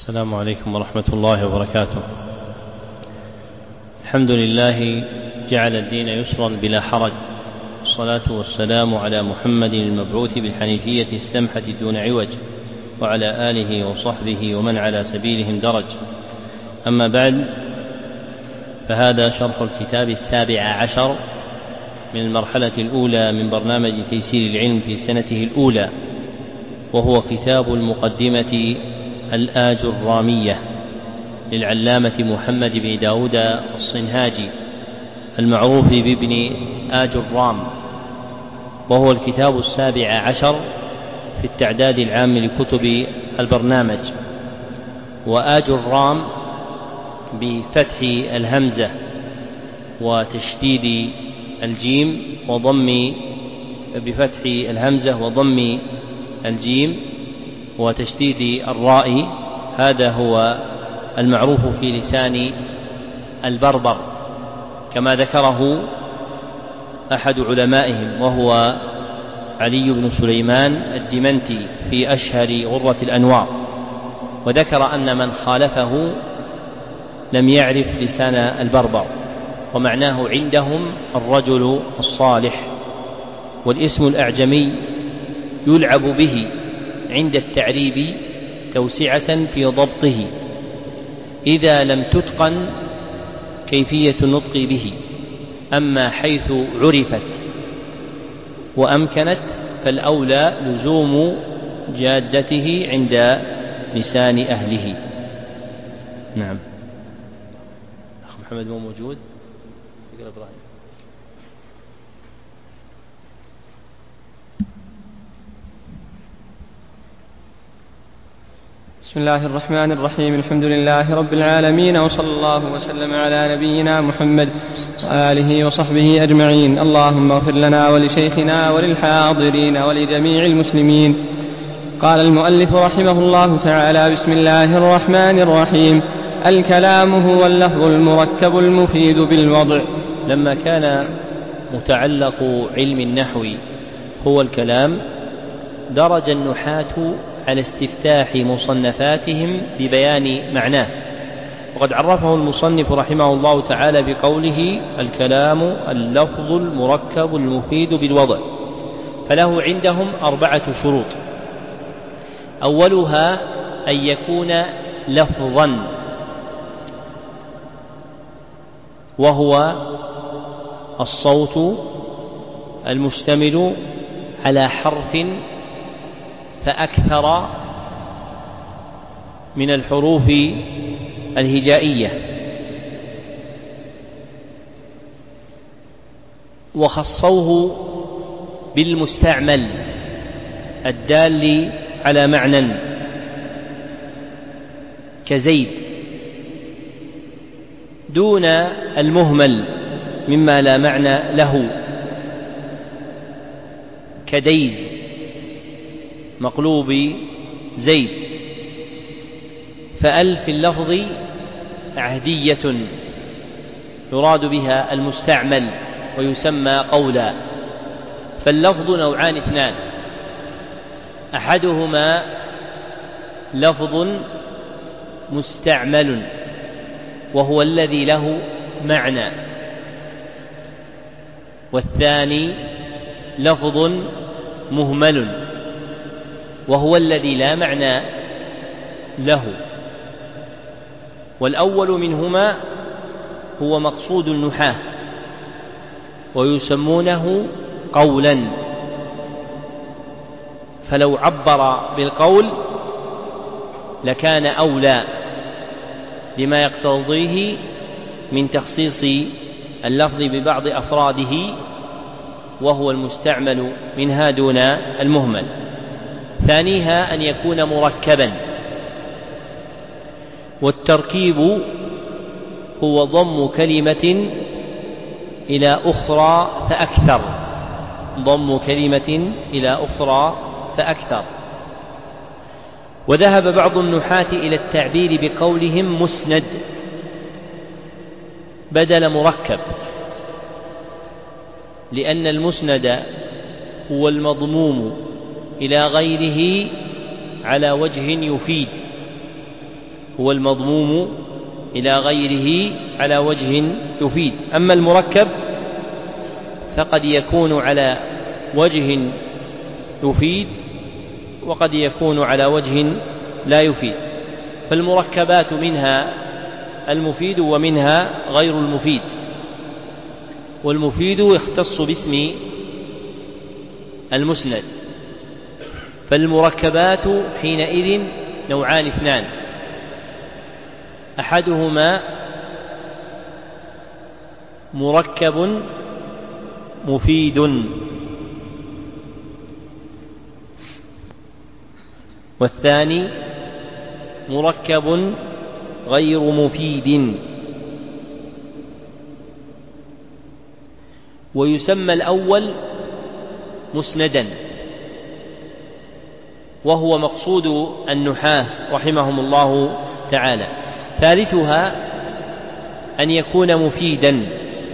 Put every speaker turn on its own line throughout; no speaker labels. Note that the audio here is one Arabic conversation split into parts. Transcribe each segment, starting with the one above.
السلام عليكم ورحمة الله وبركاته. الحمد لله جعل الدين يسرا بلا حرج، والصلاة والسلام على محمد المبعوث بالحنيفية السمحة دون عوج، وعلى آله وصحبه ومن على سبيلهم درج. أما بعد، فهذا شرح الكتاب 17 من المرحلة الأولى من برنامج تيسير العلم في سنته الأولى، وهو كتاب المقدمة الآج الرامية للعلامة محمد بن داود الصنهاجي المعروف بابن آج الرام، وهو الكتاب 17 في التعداد العام لكتب البرنامج. وآج الرام بفتح الهمزة وتشديد الجيم بفتح الهمزة وضم الجيم وتشديد الراء، هذا هو المعروف في لسان البربر كما ذكره أحد علمائهم، وهو علي بن سليمان الدمنتي في أشهر غرة الأنوار، وذكر أن من خالفه لم يعرف لسان البربر، ومعناه عندهم الرجل الصالح. والاسم الأعجمي يلعب به عند التعريب توسعة في ضبطه إذا لم تتقن كيفية النطق به، أما حيث عرفت وأمكنت فالأولى لزوم جادته عند لسان أهله. نعم. أخ محمد مو موجود؟ يقرأ إبراهيم.
بسم الله الرحمن الرحيم. الحمد لله رب العالمين، وصلى الله وسلم على نبينا محمد وآله وصحبه أجمعين. اللهم اغفر لنا ولشيخنا وللحاضرين ولجميع المسلمين. قال المؤلف رحمه الله تعالى: بسم الله الرحمن الرحيم. الكلام هو اللفظ المركب المفيد بالوضع.
لما كان متعلق علم النحو هو الكلام، درج النحاة على استفتاح مصنفاتهم ببيان معناه، وقد عرفه المصنف رحمه الله تعالى بقوله: الكلام اللفظ المركب المفيد بالوضع. فله عندهم 4 شروط: أولها أن يكون لفظا، وهو الصوت المشتمل على حرف فأكثر من الحروف الهجائية، وخصوه بالمستعمل الدال على معنى كزيد، دون المهمل مما لا معنى له كديز مقلوب زيد. فأل في اللفظ عهدية يراد بها المستعمل ويسمى قولا. فاللفظ نوعان 2: أحدهما لفظ مستعمل وهو الذي له معنى، والثاني لفظ مهمل وهو الذي لا معنى له. والأول منهما هو مقصود النحاة ويسمونه قولا، فلو عبر بالقول لكان أولى لما يقتضيه من تخصيص اللفظ ببعض أفراده، وهو المستعمل منها دون المهمل. ثانيها أن يكون مركبا، والتركيب هو ضم كلمة إلى أخرى فأكثر، ضم كلمة إلى أخرى فأكثر. وذهب بعض النحاة إلى التعبير بقولهم مسند بدل مركب، لأن المسند هو المضموم إلى غيره على وجه يفيد، هو المضموم إلى غيره على وجه يفيد. أما المركب فقد يكون على وجه يفيد وقد يكون على وجه لا يفيد. فالمركبات منها المفيد ومنها غير المفيد، والمفيد يختص باسم المسند. فالمركبات حينئذ نوعان اثنان: أحدهما مركب مفيد، والثاني مركب غير مفيد. ويسمى الأول مسندا، وهو مقصود النحاة رحمهم الله تعالى. ثالثها أن يكون مفيدا،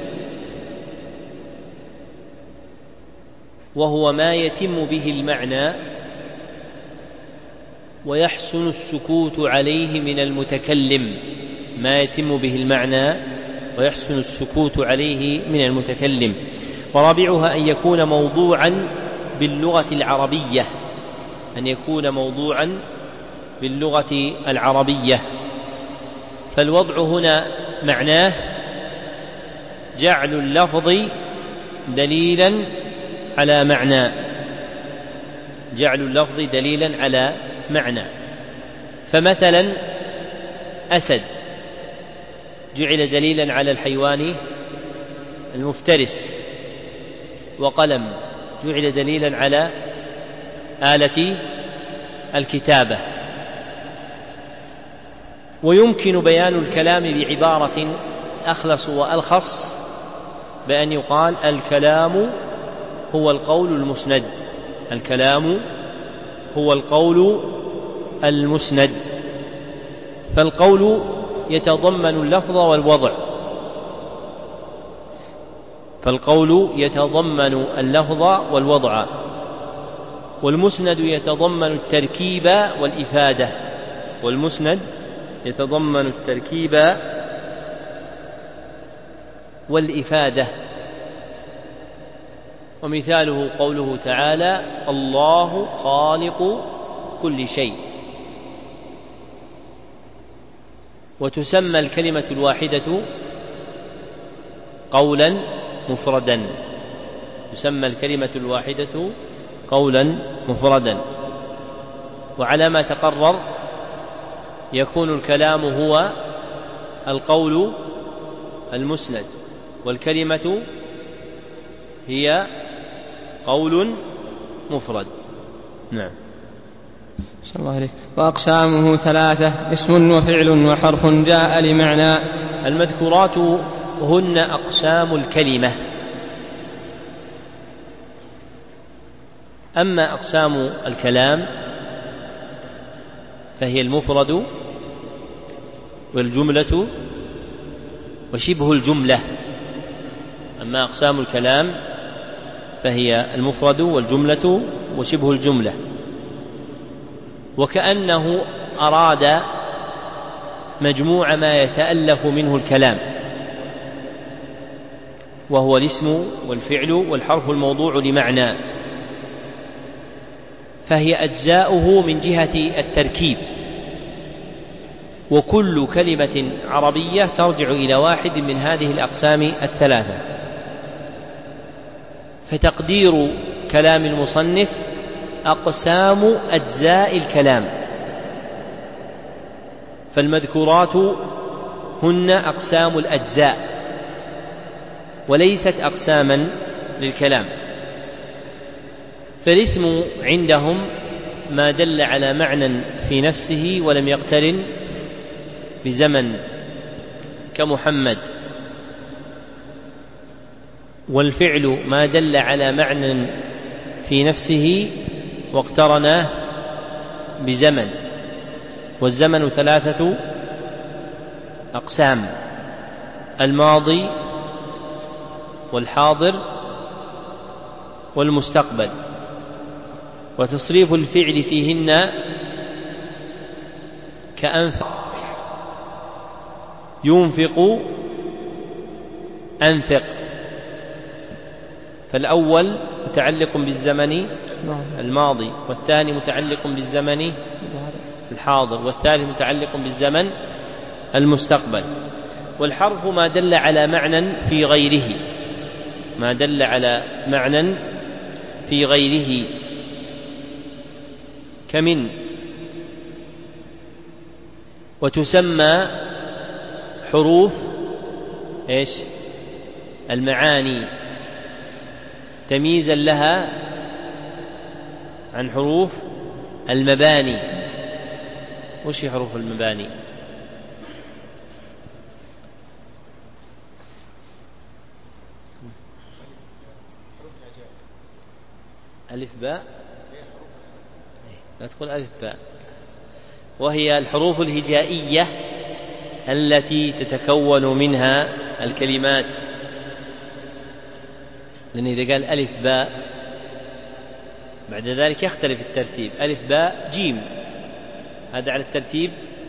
وهو ما يتم به المعنى ويحسن السكوت عليه من المتكلم، ما يتم به المعنى ويحسن السكوت عليه من المتكلم. ورابعها أن يكون موضوعا باللغة العربية، أن يكون موضوعا باللغة العربية. فالوضع هنا معناه جعل اللفظ دليلا على معنى، جعل اللفظ دليلا على معنى. فمثلا أسد جعل دليلا على الحيوان المفترس، وقلم جعل دليلا على آلة الكتابة. ويمكن بيان الكلام بعبارة أخلص وألخص بأن يقال الكلام هو القول المسند، الكلام هو القول المسند. فالقول يتضمن اللفظ والوضع، فالقول يتضمن اللفظ والوضع، والمسند يتضمن التركيب والإفادة، والمسند يتضمن التركيب والإفادة. ومثاله قوله تعالى: الله خالق كل شيء. وتسمى الكلمة الواحدة قولا مفردا، تسمى الكلمة الواحدة قولا مفردا. وعلى ما تقرر يكون الكلام هو القول المسند، والكلمة هي قول مفرد. نعم.
صلى الله عليه. وأقسامه ثلاثة: اسم وفعل وحرف جاء لمعنى.
المذكورات هن أقسام الكلمة. أما أقسام الكلام فهي المفرد والجملة وشبه الجملة. أما أقسام الكلام فهي المفرد والجملة وشبه الجملة. وكأنه أراد مجموع ما يتألف منه الكلام، وهو الاسم والفعل والحرف الموضوع لمعنى، فهي أجزاؤه من جهة التركيب. وكل كلمة عربية ترجع إلى واحد من هذه الأقسام الثلاثة. فتقدير كلام المصنف أقسام أجزاء الكلام، فالمذكورات هن أقسام الأجزاء وليست أقساما للكلام. فالاسم عندهم ما دل على معنى في نفسه ولم يقترن بزمن كمحمد، والفعل ما دل على معنى في نفسه واقترناه بزمن. والزمن ثلاثة أقسام: الماضي والحاضر والمستقبل. وتصريف الفعل فيهن كأنفق ينفق أنفق، فالأول متعلق بالزمن الماضي، والثاني متعلق بالزمن الحاضر، والثالث متعلق بالزمن المستقبل. والحرف ما دل على معنى في غيره، ما دل على معنى في غيره كمن. وتسمى حروف المعاني تمييزا لها عن حروف المباني. وش هي حروف المباني؟ ألف باء، لا تقول ألف باء، وهي الحروف الهجائية التي تتكون منها الكلمات، لأن إذا قال ألف باء بعد ذلك يختلف الترتيب، ألف باء جيم، هذا على الترتيب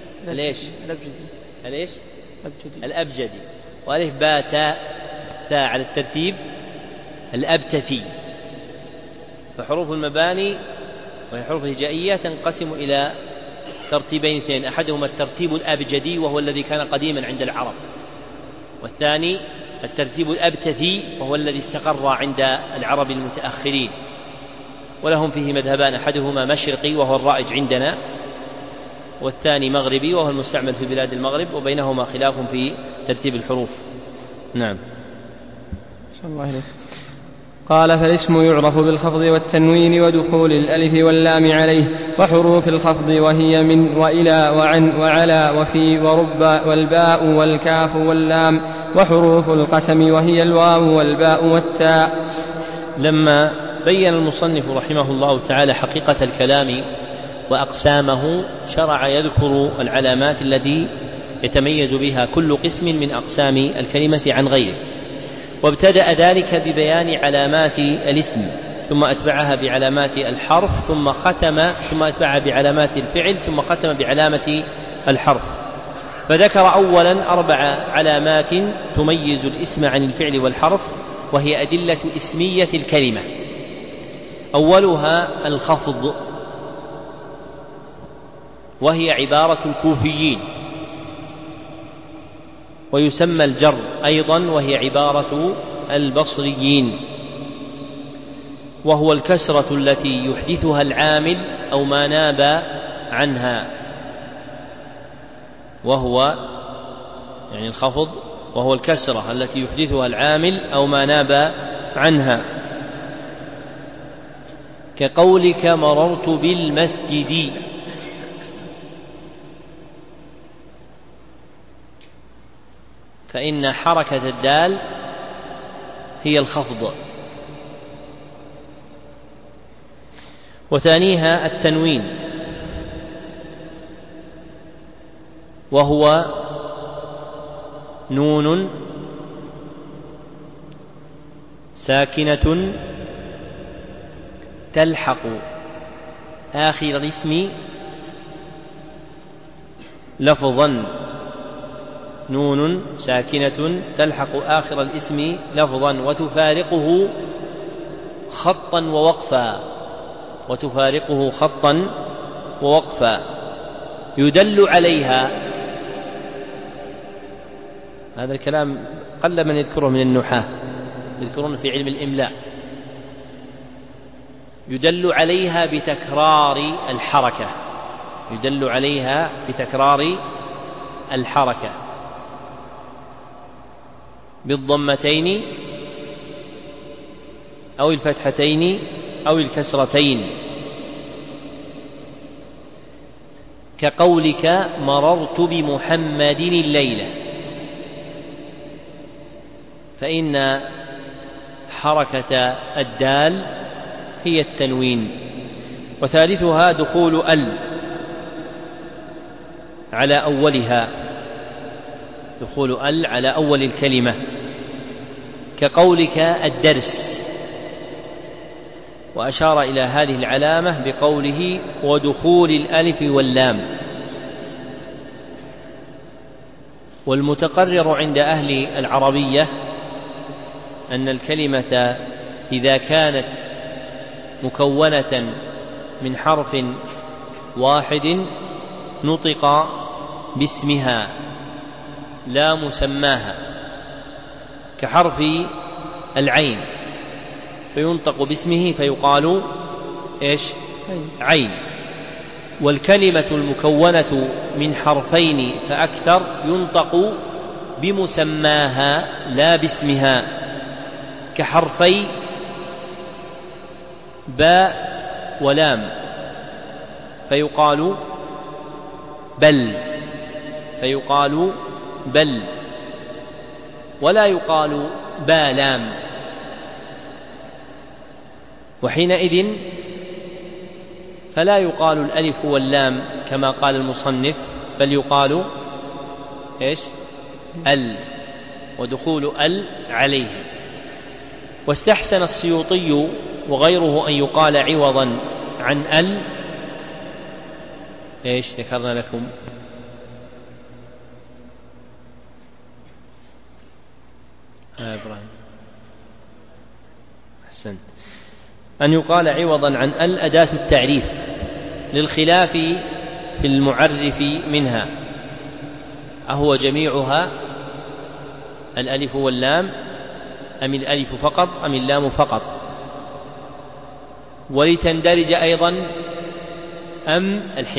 الأبجدي، وألف باء تاء على الترتيب الأبتثي. فحروف المباني وهي حروف الهجائية تنقسم إلى ترتيبين اثنين، أحدهما الترتيب الأبجدي وهو الذي كان قديما عند العرب، والثاني الترتيب الأبتثي وهو الذي استقر عند العرب المتأخرين، ولهم فيه مذهبان، أحدهما مشرقي وهو الرائج عندنا، والثاني مغربي وهو المستعمل في بلاد المغرب، وبينهما خلاف في ترتيب الحروف. نعم.
صلى الله عليه. قال: فالاسم يعرف بالخفض والتنوين ودخول الألف واللام عليه، وحروف الخفض وهي من وإلى وعن وعلى وفي ورب والباء والكاف واللام، وحروف القسم وهي الواو والباء والتاء.
لما بين المصنف رحمه الله تعالى حقيقة الكلام وأقسامه، شرع يذكر العلامات التي يتميز بها كل قسم من أقسام الكلمة عن غيره، وابتدأ ذلك ببيان علامات الاسم، ثم أتبعها بعلامات الحرف، ثم أتبعها بعلامات الفعل، ثم ختم بعلامة الحرف. فذكر أولا 4 علامات تميز الاسم عن الفعل والحرف، وهي أدلة اسمية الكلمة. أولها الخفض، وهي عبارة الكوفيين، ويسمى الجر أيضا وهي عبارة البصريين، وهو الكسرة التي يحدثها العامل أو ما ناب عنها، وهو يعني الخفض وهو الكسرة التي يحدثها العامل أو ما ناب عنها، كقولك مررت بالمسجد، فإن حركة الدال هي الخفض. وثانيها التنوين، وهو نون ساكنة تلحق آخر الاسم لفظا، نون ساكنة تلحق آخر الاسم لفظا، وتفارقه خطا ووقفا، يدل عليها. هذا الكلام قل من يذكره من النحاة، يذكرون في علم الإملاء. يدل عليها بتكرار الحركة بالضمتين أو الفتحتين أو الكسرتين، كقولك مررت بمحمد الليلة، فإن حركة الدال هي التنوين. وثالثها دخول ال على أولها، دخول ال على أول الكلمة، كقولك الدرس، وأشار إلى هذه العلامة بقوله ودخول الألف واللام. والمتقرر عند أهل العربية أن الكلمة إذا كانت مكونة من حرف واحد نطق باسمها لا مسماها، كحرف العين فينطق باسمه فيقال إيش؟ عين. والكلمة المكونة من حرفين فأكثر ينطق بمسماها لا باسمها، كحرفي باء ولام فيقال بل ولا يقال بالام. وحينئذ فلا يقال الألف واللام كما قال المصنف، بل يقال إيش؟ ال، ودخول ال عليه. واستحسن السيوطي وغيره أن يقال عوضا عن ال إيش ذكرنا لكم؟ إبراهيم أحسنت. أن يقال عوضا عن ال أداة التعريف للخلاف في المعرف منها، أهو جميعها الألف واللام أم الألف فقط أم اللام فقط، ولتندرج أيضا أم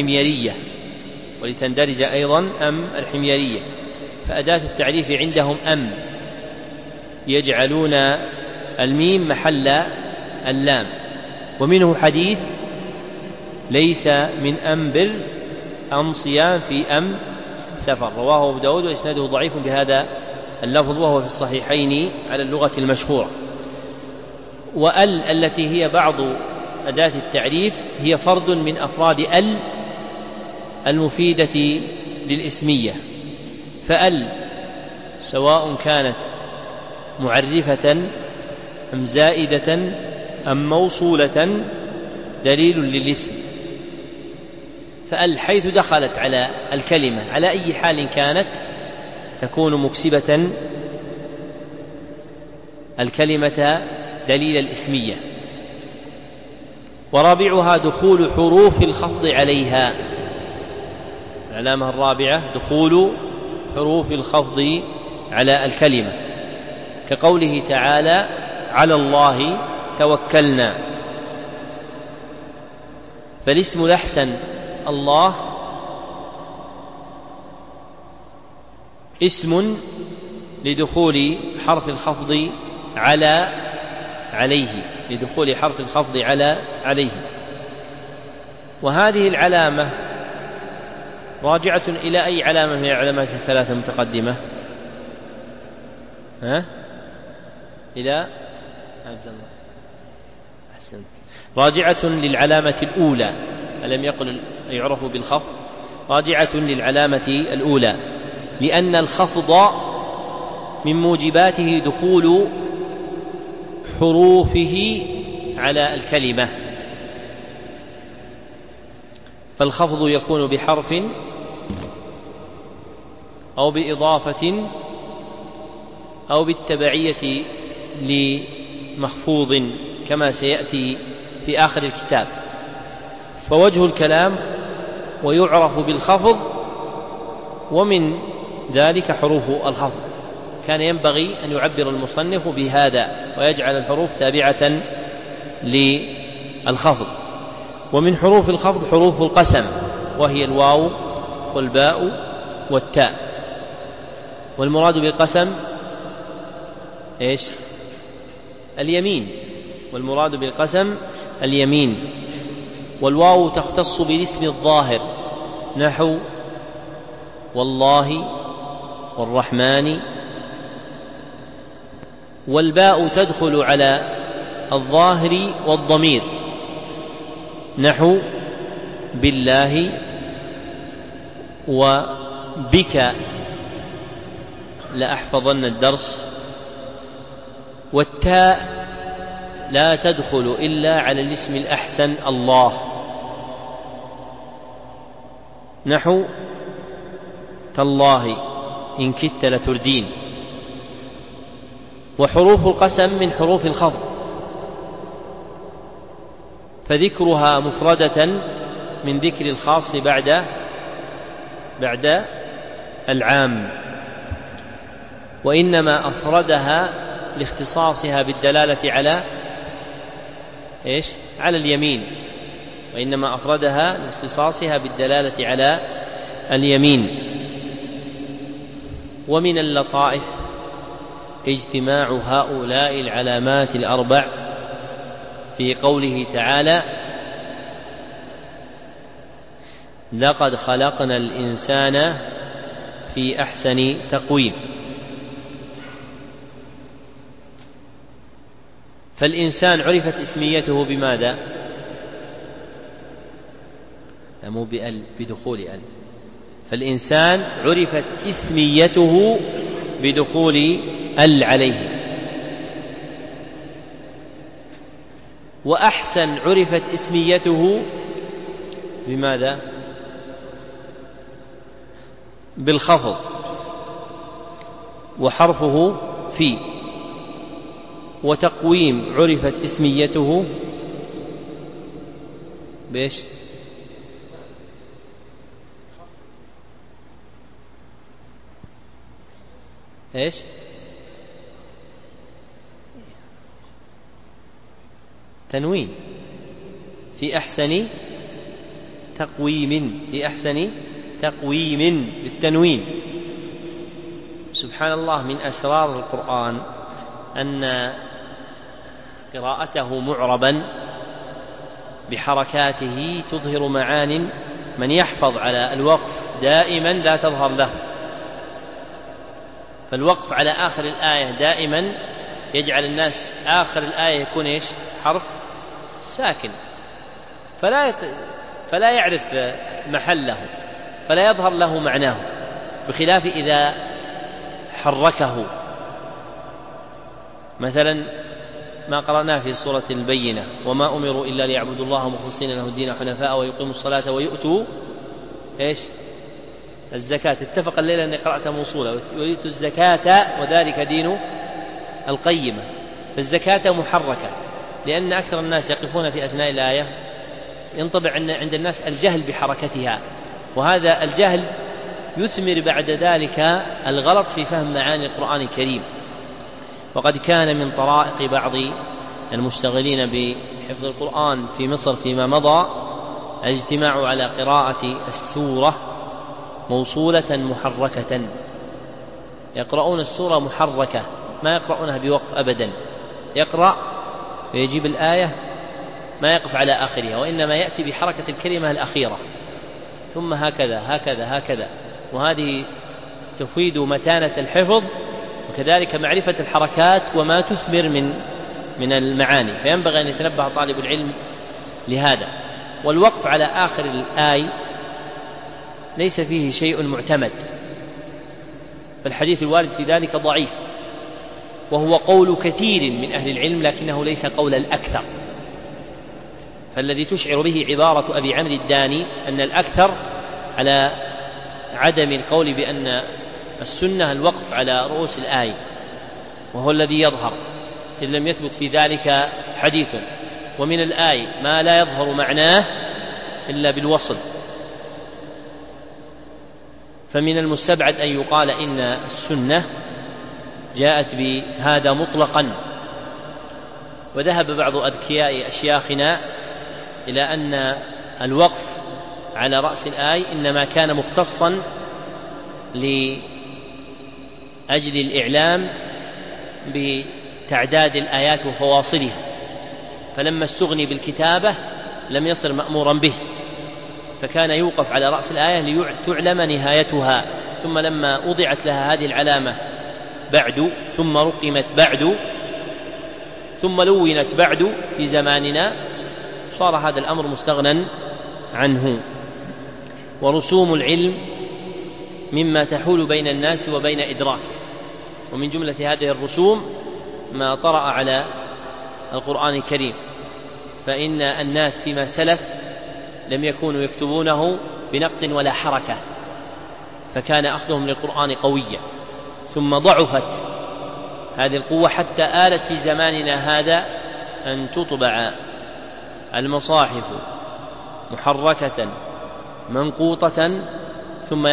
الحميرية، فأداة التعريف عندهم أم، يجعلون الميم محل اللام. ومنه حديث ليس من أم بر أم صيام في أم سفر، رواه أبو داود وإسناده ضعيف بهذا اللفظ وهو في الصحيحين على اللغة المشهورة. وأل التي هي بعض أداة التعريف هي فرد من أفراد ال المفيدة للإسمية، فأل سواء كانت معرفة أم زائدة أم موصولة دليل للاسم. فأل حيث دخلت على الكلمة على أي حال كانت تكون مكسبة الكلمة دليل الإسمية. ورابعها دخول حروف الخفض عليها، العلامة الرابعة دخول حروف الخفض على الكلمة، كقوله تعالى على الله توكلنا. فالاسم الأحسن الله اسم لدخول حرف الخفض عليه، وهذه العلامة راجعة إلى أي علامة من العلامات الثلاثة المتقدمة؟ إلى عبد الله أحسنت، راجعة للعلامة الأولى، ألم يقل يعرف بالخفض؟ راجعة للعلامة الأولى، لأن الخفض من موجباته دخول حروفه على الكلمة، فالخفض يكون بحرف أو بإضافة أو بالتبعية لمخفوض كما سيأتي في آخر الكتاب. فوجه الكلام ويعرف بالخفض، ومن ذلك حروف الخفض. كان ينبغي أن يعبر المصنف بهذا ويجعل الحروف تابعة للخفض. ومن حروف الخفض حروف القسم، وهي الواو والباء والتاء. والمراد بالقسم إيش؟ اليمين، والمراد بالقسم اليمين. والواو تختص بالاسم الظاهر نحو والله والرحمن، والباء تدخل على الظاهر والضمير نحو بالله وبك لأحفظن الدرس. والتاء لا تدخل إلا على الاسم الأحسن الله نحو تالله إن كدت لتردين. وحروف القسم من حروف الخفض، فذكرها مفردة من ذكر الخاص بعد العام، وإنما أفردها لاختصاصها بالدلالة على اليمين، وإنما أفردها لاختصاصها بالدلالة على اليمين. ومن اللطائف اجتماع هؤلاء العلامات الأربع في قوله تعالى: لقد خلقنا الإنسان في أحسن تقويم. فالإنسان عرفت اسميته بماذا؟ مو بدخول ال. فالإنسان عرفت اسميته بدخول ال عليه. وأحسن عرفت اسميته بماذا؟ بالخفض وحرفه في. وتقويم عرفت اسميته بإيش؟ إيش؟ تنوين في أحسن تقويم، في أحسن تقويم بالتنوين. سبحان الله، من أسرار القرآن أن قراءته معربا بحركاته تظهر معان من يحفظ على الوقف دائما لا تظهر له. فالوقف على آخر الآية دائما يجعل الناس آخر الآية يكون حرف ساكن، فلا يعرف محله، فلا يظهر له معناه، بخلاف إذا حركه. مثلا ما قرأناه في سورة البينة: وما أمروا إلا ليعبدوا الله مخلصين له الدين حنفاء ويقيموا الصلاة ويؤتوا الزكاة. اتفق الليل أن قرأت موصولة: ويؤتوا الزكاة وذلك دين القيمة. فالزكاة محركة، لأن أكثر الناس يقفون في أثناء الآية ينطبع عند الناس الجهل بحركتها، وهذا الجهل يثمر بعد ذلك الغلط في فهم معاني القرآن الكريم. وقد كان من طرائق بعض المشتغلين بحفظ القرآن في مصر فيما مضى الاجتماع على قراءة السورة موصولة محركة. يقرؤون السورة محركة، ما يقرؤونها بوقف أبدا، يقرأ ويجيب الآية ما يقف على آخرها، وإنما يأتي بحركة الكلمة الأخيرة ثم هكذا هكذا هكذا. وهذه تفيد متانة الحفظ، وكذلك معرفة الحركات وما تثمر من المعاني. فينبغي أن يتنبه طالب العلم لهذا. والوقف على آخر الآية ليس فيه شيء معتمد، فالحديث الوارد في ذلك ضعيف، وهو قول كثير من أهل العلم، لكنه ليس قول الأكثر. فالذي تشعر به عبارة أبي عمرو الداني أن الأكثر على عدم القول بأن السنة الوقف على رؤوس الآية، وهو الذي يظهر إن لم يثبت في ذلك حديث. ومن الآية ما لا يظهر معناه إلا بالوصل، فمن المستبعد أن يقال إن السنة جاءت بهذا مطلقا. وذهب بعض أذكياء أشياخنا إلى أن الوقف على رأس الآية إنما كان مختصا لأجل الإعلام بتعداد الآيات وفواصلها، فلما استغني بالكتابة لم يصر مأمورا به، فكان يوقف على رأس الآية لتعلم نهايتها. ثم لما وضعت لها هذه العلامة بعد، ثم رقمت بعد، ثم لونت بعد في زماننا، صار هذا الأمر مستغنى عنه. ورسوم العلم مما تحول بين الناس وبين إدراكه، ومن جملة هذه الرسوم ما طرأ على القرآن الكريم، فإن الناس فيما سلف لم يكونوا يكتبونه بنقد ولا حركة، فكان أخذهم للقرآن قويا، ثم ضعفت هذه القوة حتى آلت في زماننا هذا أن تطبع المصاحف محركة منقوطة ثم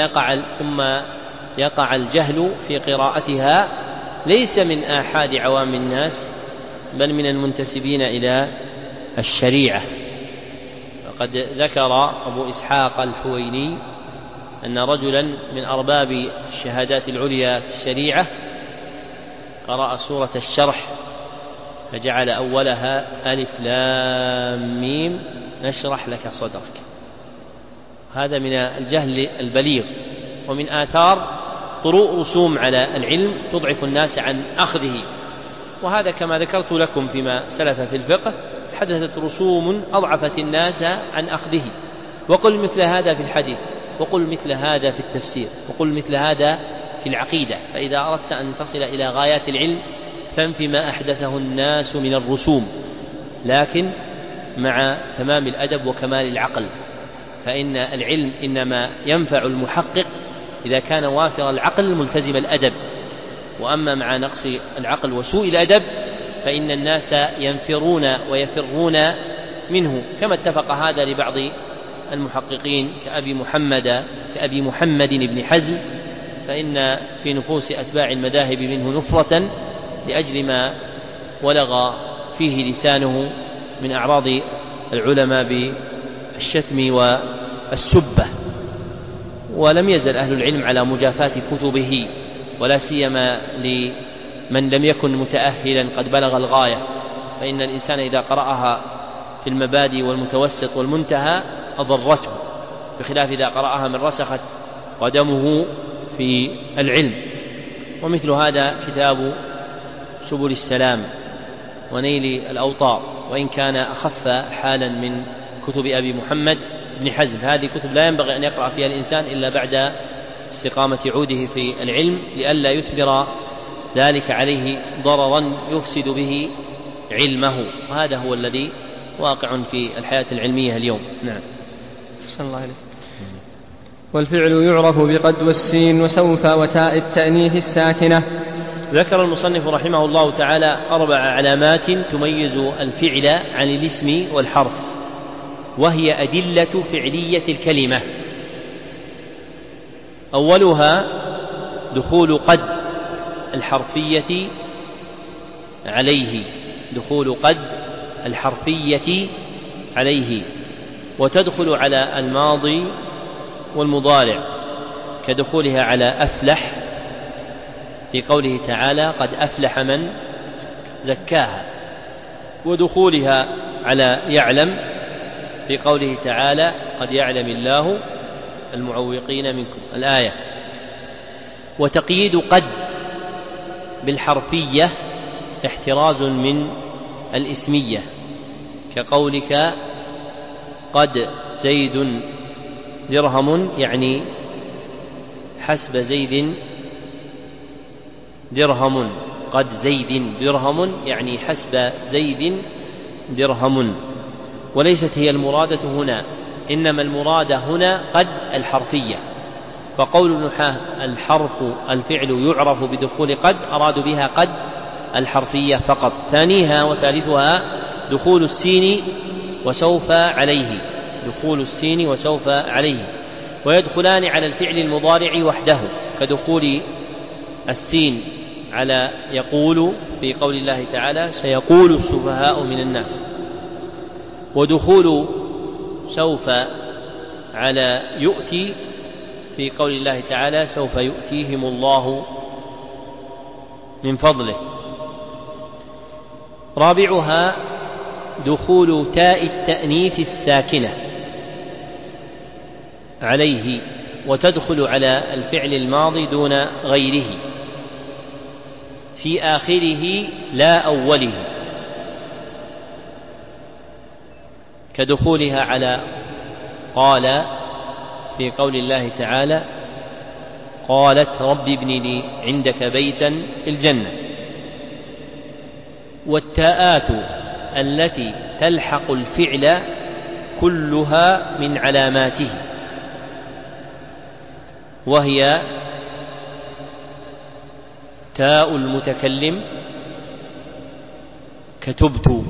يقع الجهل في قراءتها ليس من آحاد عوام الناس بل من المنتسبين إلى الشريعة. وقد ذكر أبو إسحاق الحويني أن رجلا من أرباب الشهادات العليا في الشريعة قرأ سورة الشرح فجعل أولها ألف لام ميم نشرح لك صدرك. هذا من الجهل البليغ، ومن آثار طروء رسوم على العلم تضعف الناس عن أخذه. وهذا كما ذكرت لكم فيما سلف في الفقه حدثت رسوم أضعفت الناس عن أخذه. وقل مثل هذا في الحديث، وقل مثل هذا في التفسير، وقل مثل هذا في العقيدة. فإذا أردت أن تصل إلى غايات العلم فانف ما أحدثه الناس من الرسوم، لكن مع تمام الأدب وكمال العقل، فإن العلم إنما ينفع المحقق إذا كان وافر العقل ملتزم الأدب. وأما مع نقص العقل وسوء الأدب فإن الناس ينفرون ويفرون منه، كما اتفق هذا لبعض المحققين كأبي محمد بن حزم، فإن في نفوس أتباع المذاهب منه نفرة لأجل ما ولغ فيه لسانه من أعراض العلماء بالشتم والسبة. ولم يزل أهل العلم على مجافاة كتبه، ولا سيما لمن لم يكن متأهلا قد بلغ الغاية، فإن الإنسان إذا قرأها في المبادئ والمتوسط والمنتهى أضرته، بخلاف إذا قرأها من رسخت قدمه في العلم. ومثل هذا كتاب سبل السلام ونيل الأوطار، وإن كان أخف حالا من كتب أبي محمد بن حزم. هذه كتب لا ينبغي أن يقرأ فيها الإنسان إلا بعد استقامة عوده في العلم، لئلا يثمر ذلك عليه ضررا يفسد به علمه، وهذا هو الذي واقع في الحياة العلمية اليوم. نعم.
صلى الله عليه. والفعل يعرف بقد والسين وسوف وتاء التأنيث الساكنة.
ذكر المصنف رحمه الله تعالى 4 علامات تميز الفعل عن الاسم والحرف، وهي أدلة فعلية الكلمة. أولها دخول قد الحرفية عليه، دخول قد الحرفية عليه، وتدخل على الماضي والمضارع كدخولها على أفلح في قوله تعالى قد أفلح من زكاها، ودخولها على يعلم في قوله تعالى قد يعلم الله المعوقين منكم الآية. وتقييد قد بالحرفية احتراز من الإسمية كقولك قد زيد درهم، يعني حسب زيد درهم، قد زيد درهم يعني حسب زيد درهم. وليست هي المرادة هنا، إنما المراد هنا قد الحرفية. فقول النحاة الفعل يعرف بدخول قد أرادوا بها قد الحرفية فقط. ثانيها وثالثها دخول السين وسوف عليه، دخول السين وسوف عليه، ويدخلان على الفعل المضارع وحده كدخول السين على يقول في قول الله تعالى سيقول السفهاء من الناس، ودخول سوف على يؤتي في قول الله تعالى سوف يؤتيهم الله من فضله. رابعها دخول تاء التأنيث الساكنة عليه، وتدخل على الفعل الماضي دون غيره في آخره لا أوله، كدخولها على قال في قول الله تعالى قالت رب ابن لي عندك بيتا في الجنة. والتاءات التي تلحق الفعل كلها من علاماته، وهي تاء المتكلم كتبت،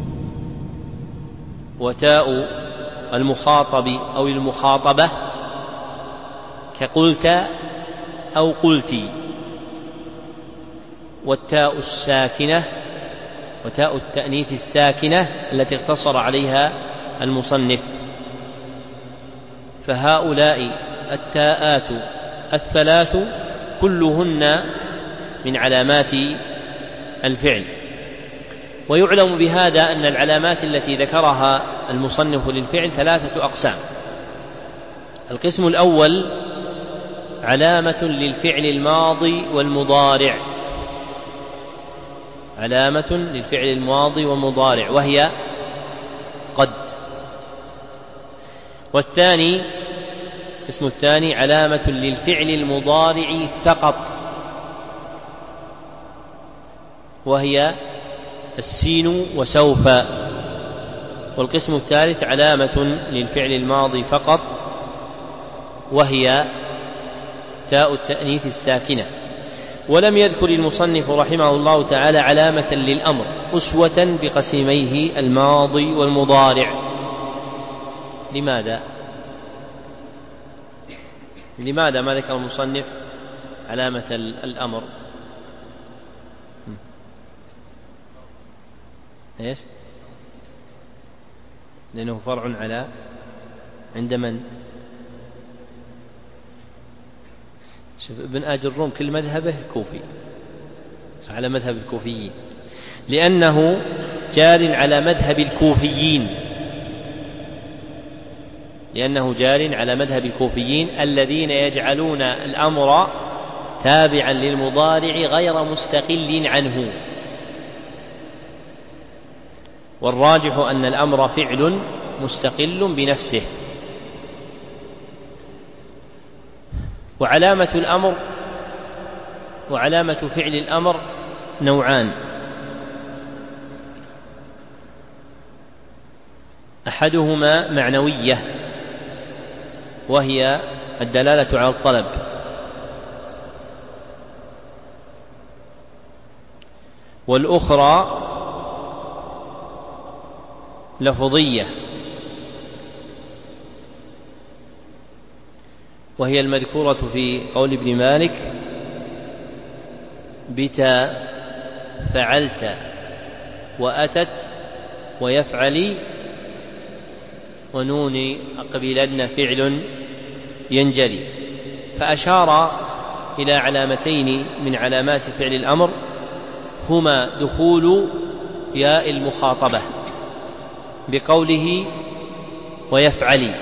وتاء المخاطب أو المخاطبة كقلت أو قلتي، والتاء الساكنة وتاء التأنيث الساكنة التي اقتصر عليها المصنف. فهؤلاء التاءات الثلاث كلهن من علامات الفعل. ويعلم بهذا أن العلامات التي ذكرها المصنف للفعل 3 أقسام. القسم الأول علامة للفعل الماضي والمضارع، علامة للفعل الماضي والمضارع وهي قد. والثاني القسم الثاني علامة للفعل المضارع فقط وهي السين وسوف. والقسم الثالث علامة للفعل الماضي فقط وهي تاء التأنيث الساكنة. ولم يذكر المصنف رحمه الله تعالى علامة للأمر أسوة بقسميه الماضي والمضارع. لماذا ما ذكر المصنف علامة الأمر؟ إيش؟ لأنه فرع على عند من؟ شوف ابن آج الروم كل مذهبه كوفي، على مذهب الكوفيين، لأنه جار على مذهب الكوفيين، الذين يجعلون الأمر تابعا للمضارع غير مستقل عنه. والراجح أن الأمر فعل مستقل بنفسه. وعلامة فعل الأمر نوعان: أحدهما معنوية وهي الدلالة على الطلب، والأخرى لفظية وهي المذكورة في قول ابن مالك: بتا فعلت وأتت ويفعلي ونون أقبلن فعل ينجلي. فأشار إلى علامتين من علامات فعل الأمر هما دخول ياء المخاطبة بقوله ويفعلي،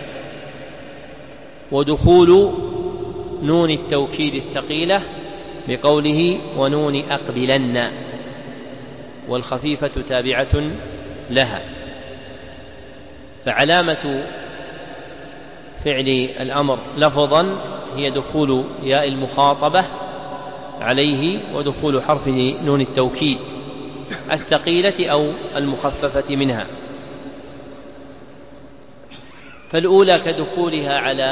ودخول نون التوكيد الثقيلة بقوله ونون أقبلن، والخفيفة تابعة لها. فعلامة فعل الأمر لفظا هي دخول ياء المخاطبة عليه ودخول حرف نون التوكيد الثقيلة أو المخففة منها. فالأولى كدخولها على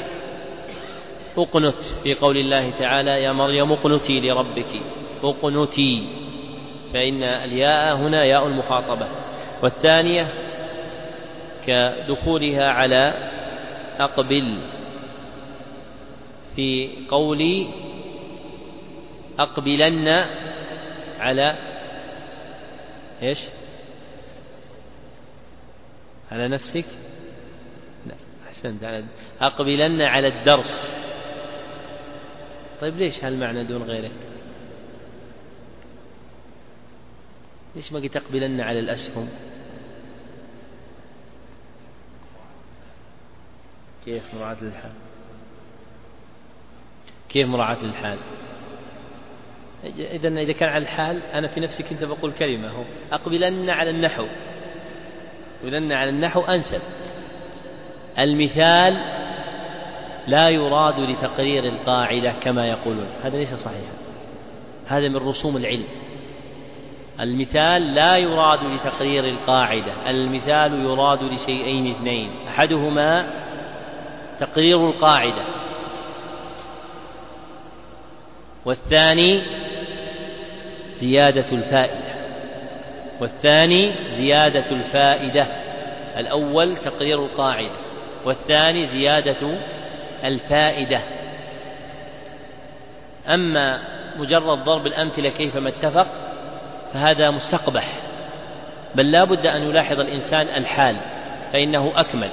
أقنت في قول الله تعالى: يا مريم اقنتي لربك، اقنتي، فإن الياء هنا ياء المخاطبة. والثانية كدخولها على أقبل في قول أقبلن على إيش؟ على نفسك؟ لا أحسنت، على أقبلن على الدرس. طيب ليش هالمعنى دون غيره؟ ليش ما قلت أقبلن على الأسهم؟ كيف مراعاة للحال؟ كيف مراعاة للحال؟ إذا كان على الحال أنا في نفسي كنت بقول كلمة هو أقبلن على النحو، أقبلن على النحو أنسب. المثال لا يراد لتقرير القاعدة كما يقولون، هذا ليس صحيحا، هذا من رسوم العلم. المثال لا يراد لتقرير القاعدة، المثال يراد لشيئين اثنين: أحدهما تقرير القاعدة والثاني زيادة الفائدة. الأول تقرير القاعدة، والثاني زيادة الفائدة. أما مجرد ضرب الأمثلة كيفما اتفق فهذا مستقبح، بل لا بد أن يلاحظ الإنسان الحال فإنه أكمل.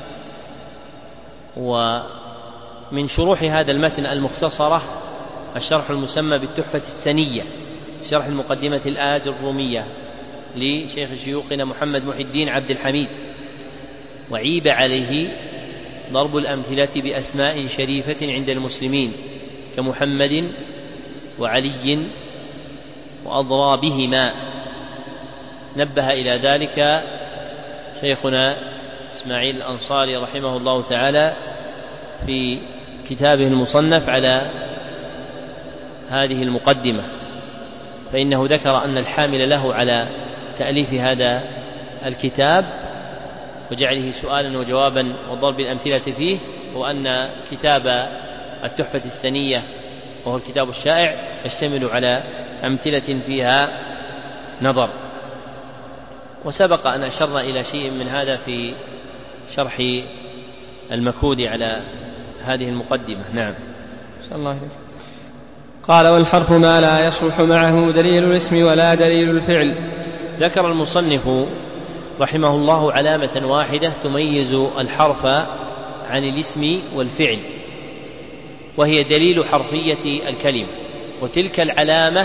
ومن شروح هذا المتن المختصرة الشرح المسمى بالتحفة الثنية، شرح المقدمة الآج الرومية لشيخ شيوخنا محمد محي الدين عبد الحميد، وعيب عليه ضرب الأمثلة بأسماء شريفة عند المسلمين كمحمد وعلي وأضرابهما. نبه إلى ذلك شيخنا إسماعيل الأنصاري رحمه الله تعالى في كتابه المصنف على هذه المقدمة، فإنه ذكر أن الحامل له على تأليف هذا الكتاب وجعله سؤالا وجوابا وضرب الأمثلة فيه، وأن كتاب التحفة الثنية وهو الكتاب الشائع يشتمل على أمثلة فيها نظر. وسبق أن أشرنا إلى شيء من هذا في شرح المكود على هذه المقدمة. نعم.
شاء الله عليك. قال: والحرف ما لا يصلح معه دليل الاسم ولا دليل الفعل.
ذكر المصنف رحمه الله علامة واحدة تميز الحرف عن الاسم والفعل، وهي دليل حرفية الكلمة، وتلك العلامة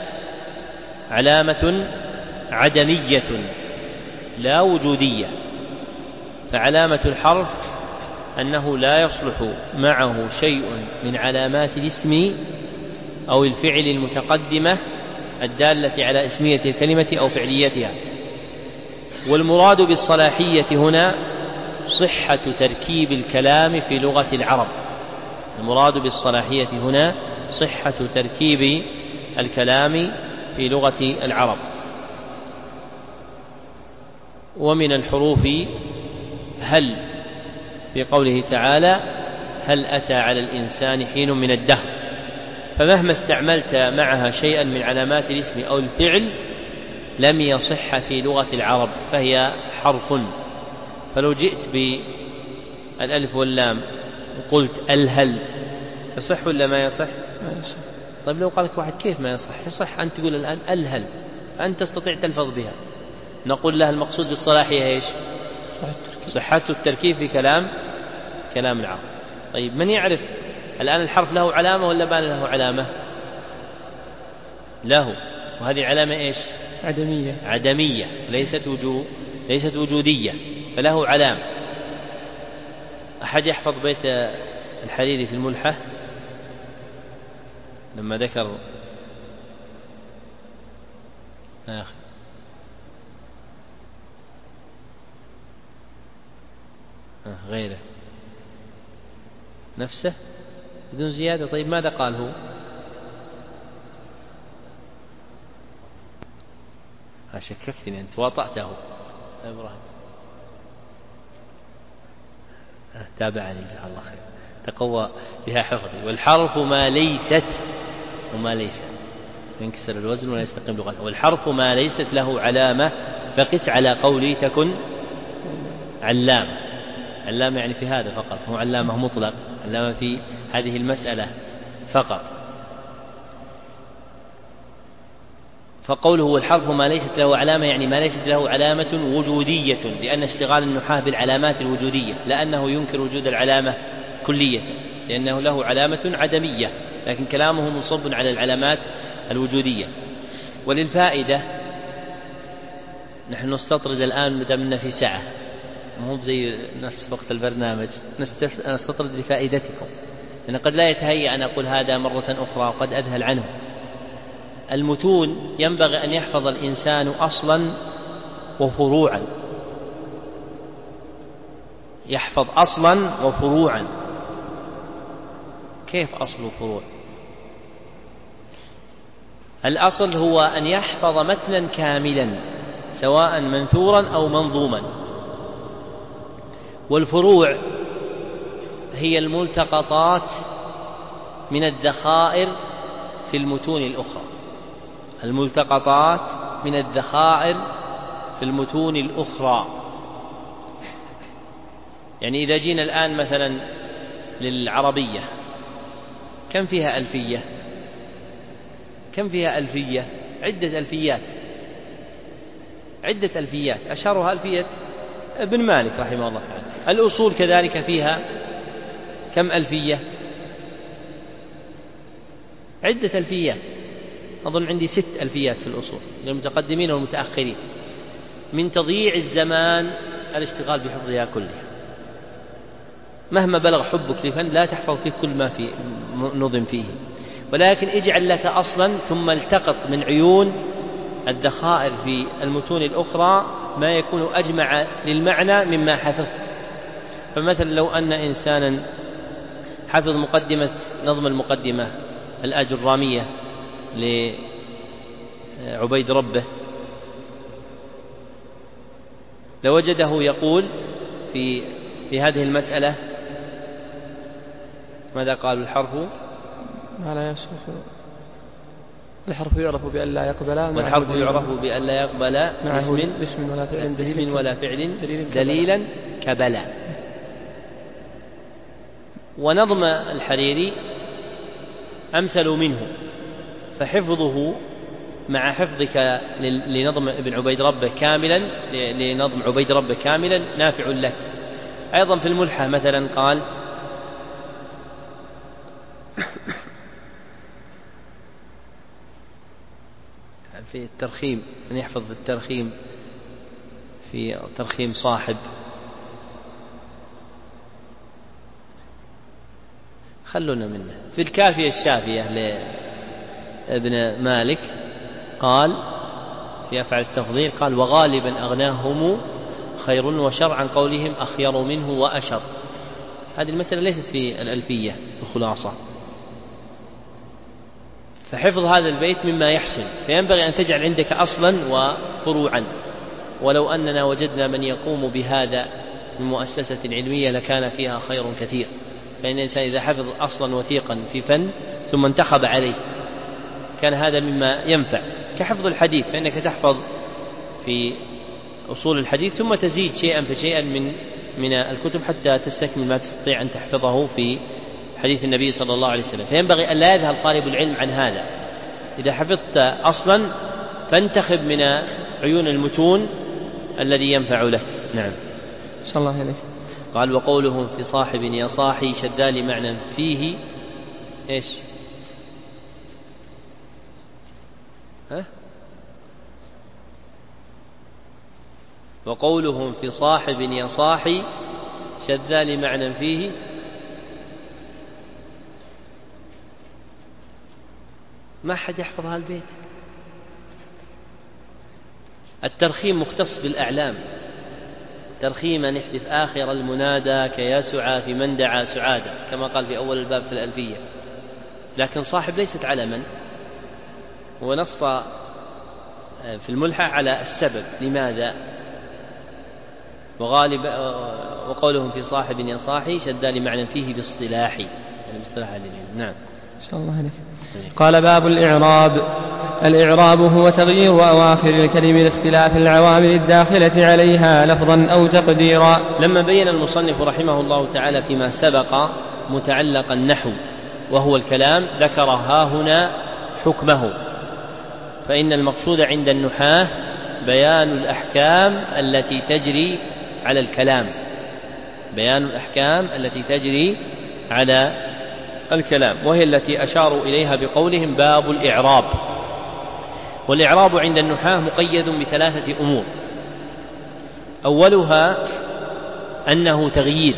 علامة عدمية لا وجودية. فعلامة الحرف أنه لا يصلح معه شيء من علامات الاسم أو الفعل المتقدمة الدالة على اسمية الكلمة أو فعليتها. والمراد بالصلاحية هنا صحة تركيب الكلام في لغة العرب. المراد بالصلاحية هنا صحة تركيب الكلام في لغة العرب. ومن الحروف هل، في قوله تعالى: هل أتى على الإنسان حين من الدهر. فمهما استعملت معها شيئا من علامات الاسم أو الفعل لم يصح في لغة العرب، فهي حرف. فلو جئت بالألف واللام وقلت الهل يصح ولا ما يصح؟
ما يصح.
طيب لو قال لك واحد كيف ما يصح؟ يصح أن تقول الآن الهل، فأنت تستطيع تلفظ بها. نقول له المقصود بالصلاحية ايش؟ صحة التركيب في كلام العرب. طيب من يعرف الآن الحرف له علامة ولا ما له علامة؟ له، وهذه علامة ايش؟ عدمية ليست وجودية، فله علامة. أحد يحفظ بيت الحريري في الملحة لما ذكر غيره نفسه بدون زيادة؟ طيب ماذا قال هو؟ شككتني أنت، واطعته إبراهيم. تابعني جزاه الله خير، تقوى بها حفظي. والحرف ما ليست وما ليس ينكسر الوزن ولا يستقيم لغته. والحرف ما ليست له علامة فقس على قولي تكن علامة. علامة يعني في هذا فقط، هو علامة مطلق، علامة في هذه المسألة فقط. فقوله والحرف ما ليست له علامة يعني ما ليست له علامة وجودية، لأن اشتغال النحاة بالعلامات الوجودية، لأنه ينكر وجود العلامة كلية، لأنه له علامة عدمية، لكن كلامه منصب على العلامات الوجودية. وللفائدة نحن نستطرد الآن مدامنا في ساعة، مو زي نفس وقت البرنامج، نستطرد لفائدتكم، لأن قد لا يتهيأ أن أقول هذا مرة أخرى وقد أذهل عنه. المتون ينبغي أن يحفظ الإنسان أصلا وفروعا، يحفظ أصلا وفروعا. كيف أصل وفروع؟ الأصل هو أن يحفظ متنا كاملا سواء منثورا أو منظوما، والفروع هي الملتقطات من الذخائر في المتون الأخرى، الملتقطات من الذخائر في المتون الأخرى. يعني إذا جينا الآن مثلا للعربية، كم فيها ألفية؟ كم فيها ألفية؟ عدة ألفيات، عدة ألفيات، أشهرها ألفية ابن مالك رحمه الله تعالى. الأصول كذلك فيها كم ألفية؟ عدة ألفيات، أظن عندي 6 ألفيات في الأصول للمتقدمين والمتأخرين. من تضييع الزمان الاشتغال بحفظها كلها، مهما بلغ حبك لفن لا تحفظ فيه كل ما في نظم فيه، ولكن اجعل لك أصلا ثم التقط من عيون الذخائر في المتون الأخرى ما يكون أجمع للمعنى مما حفظت. فمثلا لو أن إنسانا حفظ مقدمة نظم المقدمة الآجرامية لعبيد ربه، لوجده يقول في هذه المسألة ماذا قال؟ الحرف
ما لا يصح، الحرف يعرف بأن لا يقبل،
والحرف يعرف بأن لا يقبل اسم ولا فعل دليلا كبلا. ونظم الحريري أمثل منه، فحفظه مع حفظك لنظم ابن عبيد ربه كاملا، لنظم عبيد ربه كاملا نافع لك. أيضا في الملحة مثلا قال في الترخيم، من يحفظ الترخيم في ترخيم صاحب، خلونا منه. في الكافية الشافية لابن مالك قال في أفعال التفضيل قال وغالبا أغناهم خير وشر عن قولهم أخير منه وأشر. هذه المسألة ليست في الألفية الخلاصة. فحفظ هذا البيت مما يحسن، فينبغي أن تجعل عندك أصلا وفروعا. ولو أننا وجدنا من يقوم بهذا من مؤسسة علمية لكان فيها خير كثير. فإن الإنسان إذا حفظ أصلا وثيقا في فن ثم انتخب عليه كان هذا مما ينفع، كحفظ الحديث، فإنك تحفظ في أصول الحديث ثم تزيد شيئا فشيئا من الكتب حتى تستكمل ما تستطيع أن تحفظه في حديث النبي صلى الله عليه وسلم. فينبغي أن لا يذهل طالب العلم عن هذا. إذا حفظت أصلا فانتخب من عيون المتون الذي ينفع لك. نعم.
صلى الله عليه.
قال وقولهم في صاحب يا صاحي شدا لمعنى فيه إيش؟ وقولهم في صاحب يا صاحي شدا لمعنى فيه ما حد يحفظ هالبيت. الترخيم مختص بالأعلام، ترخيما احذف آخر المنادى كيسعى في من دعا سعادة كما قال في أول الباب في الألفية. لكن صاحب ليست علما، ونص في الملحة على السبب لماذا. وغالب وقولهم في صاحب يا صاحي شدا لمعنى فيه باصطلاحي، يعني باصطلاح نعم.
صلى الله عليه. قال باب الإعراب. الإعراب هو تغيير أواخر الكلم لاختلاف العوامل الداخلة عليها لفظا أو تقديرا.
لما بين المصنف رحمه الله تعالى فيما سبق متعلق النحو وهو الكلام ذكر هاهنا حكمه. فإن المقصود عند النحاة بيان الأحكام التي تجري على الكلام، بيان الأحكام التي تجري على الكلام، وهي التي أشاروا إليها بقولهم باب الإعراب. والإعراب عند النحاة مقيد ب3 أمور. أولها أنه تغيير،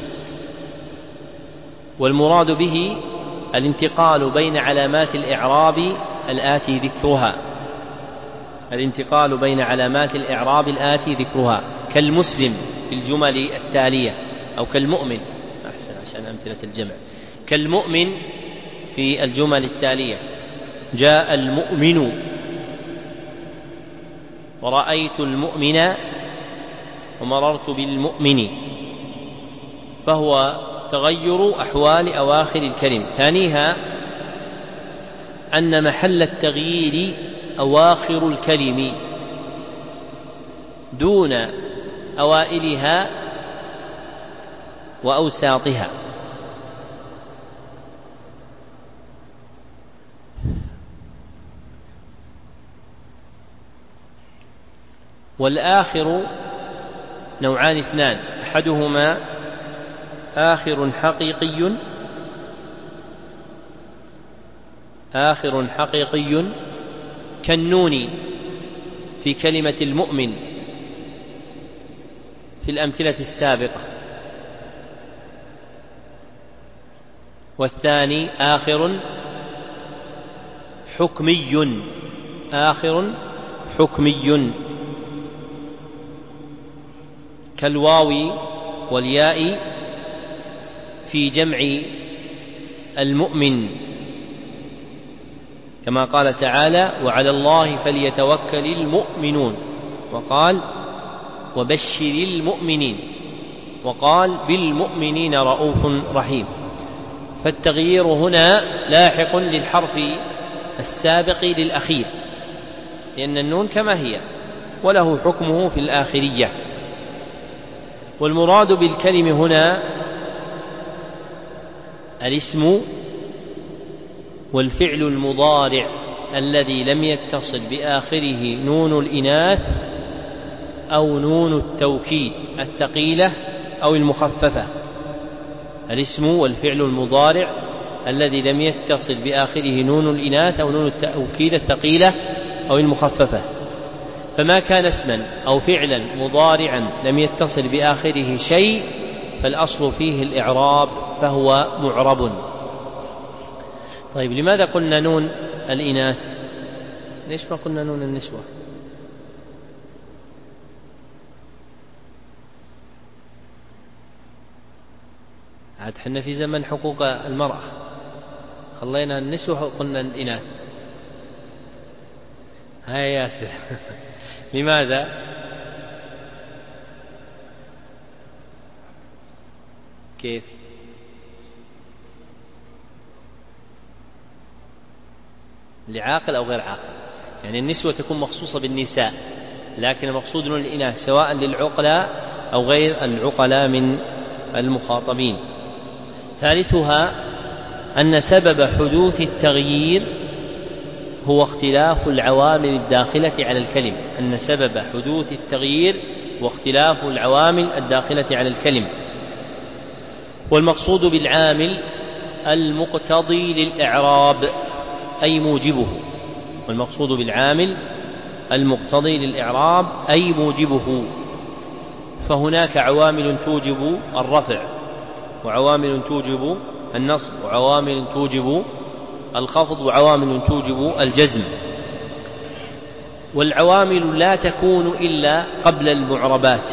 والمراد به الانتقال بين علامات الإعراب الآتي ذكرها، الانتقال بين علامات الإعراب الآتي ذكرها كالمسلم في الجمل التالية، أو كالمؤمن، أحسن عشان أمثلة الجمع، كالمؤمن في الجمل التالية: جاء المؤمن، ورأيت المؤمن، ومررت بالمؤمن. فهو تغير أحوال أواخر الكلم. ثانيها أن محل التغيير أواخر الكلم دون أوائلها وأوساطها. والآخر نوعان اثنان، أحدهما آخر حقيقي كالنون في كلمة المؤمن في الأمثلة السابقة، والثاني آخر حكمي كالواو والياء في جمع المؤمن، كما قال تعالى: وعلى الله فليتوكل المؤمنون، وقال: وبشر المؤمنين، وقال: بالمؤمنين رؤوف رحيم. فالتغيير هنا لاحق للحرف السابق للأخير، لأن النون كما هي وله حكمه في الآخرية. والمراد بالكلم هنا الاسم والفعل المضارع الذي لم يتصل بآخره نون الإناث أو نون التوكيد الثقيلة أو المخففة. الاسم والفعل المضارع الذي لم يتصل بآخره نون الإناث أو نون التوكيد الثقيلة أو المخففة. فما كان اسما أو فعلا مضارعا لم يتصل بآخره شيء فالأصل فيه الإعراب، فهو معرب. طيب، لماذا قلنا نون الإناث؟ ليش ما قلنا نون النسوة؟ عاد حنا في زمن حقوق المرأة خلينا النسوة وقلنا الإناث. هاي ياسر لماذا؟ كيف؟ لعاقل أو غير عاقل، يعني النسوة تكون مخصوصة بالنساء، لكن المقصود من الإناث سواء للعقلاء أو غير العقلاء من المخاطبين. ثالثها أن سبب حدوث التغيير هو اختلاف العوامل الداخلة على الكلم. أن سبب حدوث التغيير هو اختلاف العوامل الداخلة على الكلم. والمقصود بالعامل المقتضي للإعراب أي موجبه. والمقصود بالعامل المقتضي للإعراب أي موجبه. فهناك عوامل توجب الرفع، وعوامل توجب النصب، وعوامل توجب الخفض، وعوامل توجب الجزم. والعوامل لا تكون إلا قبل المعربات.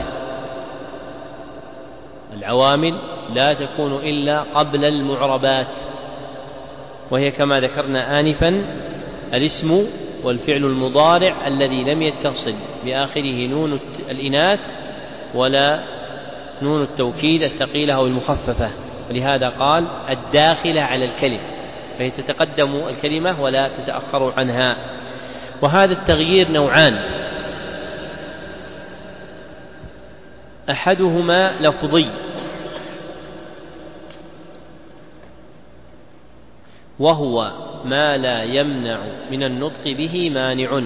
العوامل لا تكون إلا قبل المعربات، وهي كما ذكرنا آنفا الاسم والفعل المضارع الذي لم يتصل بآخره نون الإناث ولا نون التوكيد الثقيلة أو المخففة، ولهذا قال الداخلة على الكلمة، فهي تتقدم الكلمة ولا تتأخر عنها. وهذا التغيير نوعان، أحدهما لفظي وهو ما لا يمنع من النطق به مانع،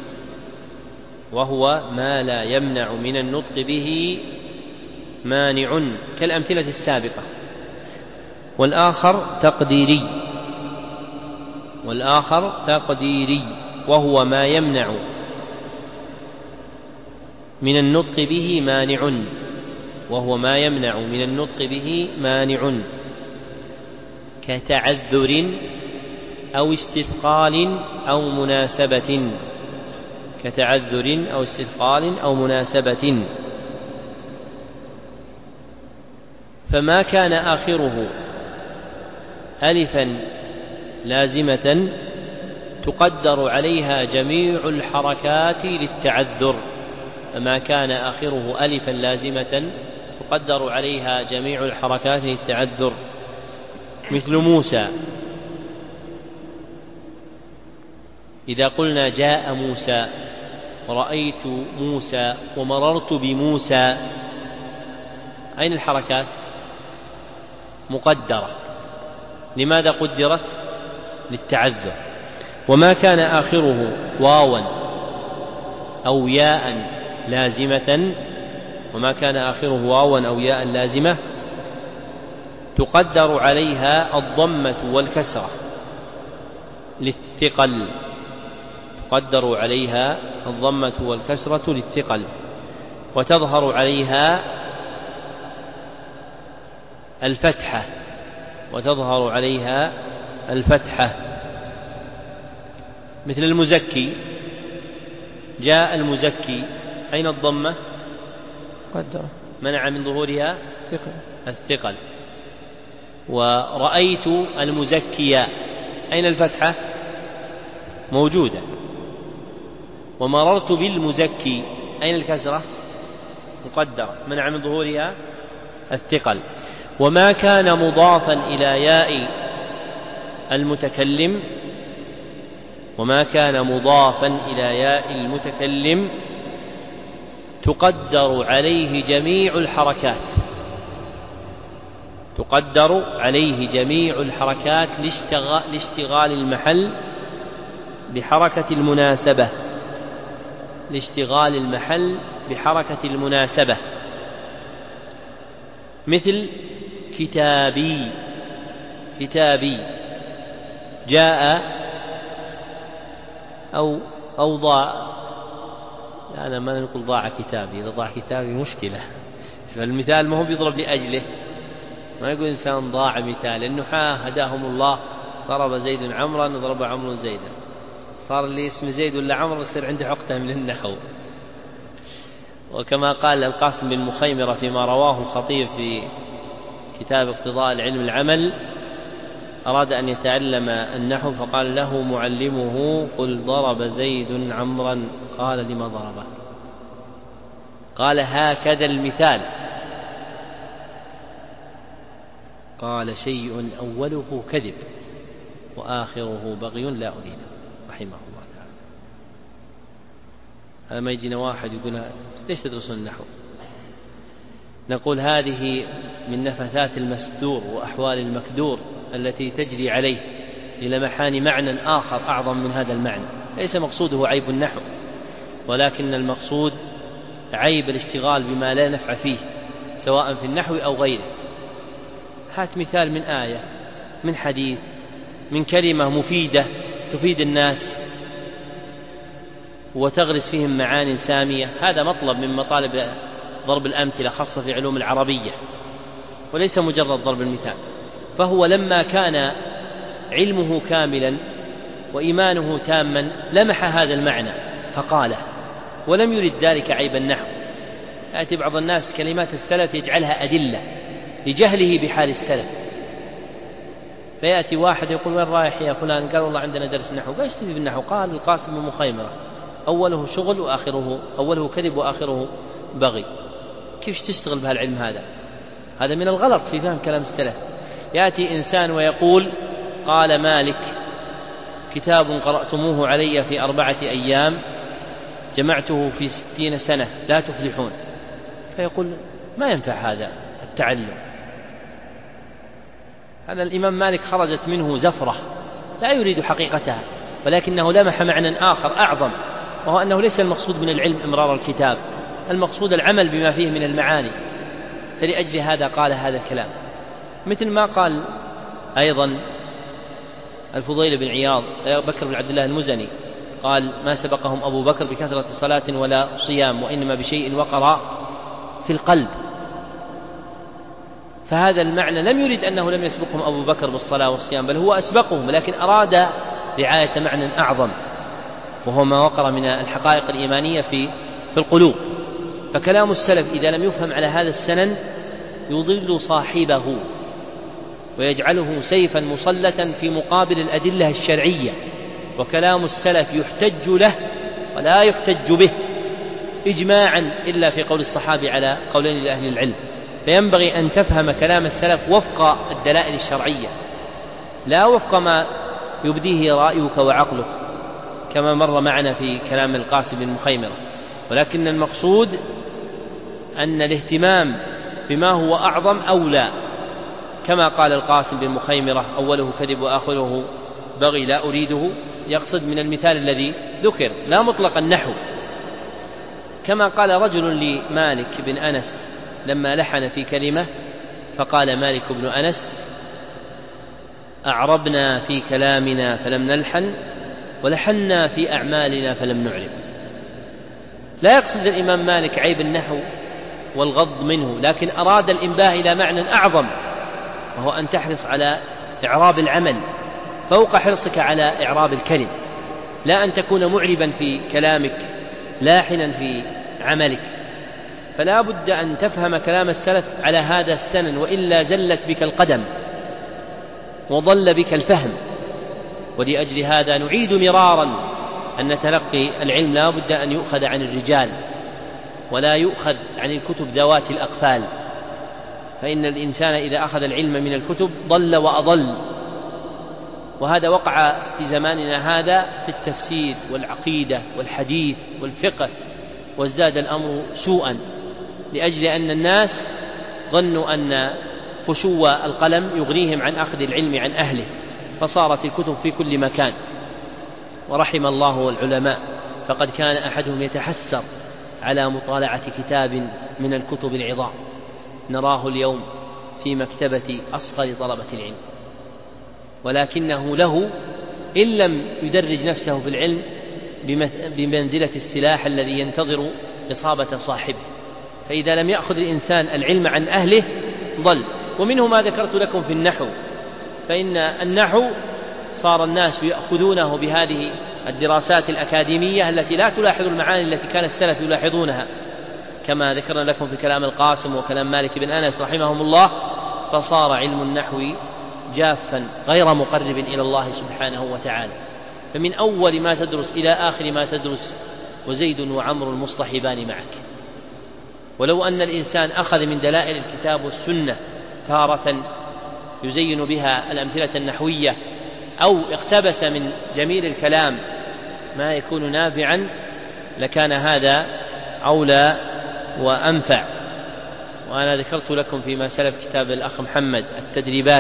وهو ما لا يمنع من النطق به مانع كالأمثلة السابقة. والآخر تقديري وهو ما يمنع من النطق به مانع، وهو ما يمنع من النطق به مانع كتعذر أو استثقال أو مناسبة. كتعذر أو استثقال أو مناسبة. فما كان آخره ألفا لازمة تقدر عليها جميع الحركات للتعذر. فما كان آخره ألفا لازمة تقدر عليها جميع الحركات للتعذر، مثل موسى إذا قلنا جاء موسى ورأيت موسى ومررت بموسى، أين الحركات؟ مقدرة. لماذا قدرت؟ للتعذر. وما كان آخره واوا أو ياء لازمة، وما كان آخره واوا أو ياء لازمة تقدر عليها الضمة والكسرة للثقل، تقدر عليها الضمة والكسرة للثقل، وتظهر عليها الفتحة، وتظهر عليها الفتحة. مثل المزكي، جاء المزكي، أين الضمة؟
قدرة،
منع من ظهورها الثقل. ورأيت المزكي، أين الفتحة؟ موجودة. ومررت بالمزكي، أين الكسرة؟ مقدرة، منع من ظهورها الثقل. وما كان مضافا إلى ياء المتكلم، وما كان مضافا إلى ياء المتكلم تقدر عليه جميع الحركات، تقدر عليه جميع الحركات لاشتغال المحل بحركة المناسبة، لاشتغال المحل بحركة المناسبة. مثل كتابي، كتابي جاء أو ضاع. لا، أنا ما نقول ضاع كتابي، إذا ضاع كتابي مشكلة. فالمثال ما هو بيضرب لأجله، ما يقول إنسان ضاع مثال. النحاة هداهم الله ضرب زيد عمرا وضرب عمرو زيدا، صار اللي اسم زيد ولا عمرو يصير عنده عقدة من النحو. وكما قال القاسم بن مخيمرة فيما رواه الخطيب في كتاب اقتضاء العلم العمل، أراد أن يتعلم النحو فقال له معلمه: قل ضرب زيد عمرا. قال: لما ضربه؟ قال: هكذا المثال. قال: شيء أوله كذب وآخره بغي لا أريده، رحمه الله تعالى. هذا ما يجينا واحد يقول: ليش تدرسون النحو؟ نقول: هذه من نفثات المسدور وأحوال المكدور التي تجري عليه للمحان معنى آخر أعظم من هذا المعنى. ليس مقصوده عيب النحو، ولكن المقصود عيب الاشتغال بما لا نفع فيه، سواء في النحو أو غيره. هات مثال من آية، من حديث، من كلمة مفيدة تفيد الناس وتغرس فيهم معان سامية. هذا مطلب من مطالب ضرب الأمثلة، خاصة في علوم العربية، وليس مجرد ضرب المثال. فهو لما كان علمه كاملا وإيمانه تاما لمح هذا المعنى فقاله، ولم يرد ذلك عيب النحو. يأتي بعض الناس كلمات السلف يجعلها أدلة لجهله بحال السلف، فيأتي واحد يقول: وين رايح يا فلان؟ قال: والله عندنا درس نحو. فايش تبي بالنحو؟ قال القاسم بن مخيمرة: أوله شغل وآخره، أوله كذب وآخره بغي. كيف تشتغل بهالعلم هذا؟ هذا من الغلط في فهم كلام السلف. يأتي إنسان ويقول: قال مالك: كتاب قرأتموه علي في 4 أيام جمعته في 60 سنة لا تفلحون. فيقول: ما ينفع هذا التعلم. هذا الإمام مالك خرجت منه زفرة لا يريد حقيقتها، ولكنه لمح معنى آخر أعظم، وهو أنه ليس المقصود من العلم إمرار الكتاب، المقصود العمل بما فيه من المعاني. فلأجل هذا قال هذا الكلام. مثل ما قال أيضا الفضيل بن عياض بكر بن عبد الله المزني، قال: ما سبقهم أبو بكر بكثرة صلاة ولا صيام، وإنما بشيء وقر في القلب. فهذا المعنى لم يرد أنه لم يسبقهم أبو بكر بالصلاة والصيام، بل هو أسبقهم، لكن أراد رعاية معنى أعظم، وهو ما وقر من الحقائق الإيمانية في القلوب. فكلام السلف إذا لم يفهم على هذا السنن يضل صاحبه ويجعله سيفا مسلطا في مقابل الأدلة الشرعية. وكلام السلف يحتج له ولا يحتج به إجماعا إلا في قول الصحابة على قولين لأهل العلم. فينبغي أن تفهم كلام السلف وفق الدلائل الشرعية، لا وفق ما يبديه رأيك وعقلك. كما مر معنا في كلام القاسم بن مخيمرة، ولكن المقصود أن الاهتمام بما هو أعظم أولى، كما قال القاسم بن مخيمرة: أوله كذب وآخره بغي لا أريده، يقصد من المثال الذي ذكر لا مطلق النحو. كما قال رجل لمالك بن أنس لما لحن في كلمة، فقال مالك بن أنس: أعربنا في كلامنا فلم نلحن، ولحنا في أعمالنا فلم نعرب. لا يقصد الإمام مالك عيب النحو والغض منه، لكن أراد الإنباه إلى معنى أعظم، وهو أن تحرص على إعراب العمل فوق حرصك على إعراب الكلم، لا أن تكون معربا في كلامك لاحنا في عملك. فلا بد أن تفهم كلام السلف على هذا السنن، وإلا زلت بك القدم وضل بك الفهم. ولأجل هذا نعيد مرارا أن تلقي العلم لا بد أن يؤخذ عن الرجال ولا يؤخذ عن الكتب ذوات الأقفال، فإن الإنسان إذا أخذ العلم من الكتب ضل وأضل. وهذا وقع في زماننا هذا في التفسير والعقيدة والحديث والفقه، وازداد الأمر سوءا لأجل أن الناس ظنوا أن فشو القلم يغنيهم عن أخذ العلم عن أهله، فصارت الكتب في كل مكان. ورحم الله العلماء، فقد كان أحدهم يتحسر على مطالعة كتاب من الكتب العظام نراه اليوم في مكتبة أصغر طلبة العلم، ولكنه له إن لم يدرج نفسه في العلم بمنزلة السلاح الذي ينتظر إصابة صاحبه. فإذا لم يأخذ الإنسان العلم عن أهله ضل. ومنه ما ذكرت لكم في النحو، فإن النحو صار الناس يأخذونه بهذه الدراسات الأكاديمية التي لا تلاحظ المعاني التي كان السلف يلاحظونها، كما ذكرنا لكم في كلام القاسم وكلام مالك بن أنس رحمهم الله. فصار علم النحو جافا غير مقرب إلى الله سبحانه وتعالى، فمن أول ما تدرس إلى آخر ما تدرس وزيد وعمر المصطحبان معك. ولو أن الإنسان أخذ من دلائل الكتاب والسنة تارة يزين بها الأمثلة النحوية، أو اقتبس من جميل الكلام ما يكون نافعا، لكان هذا أولى وأنفع. وأنا ذكرت لكم فيما سلف كتاب الأخ محمد التدريبات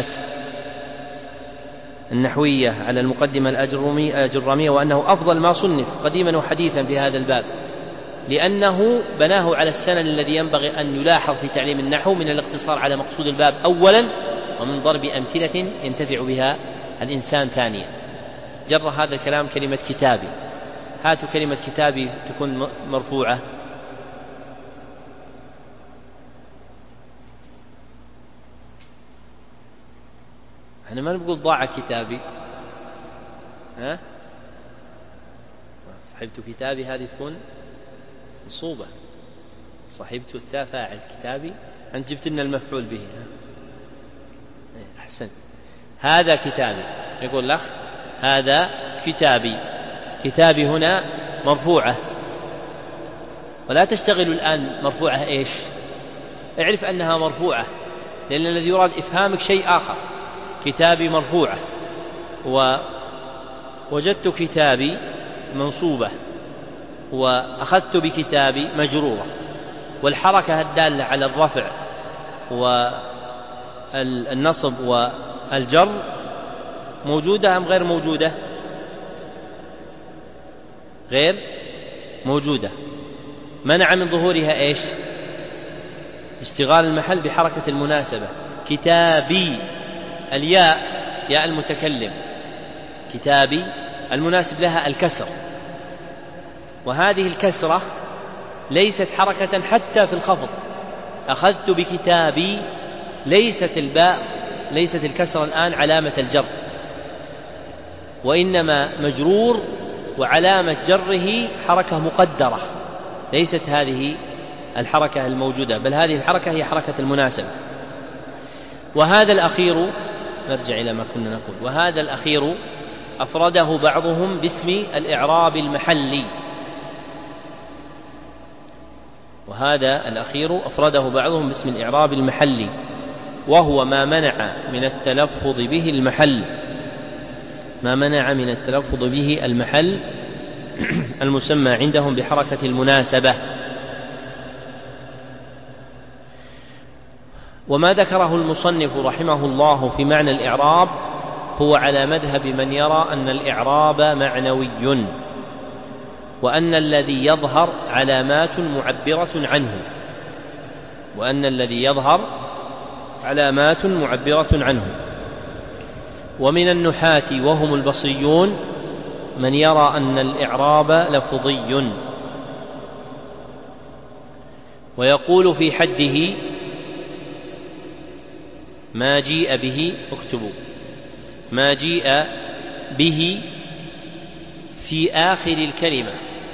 النحوية على المقدمة الأجرامية، وأنه أفضل ما صنف قديما وحديثا في هذا الباب، لأنه بناه على السنن الذي ينبغي أن يلاحظ في تعليم النحو من الاقتصار على مقصود الباب أولا، ومن ضرب أمثلة ينتفع بها الإنسان ثانيا. جر هذا الكلام كلمة كتابي. هاتوا كلمة كتابي تكون مرفوعة. أنا ما نقول ضاع كتابي، صحبت كتابي هذه تكون منصوبة، صحبت التاء فاعل كتابي، أنت جبت لنا المفعول به. أحسن. هذا كتابي، يقول الأخ هذا كتابي. كتابي هنا مرفوعة، ولا تشتغل الآن مرفوعة إيش؟ اعرف أنها مرفوعة، لأن الذي يراد إفهامك شيء آخر. كتابي مرفوعة، ووجدت كتابي منصوبة، وأخذت بكتابي مجرورة. والحركة الدالة على الرفع والنصب والجر موجودة أم غير موجودة؟ غير موجودة. منع من ظهورها إيش؟ اشتغال المحل بحركة المناسبة. كتابي، الياء ياء المتكلم، كتابي المناسب لها الكسر، وهذه الكسرة ليست حركة حتى في الخفض. أخذت بكتابي، ليست الباء، ليست الكسرة الآن علامة الجر، وإنما مجرور وعلامة جره حركة مقدرة، ليست هذه الحركة الموجودة، بل هذه الحركة هي حركة المناسبة. وهذا الأخير، نرجع إلى ما كنا نقول، وهذا الأخير أفرده بعضهم باسم الإعراب المحلي. وهذا الأخير أفرده بعضهم باسم الإعراب المحلي، وهو ما منع من التلفظ به المحل، ما منع من التلفظ به المحل المسمى عندهم بحركة المناسبة. وما ذكره المصنف رحمه الله في معنى الإعراب هو على مذهب من يرى أن الإعراب معنوي، وأن الذي يظهر علامات معبرة عنه، ومن النحاة وهم البصريون من يرى أن الإعراب لفظي، ويقول في حده ما جيء به، اكتبوا ما جيء به في آخر الكلمة،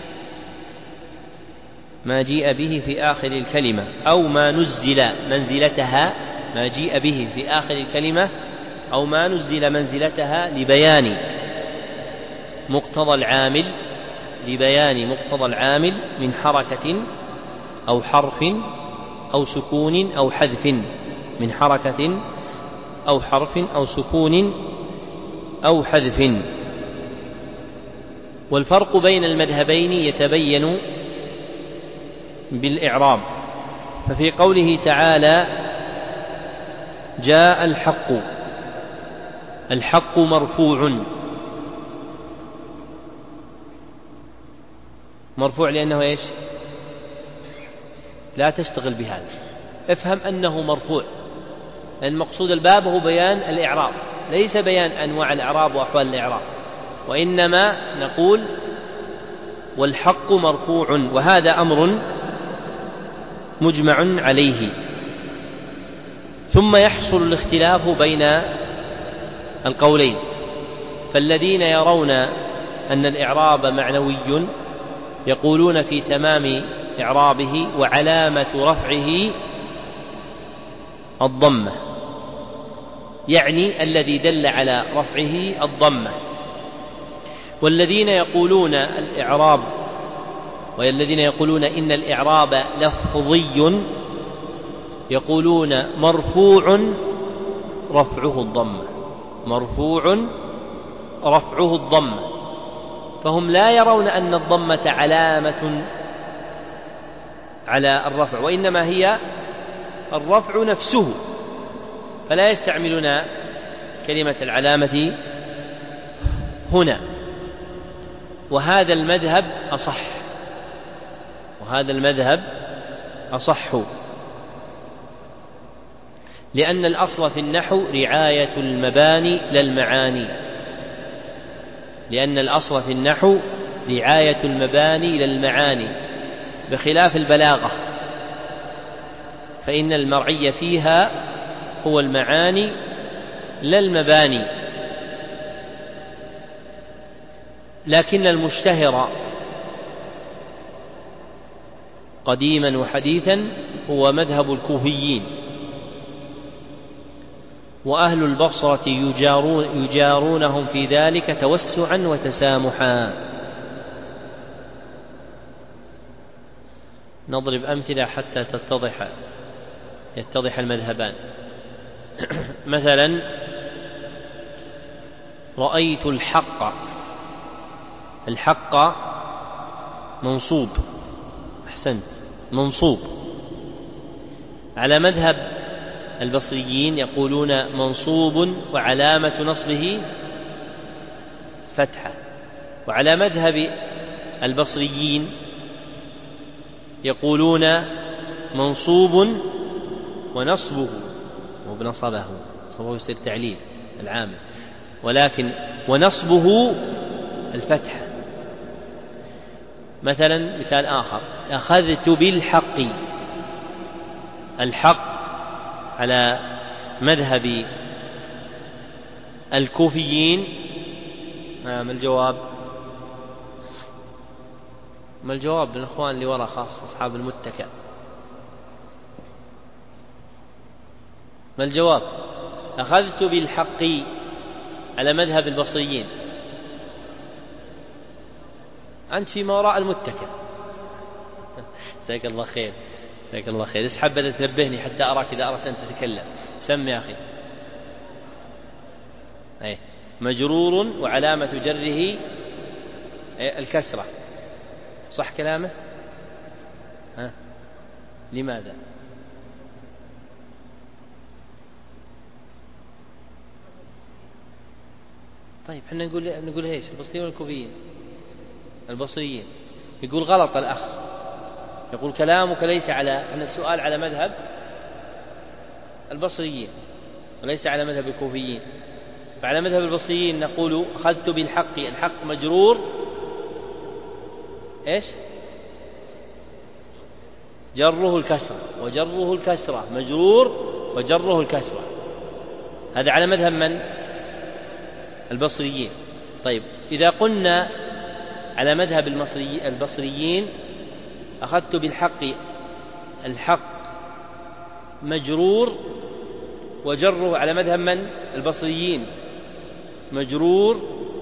ما جيء به في آخر الكلمة، أو ما نزل منزلتها، ما جيء به في آخر الكلمة أو ما نزل منزلتها لبيان مقتضى العامل من حركة أو حرف أو سكون أو حذف، من حركة أو حرف أو سكون أو حذف. والفرق بين المذهبين يتبين بالإعراب. ففي قوله تعالى جاء الحق مرفوع لأنه إيش؟ لا تشتغل بهذا، افهم أنه مرفوع، لأن مقصود الباب هو بيان الإعراب، ليس بيان أنواع الإعراب وأحوال الإعراب، وإنما نقول والحق مرفوع، وهذا أمر مجمع عليه. ثم يحصل الاختلاف بين القولين، فالذين يرون أن الإعراب معنوي يقولون في تمام إعرابه وعلامة رفعه الضمة، يعني الذي دل على رفعه الضمة. والذين يقولون إن الإعراب لفظي يقولون مرفوع رفعه الضمة، فهم لا يرون أن الضمة علامة على الرفع، وإنما هي الرفع نفسه، فلا يستعملون كلمة العلامة هنا. وهذا المذهب أصح، لأن الأصل في النحو رعاية المباني للمعاني، بخلاف البلاغة فإن المرعي فيها هو المعاني لا المباني. لكن المشتهر قديما وحديثا هو مذهب الكوفيين، وأهل البصرة يجارونهم في ذلك توسعا وتسامحا. نضرب أمثلة حتى يتضح المذهبان. مثلا رأيت الحق منصوب، أحسنت، منصوب. على مذهب البصريين يقولون منصوب وعلامة نصبه فتحة، وعلى مذهب البصريين يقولون منصوب ونصبه وبنصبه، صبه يصير تعليل العامل، ولكن ونصبه الفتحة. مثلا مثال آخر، أخذت بالحق، الحق على مذهب الكوفيين ما الجواب للإخوان اللي وراء خاص أصحاب المتكأ؟ ما الجواب؟ أخذت بالحق على مذهب البصريين، أنت فيما وراء المتكأ. جزاك الله خير، جزاك الله خير. إيش حبذا تنبهني حتى أراك إذا أردت أن تتكلم. سم يا أخي. مجرور وعلامة جره الكسرة، صح كلامه؟ لماذا؟ طيب احنا نقول ايش؟ البصريين والكوفيين؟ البصريين. يقول غلط الأخ، يقول كلامك ليس أن السؤال على مذهب البصريين وليس على مذهب الكوفيين. فعلى مذهب البصريين نقول أخذت بالحق، الحق مجرور ايش؟ جره الكسرة، وجره الكسرة مجرور وجره الكسرة. هذا على مذهب من؟ البصريين. طيب إذا قلنا على مذهب البصريين أخذت بالحق، الحق مجرور وجره على مذهب من؟ البصريين مجرور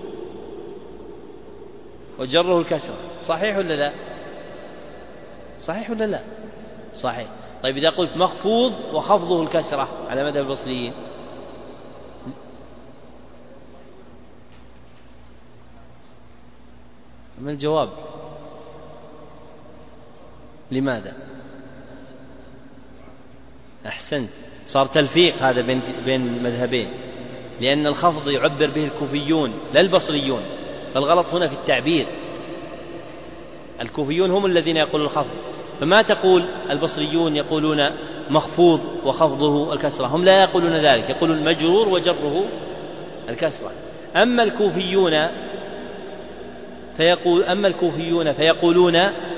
وجره الكسرة، صحيح ولا لا؟ صحيح ولا لا؟ صحيح. طيب إذا قلت مخفوض وخفضه الكسرة على مذهب البصريين، ما الجواب؟ لماذا؟ أحسنت، صار تلفيق هذا بين مذهبين، لأن الخفض يعبر به الكوفيون لا البصريون، فالغلط هنا في التعبير. الكوفيون هم الذين يقولون الخفض، فما تقول البصريون يقولون مخفوض وخفضه الكسرة، هم لا يقولون ذلك، يقولون مجرور وجره الكسرة. أما الكوفيون فيقولون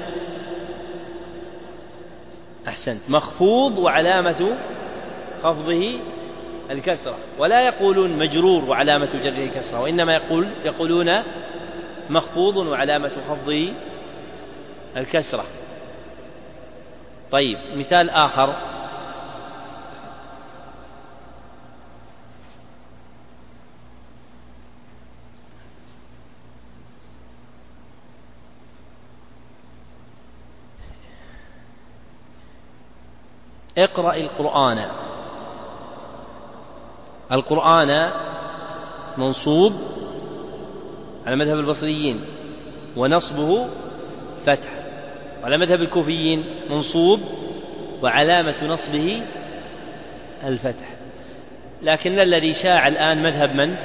أحسنت مخفوض وعلامة خفضه الكسرة، ولا يقولون مجرور وعلامة جره الكسرة، وإنما يقولون مخفوض وعلامة خفضه الكسرة. طيب مثال آخر، اقرأ القرآن. القرآن منصوب على مذهب البصريين ونصبه فتح، وعلى مذهب الكوفيين منصوب وعلامة نصبه الفتح. لكن الذي شاع الآن مذهب من؟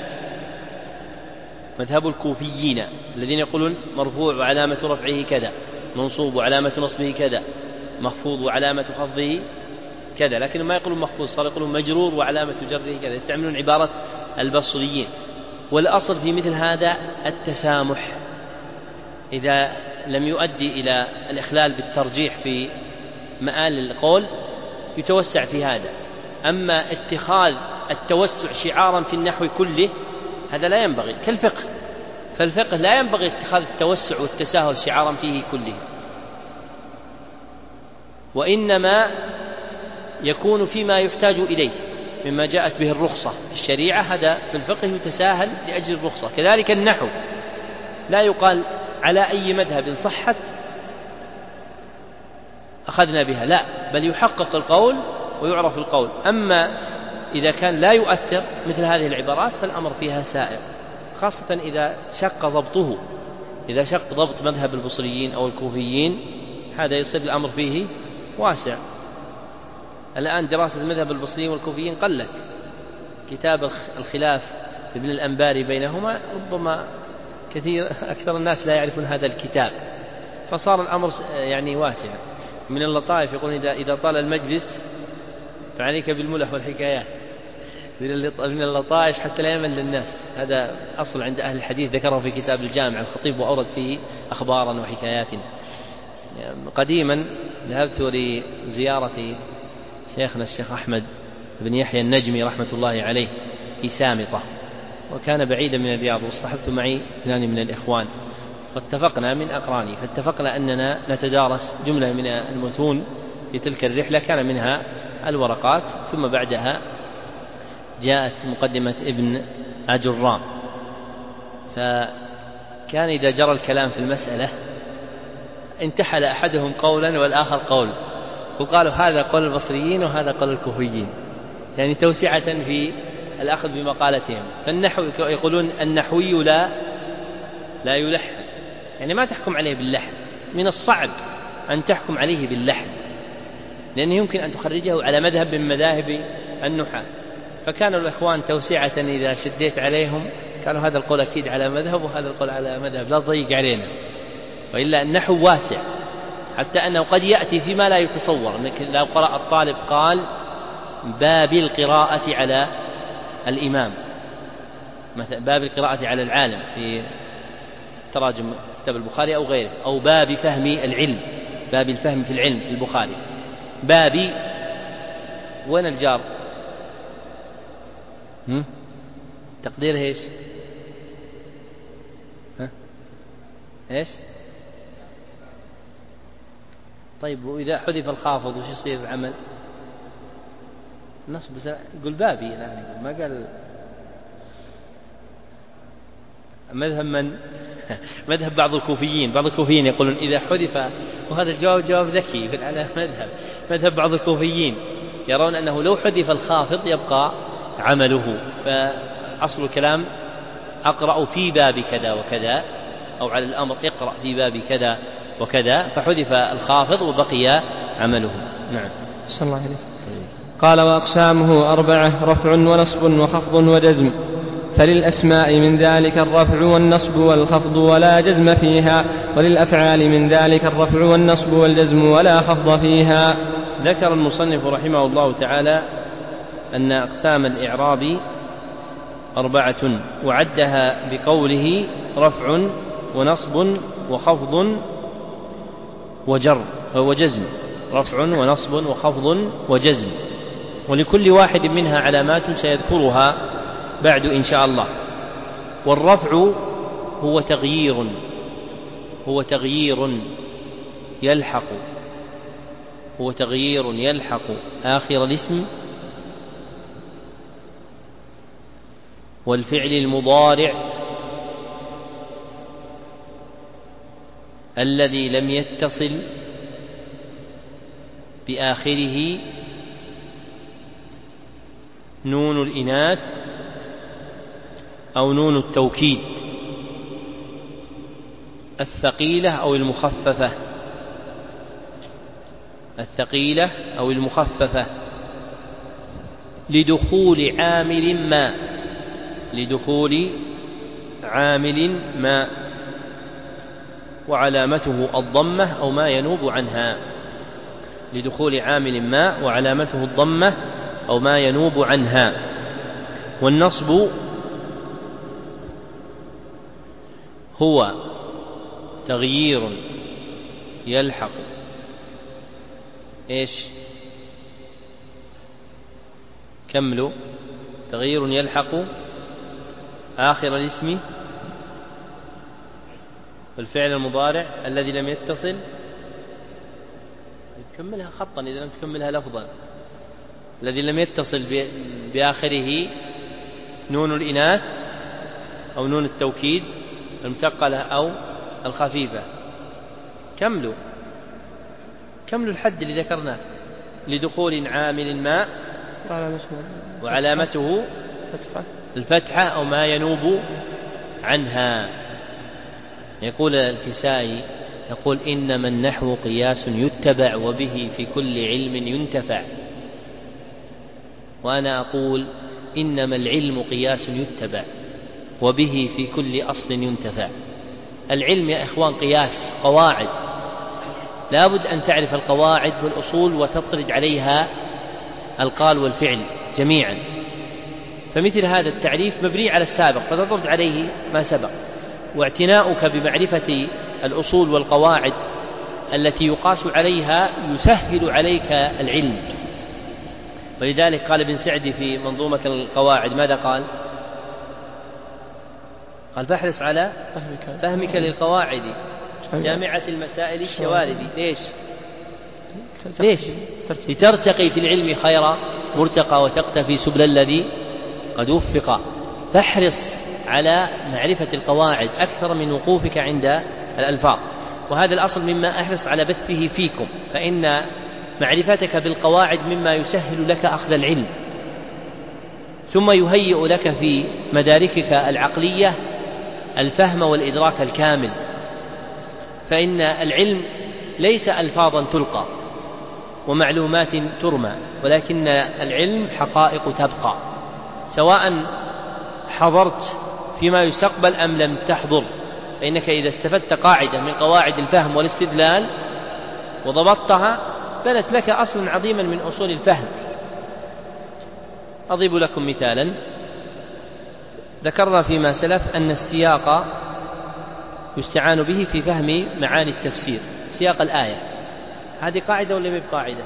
مذهب الكوفيين الذين يقولون مرفوع وعلامة رفعه كذا، منصوب وعلامة نصبه كذا، مخفوض وعلامة خفضه كذا، لكن ما يقولون مخفوض، صار يقولون مجرور وعلامة جره كذا، يستعملون عبارة البصريين. والأصل في مثل هذا التسامح، إذا لم يؤدي إلى الإخلال بالترجيح في مآل القول يتوسع في هذا. أما اتخاذ التوسع شعارا في النحو كله هذا لا ينبغي، كالفقه، فالفقه لا ينبغي اتخاذ التوسع والتساهل شعارا فيه كله، وإنما يكون فيما يحتاج إليه مما جاءت به الرخصة في الشريعة، هذا في الفقه يتساهل لأجل الرخصة. كذلك النحو لا يقال على أي مذهب صحت أخذنا بها، لا، بل يحقق القول ويعرف القول. أما إذا كان لا يؤثر مثل هذه العبارات فالأمر فيها سائر، خاصة إذا شق ضبطه، إذا شق ضبط مذهب البصريين أو الكوفيين هذا يصير الأمر فيه واسع. الآن دراسة مذهب البصريين والكوفيين قلت، كتاب الخلاف ابن الأنباري بينهما ربما أكثر الناس لا يعرفون هذا الكتاب، فصار الأمر يعني واسع. من اللطائف يقول إذا طال المجلس فعليك بالملح والحكايات، من اللطائف حتى لا يمل للناس. هذا أصل عند أهل الحديث ذكره في كتاب الجامع الخطيب وأورد فيه أخبارا وحكايات. قديما ذهبت لزيارة شيخنا الشيخ أحمد بن يحيى النجمي رحمة الله عليه في سامطة، وكان بعيدا من الرياض، واصطحبت معي اثنان من الإخوان، فاتفقنا من أقراني، فاتفقنا أننا نتدارس جملة من المتون في تلك الرحلة، كان منها الورقات، ثم بعدها جاءت مقدمة ابن أجرام. فكان إذا جرى الكلام في المسألة انتحل أحدهم قولا والآخر قول، وقالوا هذا قول البصريين وهذا قول الكوفيين، يعني توسعة في الأخذ بمقالتهم. فالنحو يقولون النحوي لا يلحن، يعني ما تحكم عليه باللحن، من الصعب أن تحكم عليه باللحن، لأنه يمكن أن تخرجه على مذهب من مذاهب النحاة. فكان الإخوان توسعة إذا شديت عليهم قالوا هذا القول أكيد على مذهب وهذا القول على مذهب، لا تضيق علينا، وإلا النحو واسع، حتى أنه قد يأتي فيما لا يتصور. لو قرأ الطالب قال باب القراءة على الإمام، مثلا باب القراءة على العالم في تراجم كتاب البخاري أو غيره، أو باب فهم العلم، باب الفهم في العلم في البخاري، بابي وين الجار؟ تقديره ايش؟ ايش؟ طيب وإذا حذف الخافض وش يصير العمل؟ نصب، قل بابي الآن، ما قال مذهب من؟ مذهب بعض الكوفيين. بعض الكوفيين يقولون إذا حذف، وهذا الجواب جواب ذكي على مذهب بعض الكوفيين، يرون أنه لو حذف الخافض يبقى عمله. فأصل الكلام أقرأ في باب كذا وكذا، أو على الأمر اقرأ في باب كذا وكذا، فحذف الخافض وبقي عمله. نعم.
صلى الله عليه. قال وأقسامه 4: رفع ونصب وخفض وجزم. فللأسماء من ذلك الرفع والنصب والخفض ولا جزم فيها، وللأفعال من ذلك الرفع والنصب والجزم ولا خفض فيها.
ذكر المصنف رحمه الله تعالى أن أقسام الإعراب 4، وعدها بقوله رفع ونصب وخفض وجر وجزم، رفع ونصب وخفض وجزم، ولكل واحد منها علامات سيذكرها بعد إن شاء الله. والرفع هو تغيير يلحق آخر الاسم والفعل المضارع الذي لم يتصل بآخره نون الإناث أو نون التوكيد الثقيلة أو المخففة لدخول عامل ما وعلامته الضمة أو ما ينوب عنها، لدخول عامل ما وعلامته الضمة أو ما ينوب عنها. والنصب هو تغيير يلحق ايش؟ كملوا. تغيير يلحق آخر الاسم والفعل المضارع الذي لم يتصل، كملها خطا إذا لم تكملها لفظا، الذي لم يتصل بآخره نون الإناث أو نون التوكيد المثقلة أو الخفيفة. كملوا الحد اللي ذكرناه. لدخول عامل ما وعلامته الفتحة أو ما ينوب عنها. يقول الكسائي يقول إنما النحو قياس يتبع وبه في كل علم ينتفع، وأنا أقول إنما العلم قياس يتبع وبه في كل أصل ينتفع. العلم يا إخوان قياس، قواعد، لا بد أن تعرف القواعد والأصول وتطرد عليها القال والفعل جميعا. فمثل هذا التعريف مبني على السابق فتطرد عليه ما سبق، واعتناؤك بمعرفة الأصول والقواعد التي يقاس عليها يسهل عليك العلم. ولذلك قال ابن سعدي في منظومة القواعد ماذا قال؟ قال فاحرص على فهمك للقواعد جامعة المسائل الشوارد. ليش؟ لترتقي في العلم خير مرتقى وتقتفي سبل الذي قد وفق. فاحرص على معرفة القواعد أكثر من وقوفك عند الألفاظ، وهذا الأصل مما أحرص على بثه فيكم، فإن معرفتك بالقواعد مما يسهل لك أخذ العلم، ثم يهيئ لك في مداركك العقلية الفهم والإدراك الكامل. فإن العلم ليس ألفاظا تلقى ومعلومات ترمى، ولكن العلم حقائق تبقى، سواء حضرت فيما يستقبل أم لم تحضر. فإنك إذا استفدت قاعدة من قواعد الفهم والاستدلال وضبطتها بنت لك أصلا عظيما من أصول الفهم. أضرب لكم مثالا. ذكرنا فيما سلف أن السياق يستعان به في فهم معاني التفسير، سياق الآية. هذه قاعدة ولا ما بقاعدة؟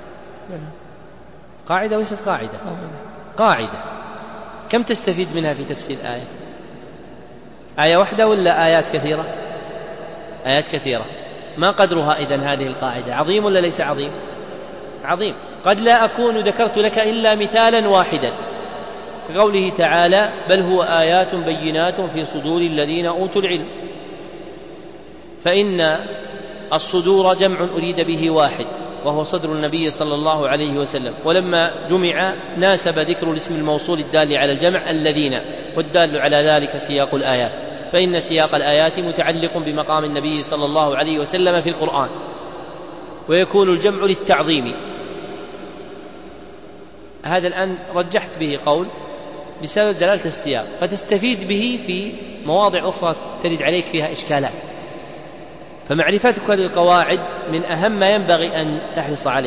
قاعدة وليست قاعدة، قاعدة. كم تستفيد منها في تفسير الآية؟ آية واحدة ولا آيات كثيرة؟ آيات كثيرة. ما قدرها إذن هذه القاعدة؟ عظيم ولا ليس عظيم؟ عظيم. قد لا أكون ذكرت لك إلا مثالا واحدا، كقوله تعالى: بل هو آيات بينات في صدور الذين أوتوا العلم. فإن الصدور جمع أريد به واحد، وهو صدر النبي صلى الله عليه وسلم، ولما جمع ناسب ذكر الاسم الموصول الدال على الجمع الذين، والدال على ذلك سياق الآيات، فإن سياق الآيات متعلق بمقام النبي صلى الله عليه وسلم في القرآن، ويكون الجمع للتعظيم. هذا الآن رجحت به قول بسبب دلالة السياق، فتستفيد به في مواضع أخرى ترد عليك فيها إشكالات. فمعرفتك للقواعد من أهم ما ينبغي أن تحرص عليه.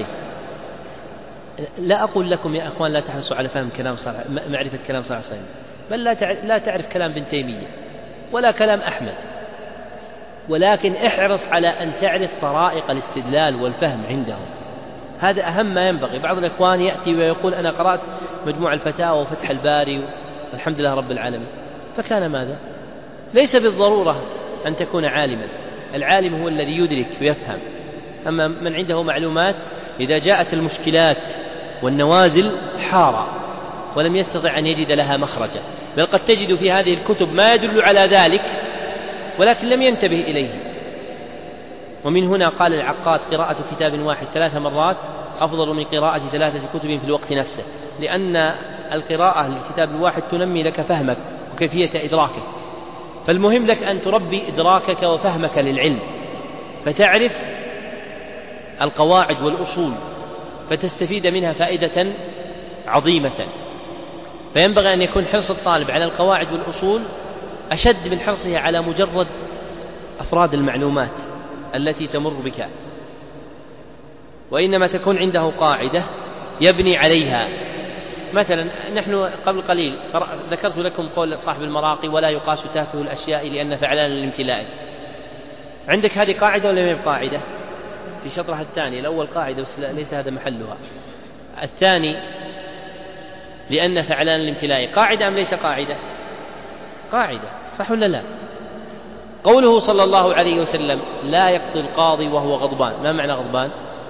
لا أقول لكم يا أخوان لا تحرصوا على فهم كلام صالح، معرفة كلام صالح صحيح، بل لا تعرف كلام ابن تيمية ولا كلام أحمد، ولكن احرص على أن تعرف طرائق الاستدلال والفهم عندهم. هذا أهم ما ينبغي. بعض الإخوان يأتي ويقول: أنا قرأت مجموع الفتاوى وفتح الباري والحمد لله رب العالمين، فكان ماذا؟ ليس بالضرورة أن تكون عالما. العالم هو الذي يدرك ويفهم، أما من عنده معلومات إذا جاءت المشكلات والنوازل حار ولم يستطع أن يجد لها مخرجا، بل قد تجد في هذه الكتب ما يدل على ذلك ولكن لم ينتبه إليه. ومن هنا قال العقاد: قراءة كتاب واحد 3 مرات أفضل من قراءة 3 كتب في الوقت نفسه، لأن القراءة للكتاب الواحد تنمي لك فهمك وكيفية إدراكه. فالمهم لك أن تربي إدراكك وفهمك للعلم، فتعرف القواعد والأصول فتستفيد منها فائدة عظيمة. فينبغي أن يكون حرص الطالب على القواعد والأصول أشد من حرصه على مجرد أفراد المعلومات التي تمر بك، وإنما تكون عنده قاعدة يبني عليها. مثلا نحن قبل قليل ذكرت لكم قول صاحب المراقي: ولا يقاس تافه الأشياء لأن فعلان للامتلاء. عندك هذه قاعدة ولا ما قاعدة؟ في شطرها الثاني. الأول قاعدة ليس هذا محلها. الثاني لأن فعلان للامتلاء قاعدة أم ليس قاعدة؟ قاعدة، صح ولا لا؟ قوله صلى الله عليه وسلم: لا يقضي القاضي وهو غضبان. ما معنى غضبان؟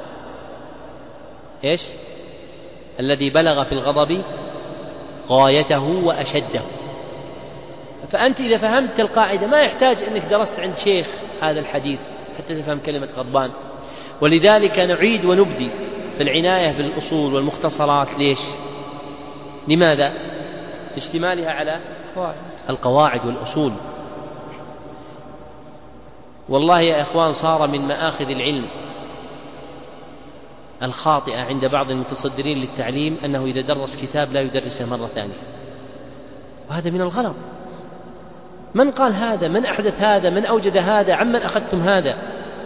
إيش؟ الذي بلغ في الغضب غايته وأشده. فأنت إذا فهمت القاعدة ما يحتاج أنك درست عند شيخ هذا الحديث حتى تفهم كلمة غضبان. ولذلك نعيد ونبدي في العناية بالأصول والمختصرات. ليش؟ لماذا؟ اشتمالها على القواعد والأصول. والله يا إخوان صار من مآخذ العلم الخاطئة عند بعض المتصدرين للتعليم أنه إذا درس كتاب لا يدرسه مرة ثانية، وهذا من الغلط. من قال هذا؟ من أحدث هذا؟ من أوجد هذا؟ عمن أخذتم هذا؟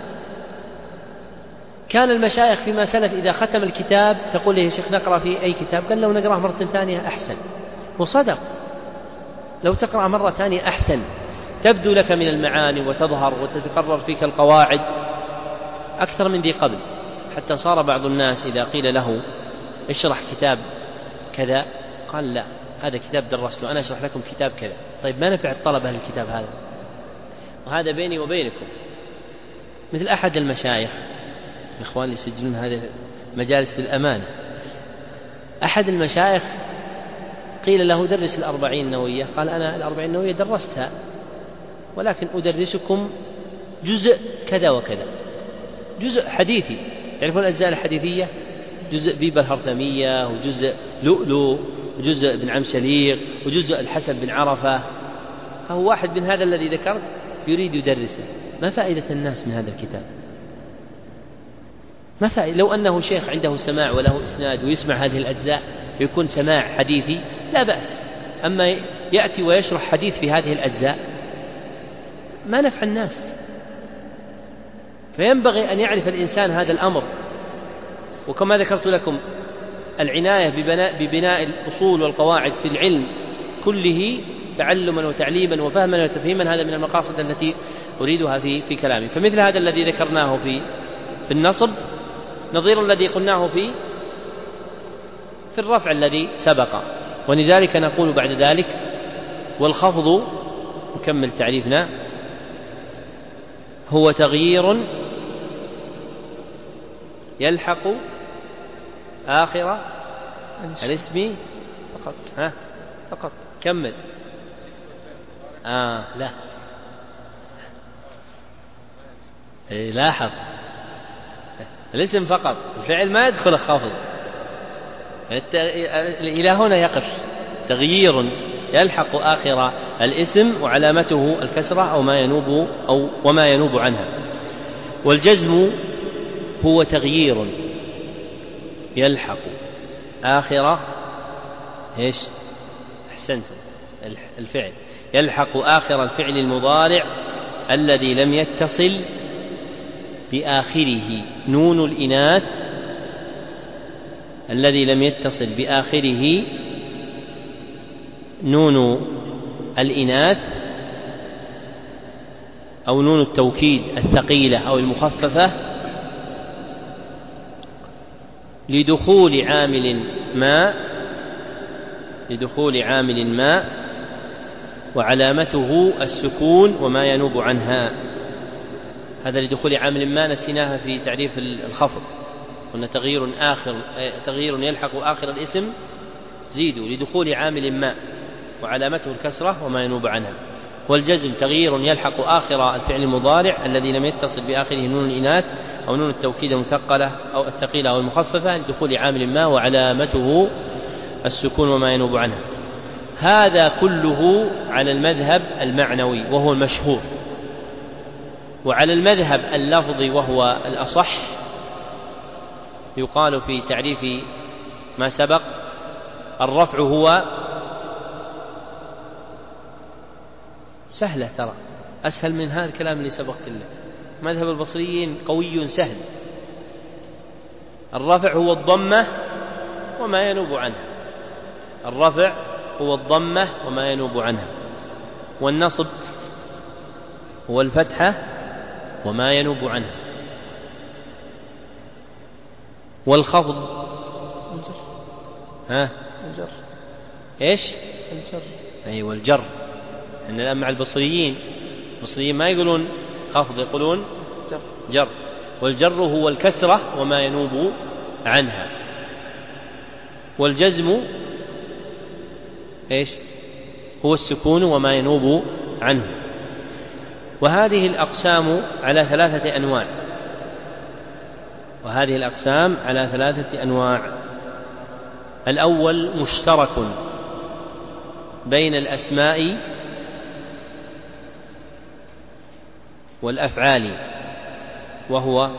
كان المشايخ فيما سلف إذا ختم الكتاب تقول له: يا شيخ نقرأ في أي كتاب؟ قال: لو نقرأه مرة ثانية أحسن. وصدق، لو تقرأ مرة ثانية أحسن، تبدو لك من المعاني وتظهر وتتقرر فيك القواعد أكثر من ذي قبل. حتى صار بعض الناس إذا قيل له: اشرح كتاب كذا، قال: لا، هذا كتاب درسته، أنا أشرح لكم كتاب كذا. طيب ما نفع الطلبة الكتاب هذا؟ وهذا بيني وبينكم. مثل أحد المشايخ، الإخوان اللي يسجلون هذه المجالس بالأمانة، أحد المشايخ قيل له: درس 40 النووية. قال: أنا 40 النووية درستها، ولكن أدرسكم جزء كذا وكذا، جزء حديثي. تعرفون الأجزاء الحديثية؟ جزء بيبة الهرثمية، وجزء لؤلؤ، وجزء ابن عم شليق، وجزء الحسن بن عرفة. فهو واحد من هذا الذي ذكرت يريد يدرسه، ما فائدة الناس من هذا الكتاب؟ ما فائدة؟ لو أنه شيخ عنده سماع وله إسناد ويسمع هذه الأجزاء يكون سماع حديثي لا بأس، أما يأتي ويشرح حديث في هذه الأجزاء ما نفع الناس. فينبغي أن يعرف الإنسان هذا الأمر. وكما ذكرت لكم العناية ببناء الأصول والقواعد في العلم كله تعلما وتعليما وفهما وتفهيما، هذا من المقاصد التي أريدها في كلامي. فمثل هذا الذي ذكرناه في النصب نظير الذي قلناه في الرفع الذي سبق. ولذلك نقول بعد ذلك: والخفض، نكمل تعريفنا، هو تغيير يلحق آخر الاسم فقط. فقط كمل. لا لاحظ الاسم فقط، الفعل ما يدخل خفض. إلى هنا يقف. تغيير يلحق آخر الاسم وعلامته الكسرة أو وما ينوب عنها. والجزم هو تغيير يلحق آخر أحسنتم، الفعل يلحق آخر الفعل المضارع الذي لم يتصل بآخره نون الإناث، الذي لم يتصل بآخره نون الإناث أو نون التوكيد الثقيلة أو المخففة لدخول عامل ما وعلامته السكون وما ينوب عنها. هذا لدخول عامل ما نسيناها في تعريف الخفض، قلنا تغيير يلحق آخر الاسم، زيدوا لدخول عامل ما وعلامته الكسرة وما ينوب عنها. والجزم تغيير يلحق آخر الفعل المضارع الذي لم يتصل بآخره نون الإناث أو نون التوكيد المثقلة أو الثقيلة أو المخففة لدخول عامل ما وعلامته السكون وما ينوب عنها. هذا كله على المذهب المعنوي وهو المشهور. وعلى المذهب اللفظي وهو الأصح يقال في تعريف ما سبق: الرفع هو سهلة، ترى أسهل من هذا الكلام اللي سبق كله. مذهب البصريين قوي سهل. الرفع هو الضمة وما ينوب عنها. الرفع هو الضمة وما ينوب عنها. والنصب هو الفتحة وما ينوب عنها. والخفض
الجر.
ايش؟
الجر.
ايوه الجر. ان الان مع المصريين ما يقولون خفض، يقولون جر. والجر هو الكسرة وما ينوب عنها. والجزم ايش؟ هو السكون وما ينوب عنه. وهذه الأقسام على ثلاثة أنواع. الأول مشترك بين الأسماء والأفعال، وهو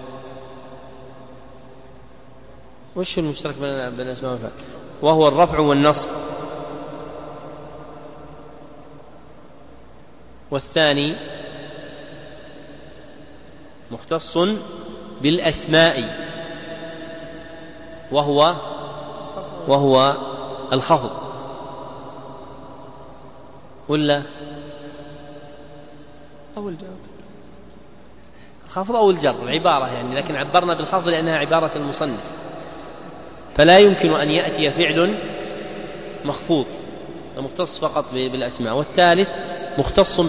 وش المشترك بين الأسماء والأفعال؟ وهو الرفع والنصب. والثاني مختص بالأسماء وهو الخفض، ولا
أو الجر؟
الخفض أو الجر العبارة يعني، لكن عبرنا بالخفض لأنها عبارة المصنف، فلا يمكن أن يأتي فعل مخفوض، مختص فقط بالأسماء. والثالث مختص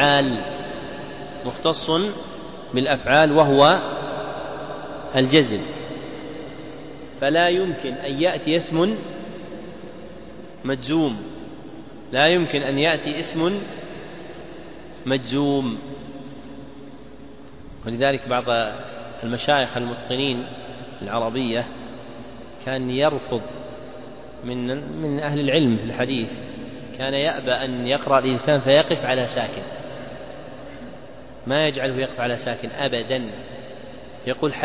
بالأفعال وهو الجزم، فلا يمكن أن يأتي اسم مجزوم، لا يمكن أن يأتي اسم مجزوم. ولذلك بعض المشايخ المتقنين العربية كان يرفض من أهل العلم في الحديث، كان يأبى أن يقرأ الإنسان فيقف على ساكن، ما يجعله يقف على ساكن أبدا، يقول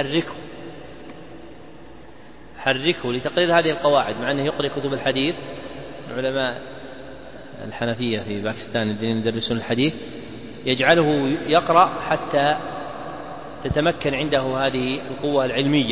حركه لتقرير هذه القواعد، مع أنه يقرأ كتب الحديث. علماء الحنفية في باكستان الذين يدرسون الحديث يجعله يقرأ حتى تتمكن عنده هذه القوة العلمية.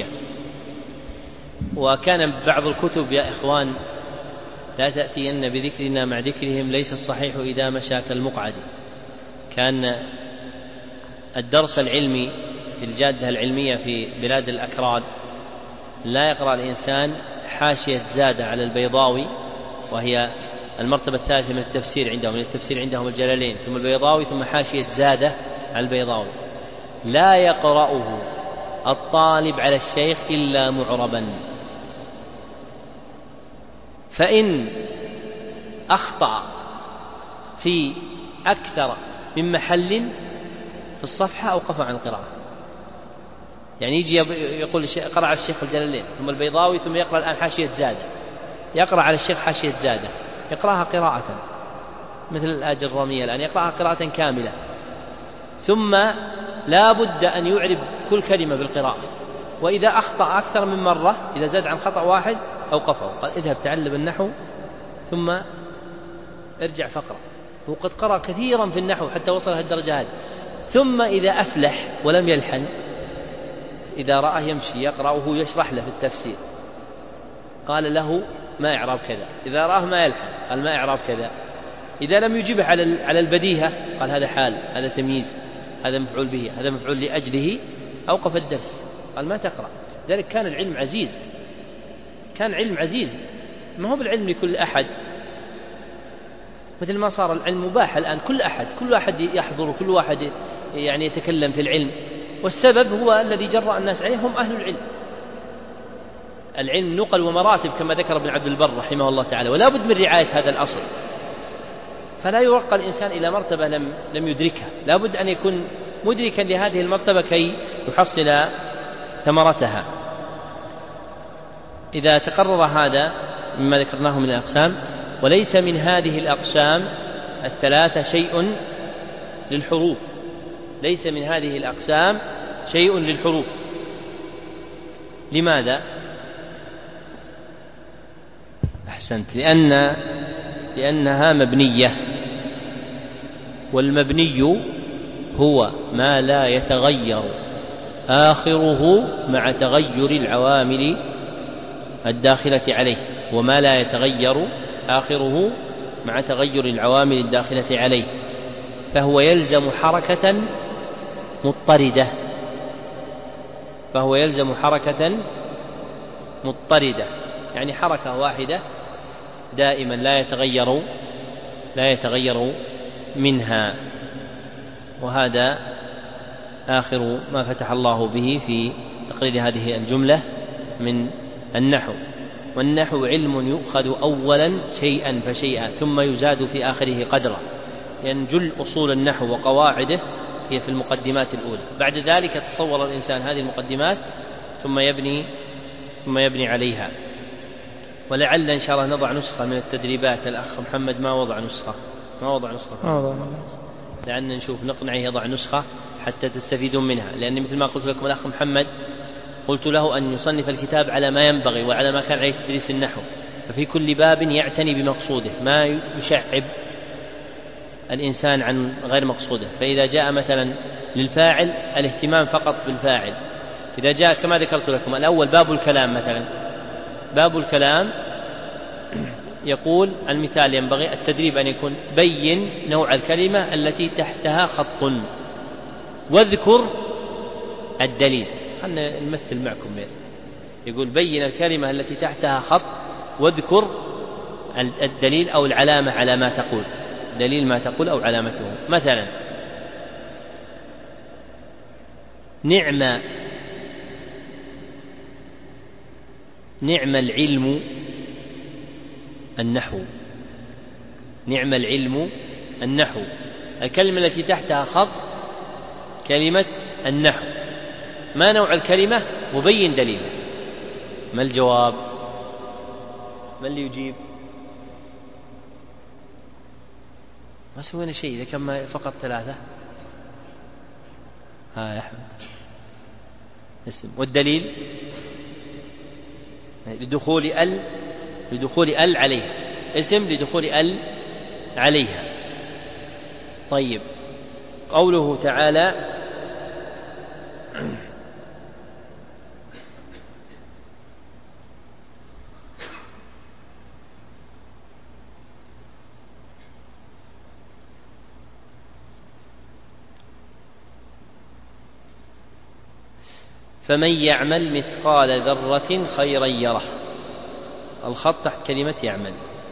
وكان بعض الكتب يا إخوان: لا تأتين بذكرنا مع ذكرهم، ليس الصحيح إذا مشى كالمقعد. كان الدرس العلمي في الجادة العلمية في بلاد الأكراد لا يقرأ الإنسان حاشية زادة على البيضاوي، وهي المرتبة الثالثة من التفسير عندهم. من التفسير عندهم الجلالين ثم البيضاوي ثم حاشية زادة على البيضاوي. لا يقرأه الطالب على الشيخ إلا معربا، فإن أخطأ في أكثر من محل في الصفحة أوقف عن القراءة. يعني يجي يقول قرأ على الشيخ الجلالين ثم البيضاوي ثم يقرأ الآن حاشية زادة، يقرأ على الشيخ حاشية زادة، يقرأها قراءة مثل الآجر الرامية الآن، يقرأها قراءة كاملة، ثم لا بد أن يعرب كل كلمة بالقراءة. وإذا أخطأ أكثر من مرة، إذا زاد عن خطأ واحد أوقفه، قال: اذهب تعلم النحو ثم ارجع فقرة. وقد قرأ كثيرا في النحو حتى وصل هالدرجة هذه. ثم إذا أفلح ولم يلحن، إذا رآه يمشي يقرأ وهو يشرح له في التفسير، قال له: ما إعراب كذا. إذا رآه ما يلحن قال: ما إعراب كذا. إذا لم يجبه على البديهة قال: هذا حال، هذا تمييز، هذا مفعول به، هذا مفعول لأجله، أوقف الدرس، قال: ما تقرأ. ذلك كان العلم عزيز، كان علم عزيز، ما هو بالعلم لكل أحد، مثل ما صار العلم مباح الآن، كل أحد يحضر، كل واحد يعني يتكلم في العلم. والسبب هو الذي جرأ الناس عليه، هم أهل العلم. العلم نقل ومراتب كما ذكر ابن عبد البر رحمه الله تعالى، ولا بد من رعاية هذا الأصل، فلا يرقى الإنسان إلى مرتبة لم يدركها، لا بد أن يكون مدركا لهذه المرتبة كي يحصل ثمرتها. إذا تقرر هذا مما ذكرناه من الأقسام، وليس من هذه الأقسام الثلاثة شيء للحروف، ليس من هذه الأقسام شيء للحروف. لماذا؟ أحسنت، لأنها مبنية، والمبني هو ما لا يتغير آخره مع تغير العوامل الداخلة عليه، وما لا يتغير آخره مع تغير العوامل الداخلة عليه، فهو يلزم حركة مضطردة، فهو يلزم حركة مضطردة، يعني حركة واحدة دائما لا يتغير منها. وهذا آخر ما فتح الله به في تقرير هذه الجملة من النحو. والنحو علم يؤخذ أولا شيئا فشيئا ثم يزاد في آخره قدرا، لأن جل أصول النحو وقواعده هي في المقدمات الأولى. بعد ذلك تصور الإنسان هذه المقدمات ثم يبني عليها. ولعل إن شاء الله نضع نسخة من التدريبات. الأخ محمد ما وضع نسخة لأن نشوف نقنعه يضع نسخة حتى تستفيدون منها، لأن مثل ما قلت لكم الأخ محمد قلت له أن يصنف الكتاب على ما ينبغي وعلى ما كان عليه تدريس النحو، ففي كل باب يعتني بمقصوده، ما يشعب الإنسان عن غير مقصوده. فإذا جاء مثلا للفاعل الاهتمام فقط بالفاعل. إذا جاء كما ذكرت لكم الأول باب الكلام، مثلا باب الكلام يقول المثال ينبغي التدريب أن يكون بين نوع الكلمة التي تحتها خط واذكر الدليل. خلنا نمثل معكم يقول بين الكلمة التي تحتها خط واذكر الدليل أو العلامة على ما تقول، دليل ما تقول أو علامته. مثلا نعم العلم النحو، نعم العلم النحو، الكلمة التي تحتها خط كلمة النحو. ما نوع الكلمة وبين دليله. ما الجواب؟ ما اللي يجيب؟ ما سوينا شيء إذا كان فقط ثلاثة. ها يا أحمد اسم. والدليل لدخول ال عليها، اسم لدخول ال عليها. طيب قوله تعالى فمن يعمل مثقال ذرة خيرا يره، الخط تحت كلمة يعمل.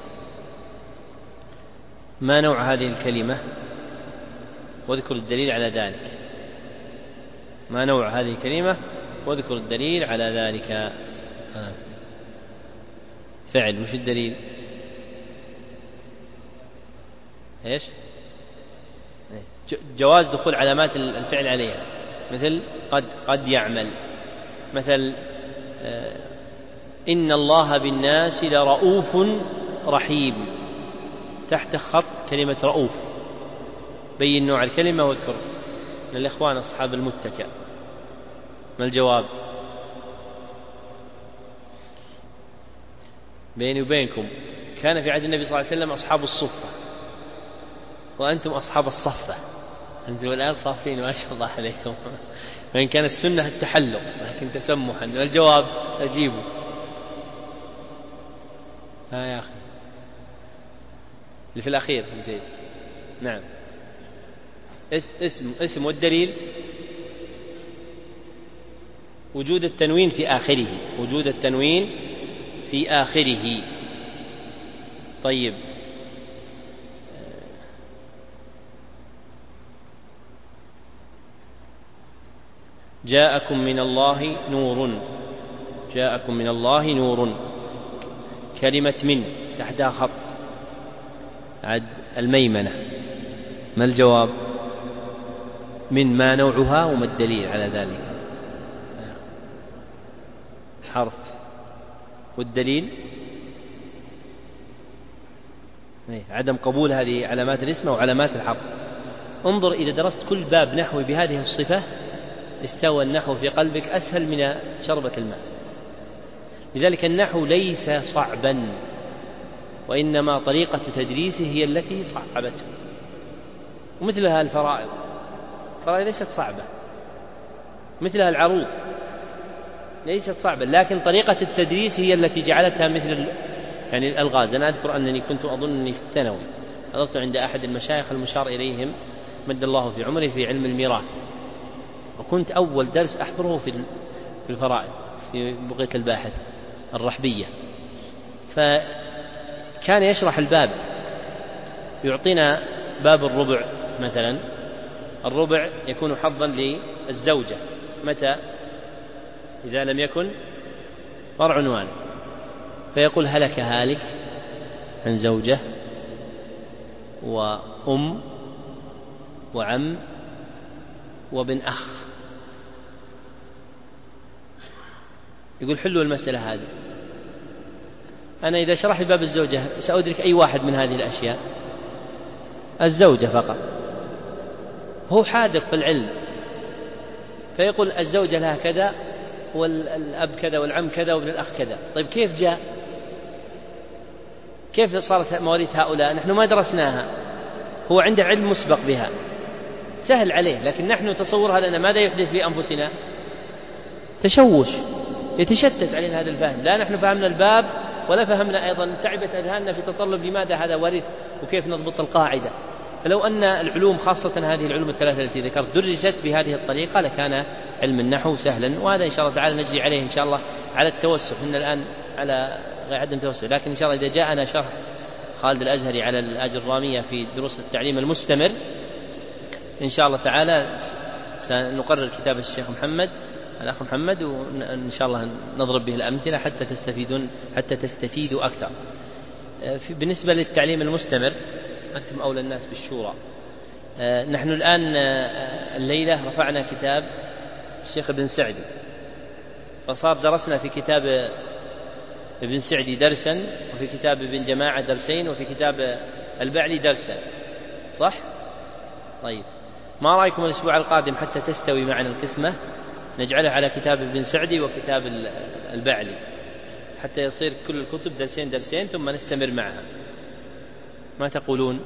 ما نوع هذه الكلمة؟ واذكر الدليل على ذلك. ما نوع هذه الكلمة؟ واذكر الدليل على ذلك. فعل، وش الدليل؟ ايش؟ جواز دخول علامات الفعل عليها، مثل قد يعمل، مثل إن الله بالناس لرؤوف رحيم، تحت خط كلمة رؤوف. بين نوع الكلمة واذكر. للإخوان أصحاب المتكأ ما الجواب؟ بيني وبينكم كان في عهد النبي صلى الله عليه وسلم أصحاب الصفة، وأنتم أصحاب الصفة، أنتم الآن صافين ما شاء الله عليكم. وإن كان السنة التحلق لكن تسمحا. والجواب أجيبه. يا أخي اللي في الأخير زين. نعم اسم. والدليل وجود التنوين في آخره، وجود التنوين في آخره. طيب جاءكم من الله نور، جاءكم من الله نور، كلمة من تحتها خط عد الميمنة. ما الجواب؟ من ما نوعها وما الدليل على ذلك؟ حرف. والدليل عدم قبول هذه علامات الاسم وعلامات الحرف. انظر إذا درست كل باب نحوي بهذه الصفة استوى النحو في قلبك أسهل من شربة الماء. لذلك النحو ليس صعبا، وإنما طريقة تدريسه هي التي صعبته. ومثلها الفرائض ليست صعبة، مثلها العروض ليست صعبة، لكن طريقة التدريس هي التي جعلتها مثل يعني الألغاز. أنا أذكر أنني كنت أظنني في الثانوي حضرت عند أحد المشايخ المشار إليهم مد الله في عمره في علم الميراث، وكنت أول درس أحضره في الفرائض في بقية الباحث الرحبية. فكان يشرح الباب، يعطينا باب الربع مثلا. الربع يكون حظا للزوجة متى؟ إذا لم يكن فرع عنوان. فيقول هلك هالك عن زوجة وأم وعم وابن أخ. يقول حلوا المسألة هذه. أنا إذا شرح باب الزوجة سأدرك أي واحد من هذه الأشياء؟ الزوجة فقط. هو حاذق في العلم، فيقول الزوجة لها كذا والأب كذا والعم كذا وابن الأخ كذا. طيب كيف جاء؟ كيف صارت مواريث هؤلاء؟ نحن ما درسناها. هو عنده علم مسبق بها سهل عليه، لكن نحن تصورها لنا ماذا يحدث في أنفسنا؟ تشوش، يتشتت علينا هذا الفهم. لا نحن فهمنا الباب ولا فهمنا أيضا، تعبت أذهاننا في تطلب لماذا هذا ورث وكيف نضبط القاعدة. فلو أن العلوم خاصة هذه العلوم الثلاثة التي ذكرت درست بهذه الطريقة لكان علم النحو سهلا. وهذا إن شاء الله تعالى نجري عليه إن شاء الله على التوسع. إن الآن على غير عدم توسع، لكن إن شاء الله إذا جاءنا شرح خالد الأزهري على الأجرامية في دروس التعليم المستمر إن شاء الله تعالى سنقرر كتاب الشيخ محمد الأخ محمد، وإن شاء الله نضرب به الأمثلة حتى تستفيدوا أكثر. بالنسبة للتعليم المستمر أنتم أولى الناس بالشورى. نحن الآن الليلة رفعنا كتاب الشيخ ابن سعدي، فصار درسنا في كتاب ابن سعدي درسا، وفي كتاب ابن جماعة درسين، وفي كتاب البعلي درسا، صح؟ طيب ما رأيكم الأسبوع القادم حتى تستوي معنا القسمة نجعلها على كتاب ابن سعدي وكتاب البعلي، حتى يصير كل الكتب درسين ثم نستمر معها. ما تقولون؟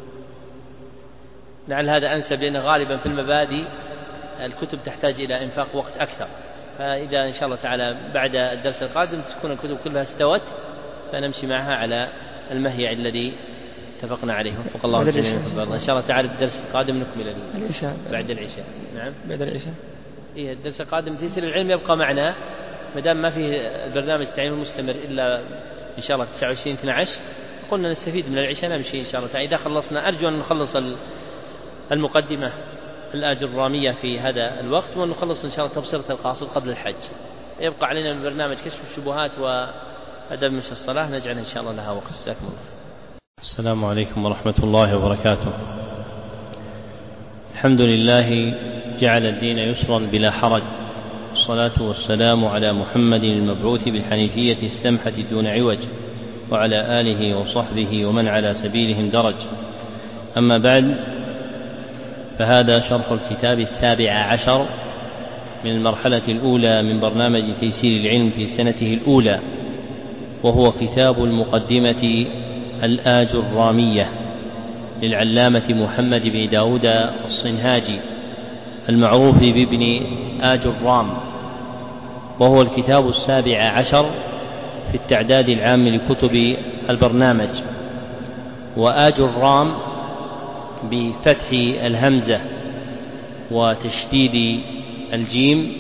لعل هذا أنسب، لأن غالبا في المبادئ الكتب تحتاج إلى إنفاق وقت أكثر، فإذا إن شاء الله تعالى بعد الدرس القادم تكون الكتب كلها استوت فنمشي معها على المهيع الذي اتفقنا عليه. وفق الله الجميع. إن شاء الله تعالى الدرس القادم نكمل
العشاء
بعد العشاء. نعم
بعد العشاء.
إيه الدرس القادم تيسير العلم يبقى معنا ما دام ما فيه البرنامج التعليمي المستمر إلا إن شاء الله 29/12، قلنا نستفيد من العشاء نمشي إن شاء الله تعالى. إذا خلصنا أرجو أن نخلص المقدمة الآجرامية في هذا الوقت، ونخلص إن شاء الله تبصرة القاصد قبل الحج. يبقى علينا من برنامج كشف الشبهات وأدب مشي الصلاة نجعل إن شاء الله لها وقت. جزاكم الله.
السلام عليكم ورحمة الله وبركاته. الحمد لله جعل الدين يسرا بلا حرج، والصلاة والسلام على محمد المبعوث بالحنيفية السمحة دون عوج، وعلى آله وصحبه ومن على سبيلهم درج. أما بعد، فهذا شرح الكتاب 17 من المرحلة الأولى من برنامج تيسير العلم في سنته الأولى، وهو كتاب المقدمة الآجرامية للعلامة محمد بن داود الصنهاجي المعروف بابن آجرام، وهو الكتاب 17 في التعداد العام لكتب البرنامج. وآجرام بفتح الهمزة وتشديد الجيم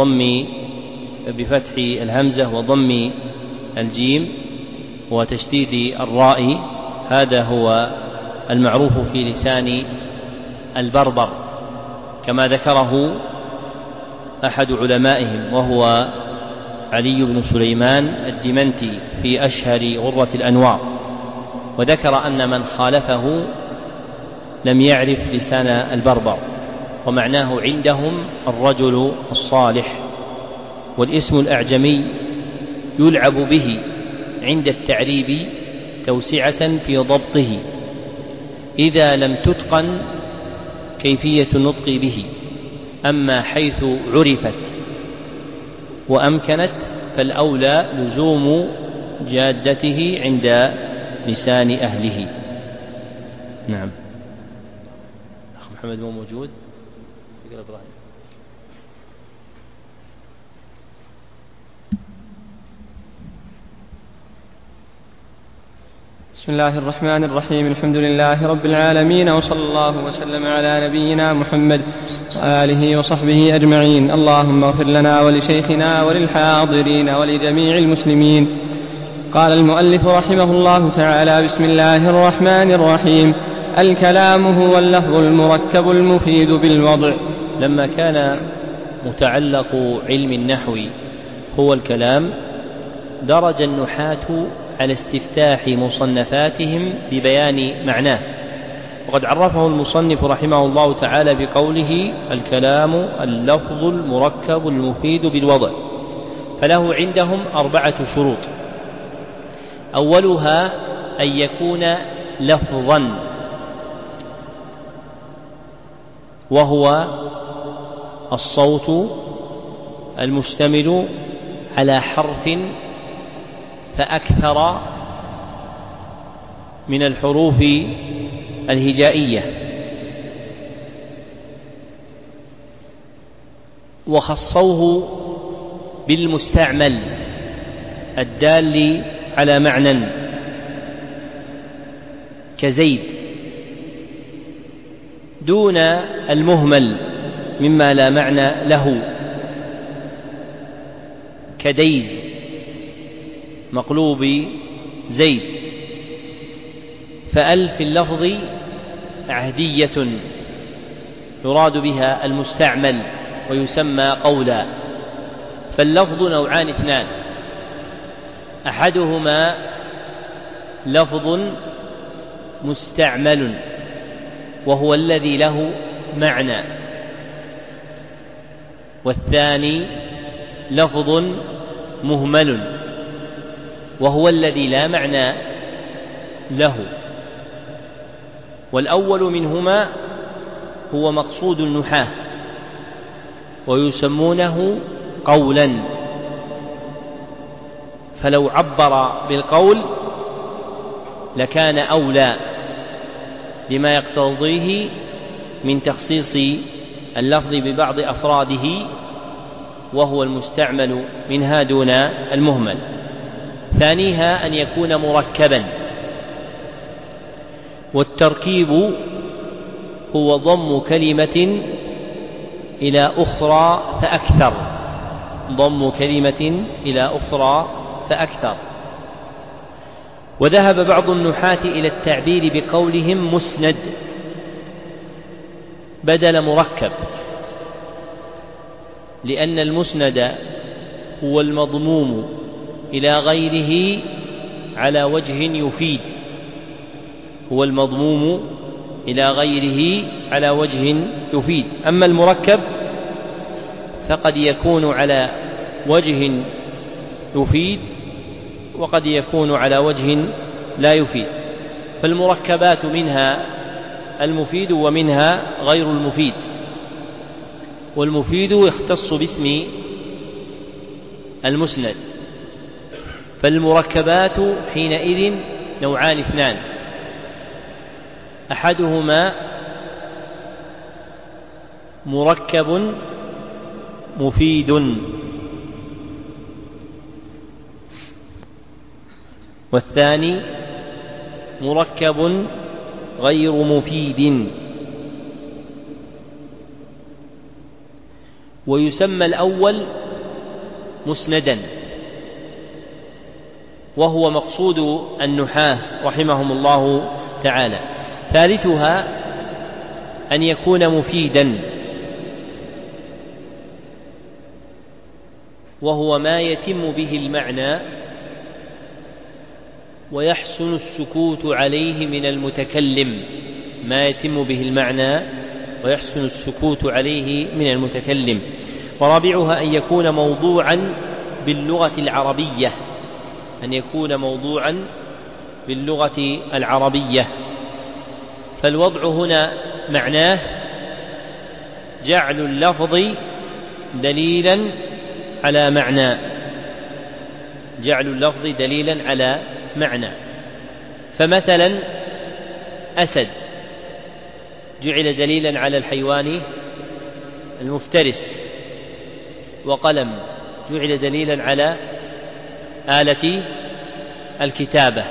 بفتح الهمزة وضم الجيم وتشديد الراء، هذا هو المعروف في لسان البربر كما ذكره أحد علمائهم وهو علي بن سليمان الدمنتي في أشهر غرة الأنوار، وذكر أن من خالفه لم يعرف لسان البربر، ومعناه عندهم الرجل الصالح. والاسم الأعجمي يلعب به عند التعريب توسعة في ضبطه إذا لم تتقن كيفية النطق به، أما حيث عرفت وأمكنت فالأولى لزوم جادته عند لسان أهله. نعم. أخ محمد مو موجود؟ يقرأ إبراهيم.
بسم الله الرحمن الرحيم. الحمد لله رب العالمين، وصلى الله وسلم على نبينا محمد وآله وصحبه أجمعين. اللهم اغفر لنا ولشيخنا وللحاضرين ولجميع المسلمين. قال المؤلف رحمه الله تعالى: بسم الله الرحمن الرحيم. الكلام هو اللفظ المركب المفيد بالوضع.
لما كان متعلق علم النحو هو الكلام، درج النحاة على استفتاح مصنفاتهم ببيان معناه، وقد عرفه المصنف رحمه الله تعالى بقوله: الكلام اللفظ المركب المفيد بالوضع. فله عندهم 4 شروط: أولها أن يكون لفظا، وهو الصوت المشتمل على حرف فأكثر من الحروف الهجائية، وخصوه بالمستعمل الدال على معنى كزيد، دون المهمل مما لا معنى له كديز مقلوب زيد. فأل في اللفظ عهدية يراد بها المستعمل ويسمى قولا. فاللفظ نوعان 2: أحدهما لفظ مستعمل وهو الذي له معنى، والثاني لفظ مهمل وهو الذي لا معنى له. والأول منهما
هو مقصود النحاة ويسمونه قولا، فلو عبر بالقول لكان أولى لما يقتضيه من تخصيص اللفظ ببعض أفراده وهو المستعمل منها دون المهمل. ثانيها أن يكون مركبا، والتركيب هو ضم كلمة إلى أخرى فأكثر، ضم كلمة إلى أخرى فأكثر. وذهب بعض النحاة إلى التعبير بقولهم مسند بدل مركب، لأن المسند هو المضموم إلى غيره على وجه يفيد، هو المضموم إلى غيره على وجه يفيد. أما المركب فقد يكون على وجه يفيد وقد يكون على وجه لا يفيد، فالمركبات منها المفيد ومنها غير المفيد، والمفيد يختص باسم المسند. فالمركبات حينئذ نوعان اثنان، أحدهما مركب مفيد، والثاني مركب غير مفيد. ويسمى الأول مسندا، وهو مقصود النحاة رحمهم الله تعالى. ثالثها أن يكون مفيدا، وهو ما يتم به المعنى ويحسن السكوت عليه من المتكلم، ما يتم به المعنى ويحسن السكوت عليه من المتكلم. ورابعها أن يكون موضوعا باللغة العربية، أن يكون موضوعا باللغة العربية. فالوضع هنا معناه جعل اللفظ دليلا على معنى، جعل اللفظ دليلا على معنى. فمثلا أسد جعل دليلا على الحيوان المفترس، وقلم جعل دليلا على آلة الكتابة.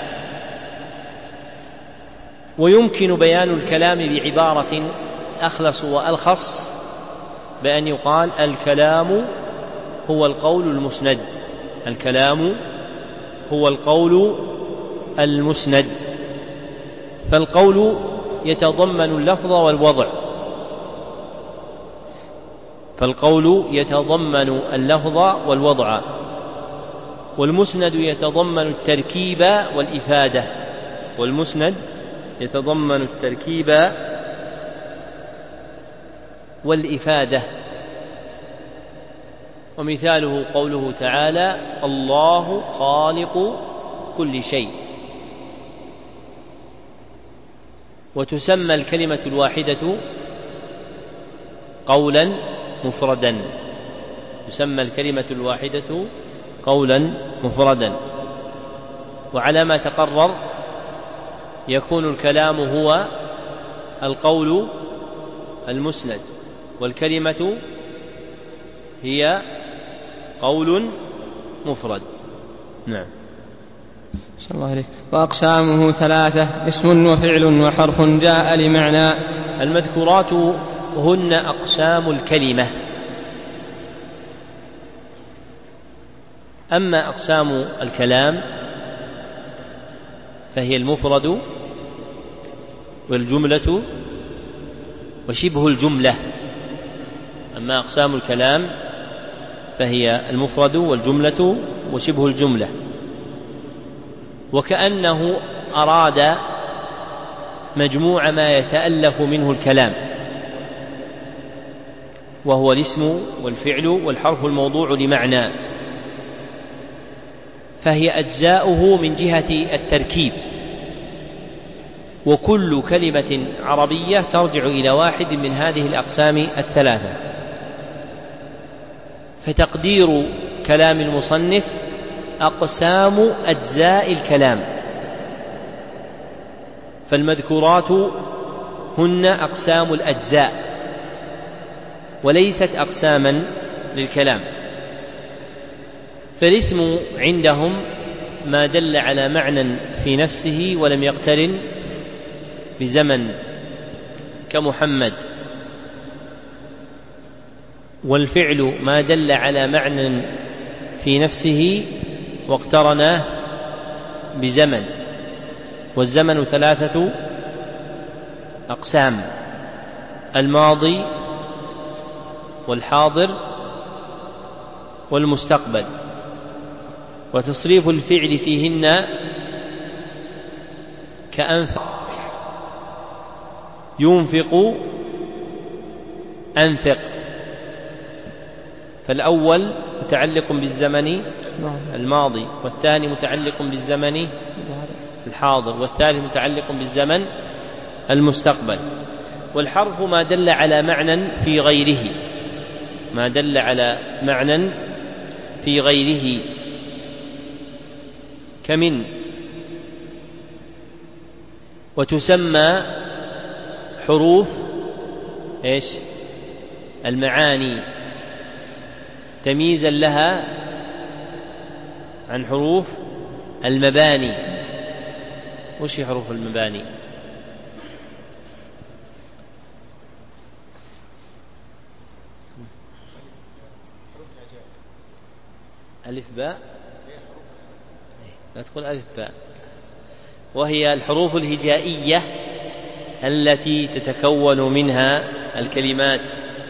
ويمكن بيان الكلام بعبارة أخلص وألخص بأن يقال الكلام هو القول المسند، الكلام هو القول المسند. فالقول يتضمن اللفظ والوضع، فالقول يتضمن اللفظ والوضع، والمسند يتضمن التركيب والإفادة، والمسند يتضمن التركيب والإفادة. ومثاله قوله تعالى الله خالق كل شيء. وتسمى الكلمة الواحدة قولا مفردا، تسمى الكلمة الواحدة قولا مفردا. وعلى ما تقرر يكون الكلام هو القول المسند، والكلمة هي قول مفرد. نعم.
صلى الله عليه. وأقسامه ثلاثة: اسم وفعل وحرف جاء لمعنى.
المذكورات هن أقسام الكلمة. أما أقسام الكلام فهي المفرد والجملة وشبه الجملة. أما أقسام الكلام فهي المفرد والجملة وشبه الجملة. وكأنه أراد مجموع ما يتألف منه الكلام، وهو الاسم والفعل والحرف الموضوع لمعنى، فهي أجزاؤه من جهة التركيب، وكل كلمة عربية ترجع إلى واحد من هذه الأقسام الثلاثة. فتقدير كلام المصنف أقسام أجزاء الكلام، فالمذكورات هن أقسام الأجزاء وليست أقساما للكلام. فالاسم عندهم ما دل على معنى في نفسه ولم يقترن بزمن كمحمد، والفعل ما دل على معنى في نفسه واقترناه بزمن، والزمن ثلاثة أقسام: الماضي والحاضر والمستقبل. وتصريف الفعل فيهن كأنفق، ينفق، أنفق. فالأول متعلق بالزمن الماضي، والثاني متعلق بالزمن الحاضر، والثالث متعلق بالزمن المستقبل. والحرف ما دل على معنى في غيره، ما دل على معنى في غيره كمن. وتسمى حروف المعاني تمييزا لها عن حروف المباني. وش هي حروف المباني؟ ألف باء، لا تقول ألف باء، وهي الحروف الهجائية التي تتكون منها الكلمات.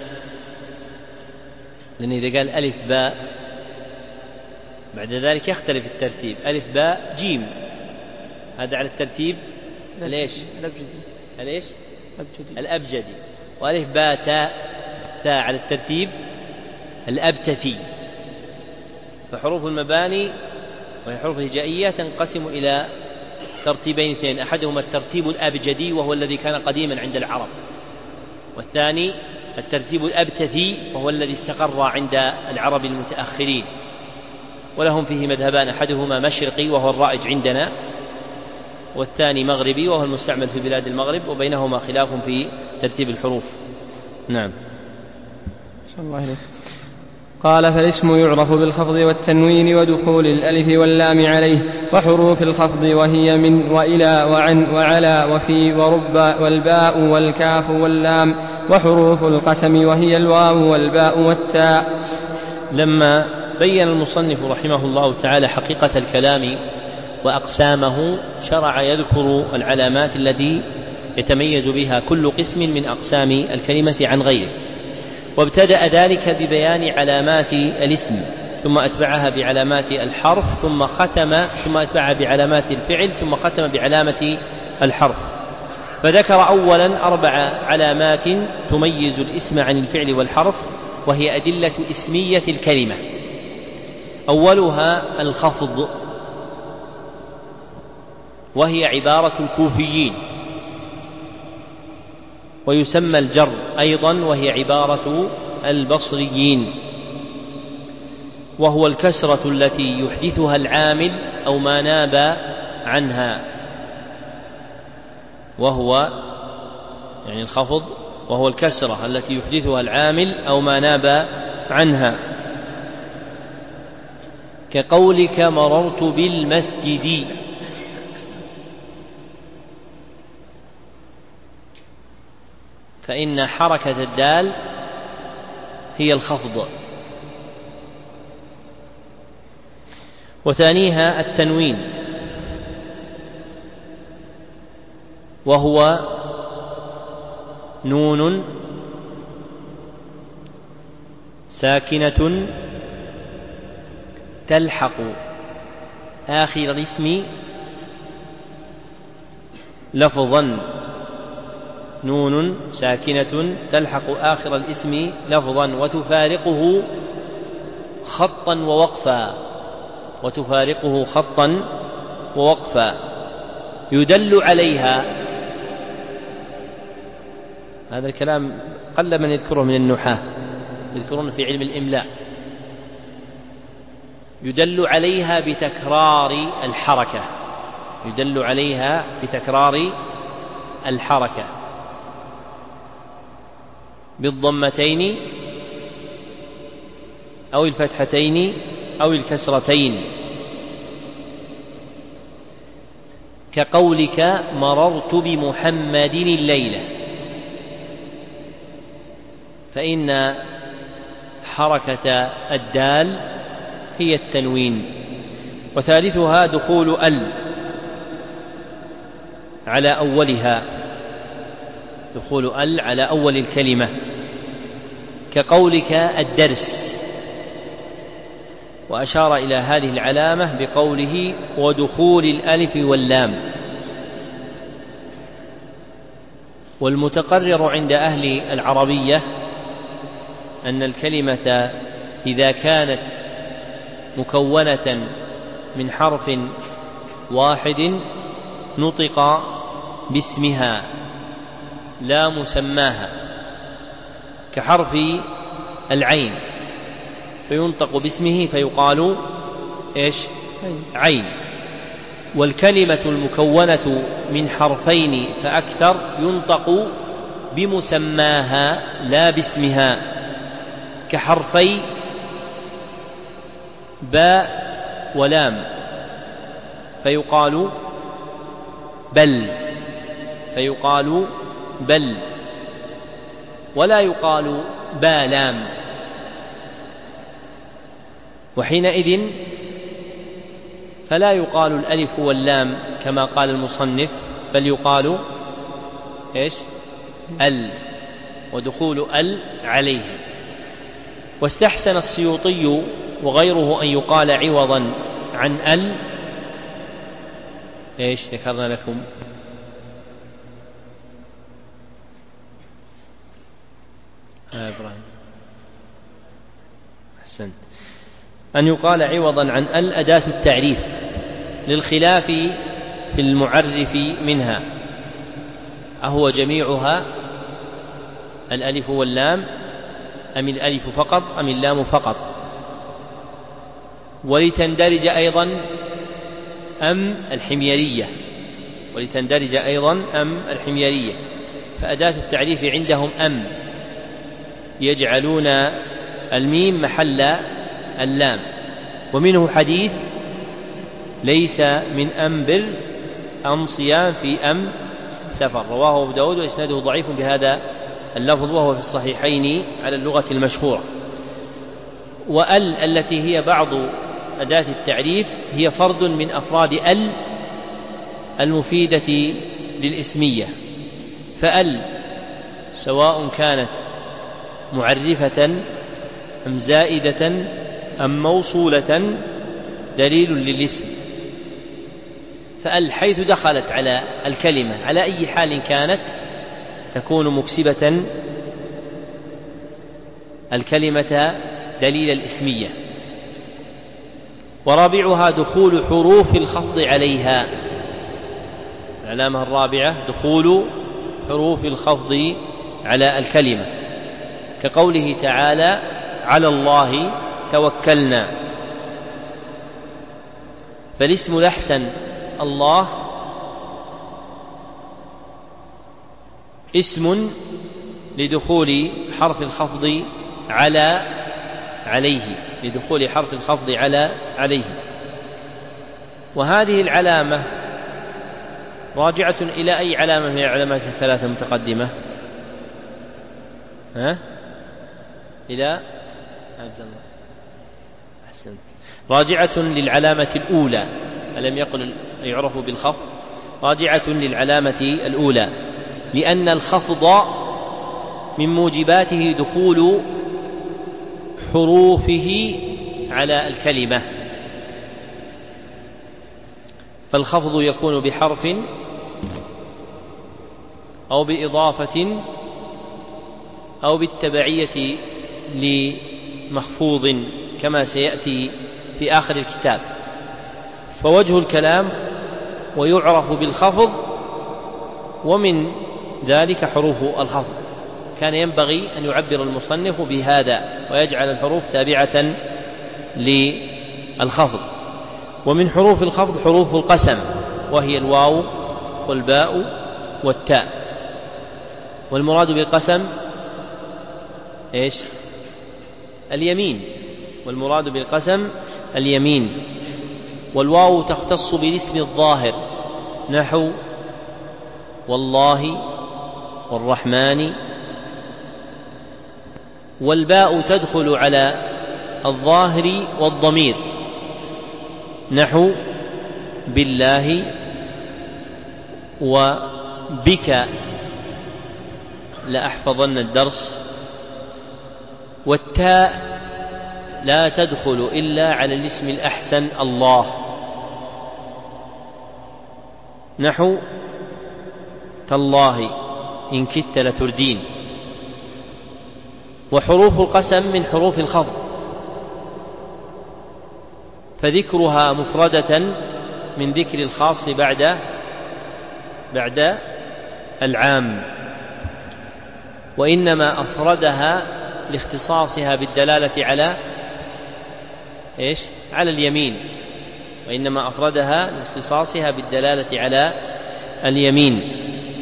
لأن إذا قال ألف باء بعد ذلك يختلف الترتيب، ألف باء جيم، هذا على الترتيب الأبجدي، وألف باء تاء على الترتيب الأبتثي. فحروف المباني وهي حروف الهجائية تنقسم إلى ترتيبين اثنين: أحدهما الترتيب الأبجدي وهو الذي كان قديما عند العرب، والثاني الترتيب الأبتثي وهو الذي استقر عند العرب المتأخرين، ولهم فيه مذهبان: أحدهما مشرقي وهو الرائج عندنا، والثاني مغربي وهو المستعمل في بلاد المغرب، وبينهما خلاف في ترتيب الحروف. نعم.
صلى الله عليه. قال: فالاسم يعرف بالخفض والتنوين ودخول الألف واللام عليه، وحروف الخفض وهي من وإلى وعن وعلى وفي ورب والباء والكاف واللام، وحروف القسم وهي الواو والباء والتاء.
لما بين المصنف رحمه الله تعالى حقيقة الكلام وأقسامه شرع يذكر العلامات التي يتميز بها كل قسم من أقسام الكلمة عن غيره، وابتدأ ذلك ببيان علامات الاسم، ثم أتبعها بعلامات الحرف، ثم أتبعها بعلامات الفعل، ثم ختم بعلامة الحرف. فذكر أولا 4 علامات تميز الاسم عن الفعل والحرف، وهي أدلة اسمية الكلمة. أولها الخفض، وهي عبارة الكوفيين، ويسمى الجر أيضا وهي عبارة البصريين، وهو الكسرة التي يحدثها العامل أو ما ناب عنها، وهو يعني الخفض وهو الكسرة التي يحدثها العامل أو ما ناب عنها، كقولك مررت بالمسجد، فإن حركة الدال هي الخفض. وثانيها التنوين، وهو نون ساكنة تلحق آخر الاسم لفظا، نون ساكنة تلحق آخر الاسم لفظا، وتفارقه خطا ووقفا، يدل عليها هذا الكلام قل من يذكره من النحاة، يذكرون في علم الإملاء. يدل عليها بتكرار الحركة، يدل عليها بتكرار الحركة بالضمتين أو الفتحتين أو الكسرتين، كقولك مررت بمحمد الليلة، فإن حركة الدال هي التنوين. وثالثها دخول ال على أولها، دخول ال على أول الكلمة، كقولك الدرس. وأشار إلى هذه العلامة بقوله ودخول الألف واللام. والمتقرر عند أهل العربية أن الكلمة إذا كانت مكونة من حرف واحد نطق باسمها لا مسماها، كحرف العين فينطق باسمه فيقال إيش؟ عين. والكلمة المكونة من حرفين فأكثر ينطق بمسماها لا باسمها، كحرفي باء ولام فيقال بل، فيقال بل، ولا يقال بالام. وحينئذ فلا يقال الألف واللام كما قال المصنف، بل يقال إيش؟ ال، ودخول ال عليه. واستحسن السيوطي وغيره أن يقال عوضا عن ال إيش ذكرنا لكم؟ إبراهيم أحسنت. أن يقال عوضا عن ال أداة التعريف للخلاف في المعرف منها، أهو جميعها الألف واللام أم الألف فقط أم اللام فقط؟ ولتندرج أيضا أم الحميرية، ولتندرج أيضا أم الحميرية. فأداة التعريف عندهم أم، يجعلون الميم محل اللام. ومنه حديث ليس من أم بر أم صيام في أم سفر، رواه أبو داود وإسناده ضعيف بهذا اللفظ، وهو في الصحيحين على اللغة المشهورة. وأل التي هي بعض أداة التعريف هي فرد من أفراد ال المفيدة للإسمية. فأل سواء كانت معرفة أم زائدة أم موصولة دليل للاسم. فأل حيث دخلت على الكلمة على أي حال كانت تكون مكسبة الكلمة دليل الإسمية. ورابعها دخول حروف الخفض عليها، العلامة الرابعة دخول حروف الخفض على الكلمة، كقوله تعالى على الله توكلنا. فالاسم الأحسن الله اسم لدخول حرف الخفض عليه، لدخول حرف الخفض عليه. وهذه العلامة راجعة إلى أي علامة من العلامات الثلاثة المتقدمة؟ إلى عبد الله أحسنت. راجعة للعلامة الأولى، ألم يقل يعرف بالخفض؟ راجعة للعلامة الأولى، لأن الخفض من موجباته دخول حروفه على الكلمة. فالخفض يكون بحرف أو بإضافة أو بالتبعية لمخفوض كما سيأتي في آخر الكتاب. فوجه الكلام ويعرف بالخفض، ومن ذلك حروف الخفض. كان ينبغي أن يعبر المصنف بهذا ويجعل الحروف تابعة للخفض. ومن حروف الخفض حروف القسم، وهي الواو والباء والتاء. والمراد بالقسم إيش؟ اليمين. والمراد بالقسم اليمين. والواو تختص بالاسم الظاهر نحو والله والرحمن. والباء تدخل على الظاهر والضمير نحو بالله وبك لأحفظن الدرس. والتاء لا تدخل إلا على الاسم الأحسن الله نحو تالله إن كدت لتردين. وحروف القسم من حروف الخفض، فذكرها مفردة من ذكر الخاص بعد العام، وإنما أفردها لاختصاصها بالدلالة على إيش؟ على اليمين. وإنما أفردها لاختصاصها بالدلالة على اليمين.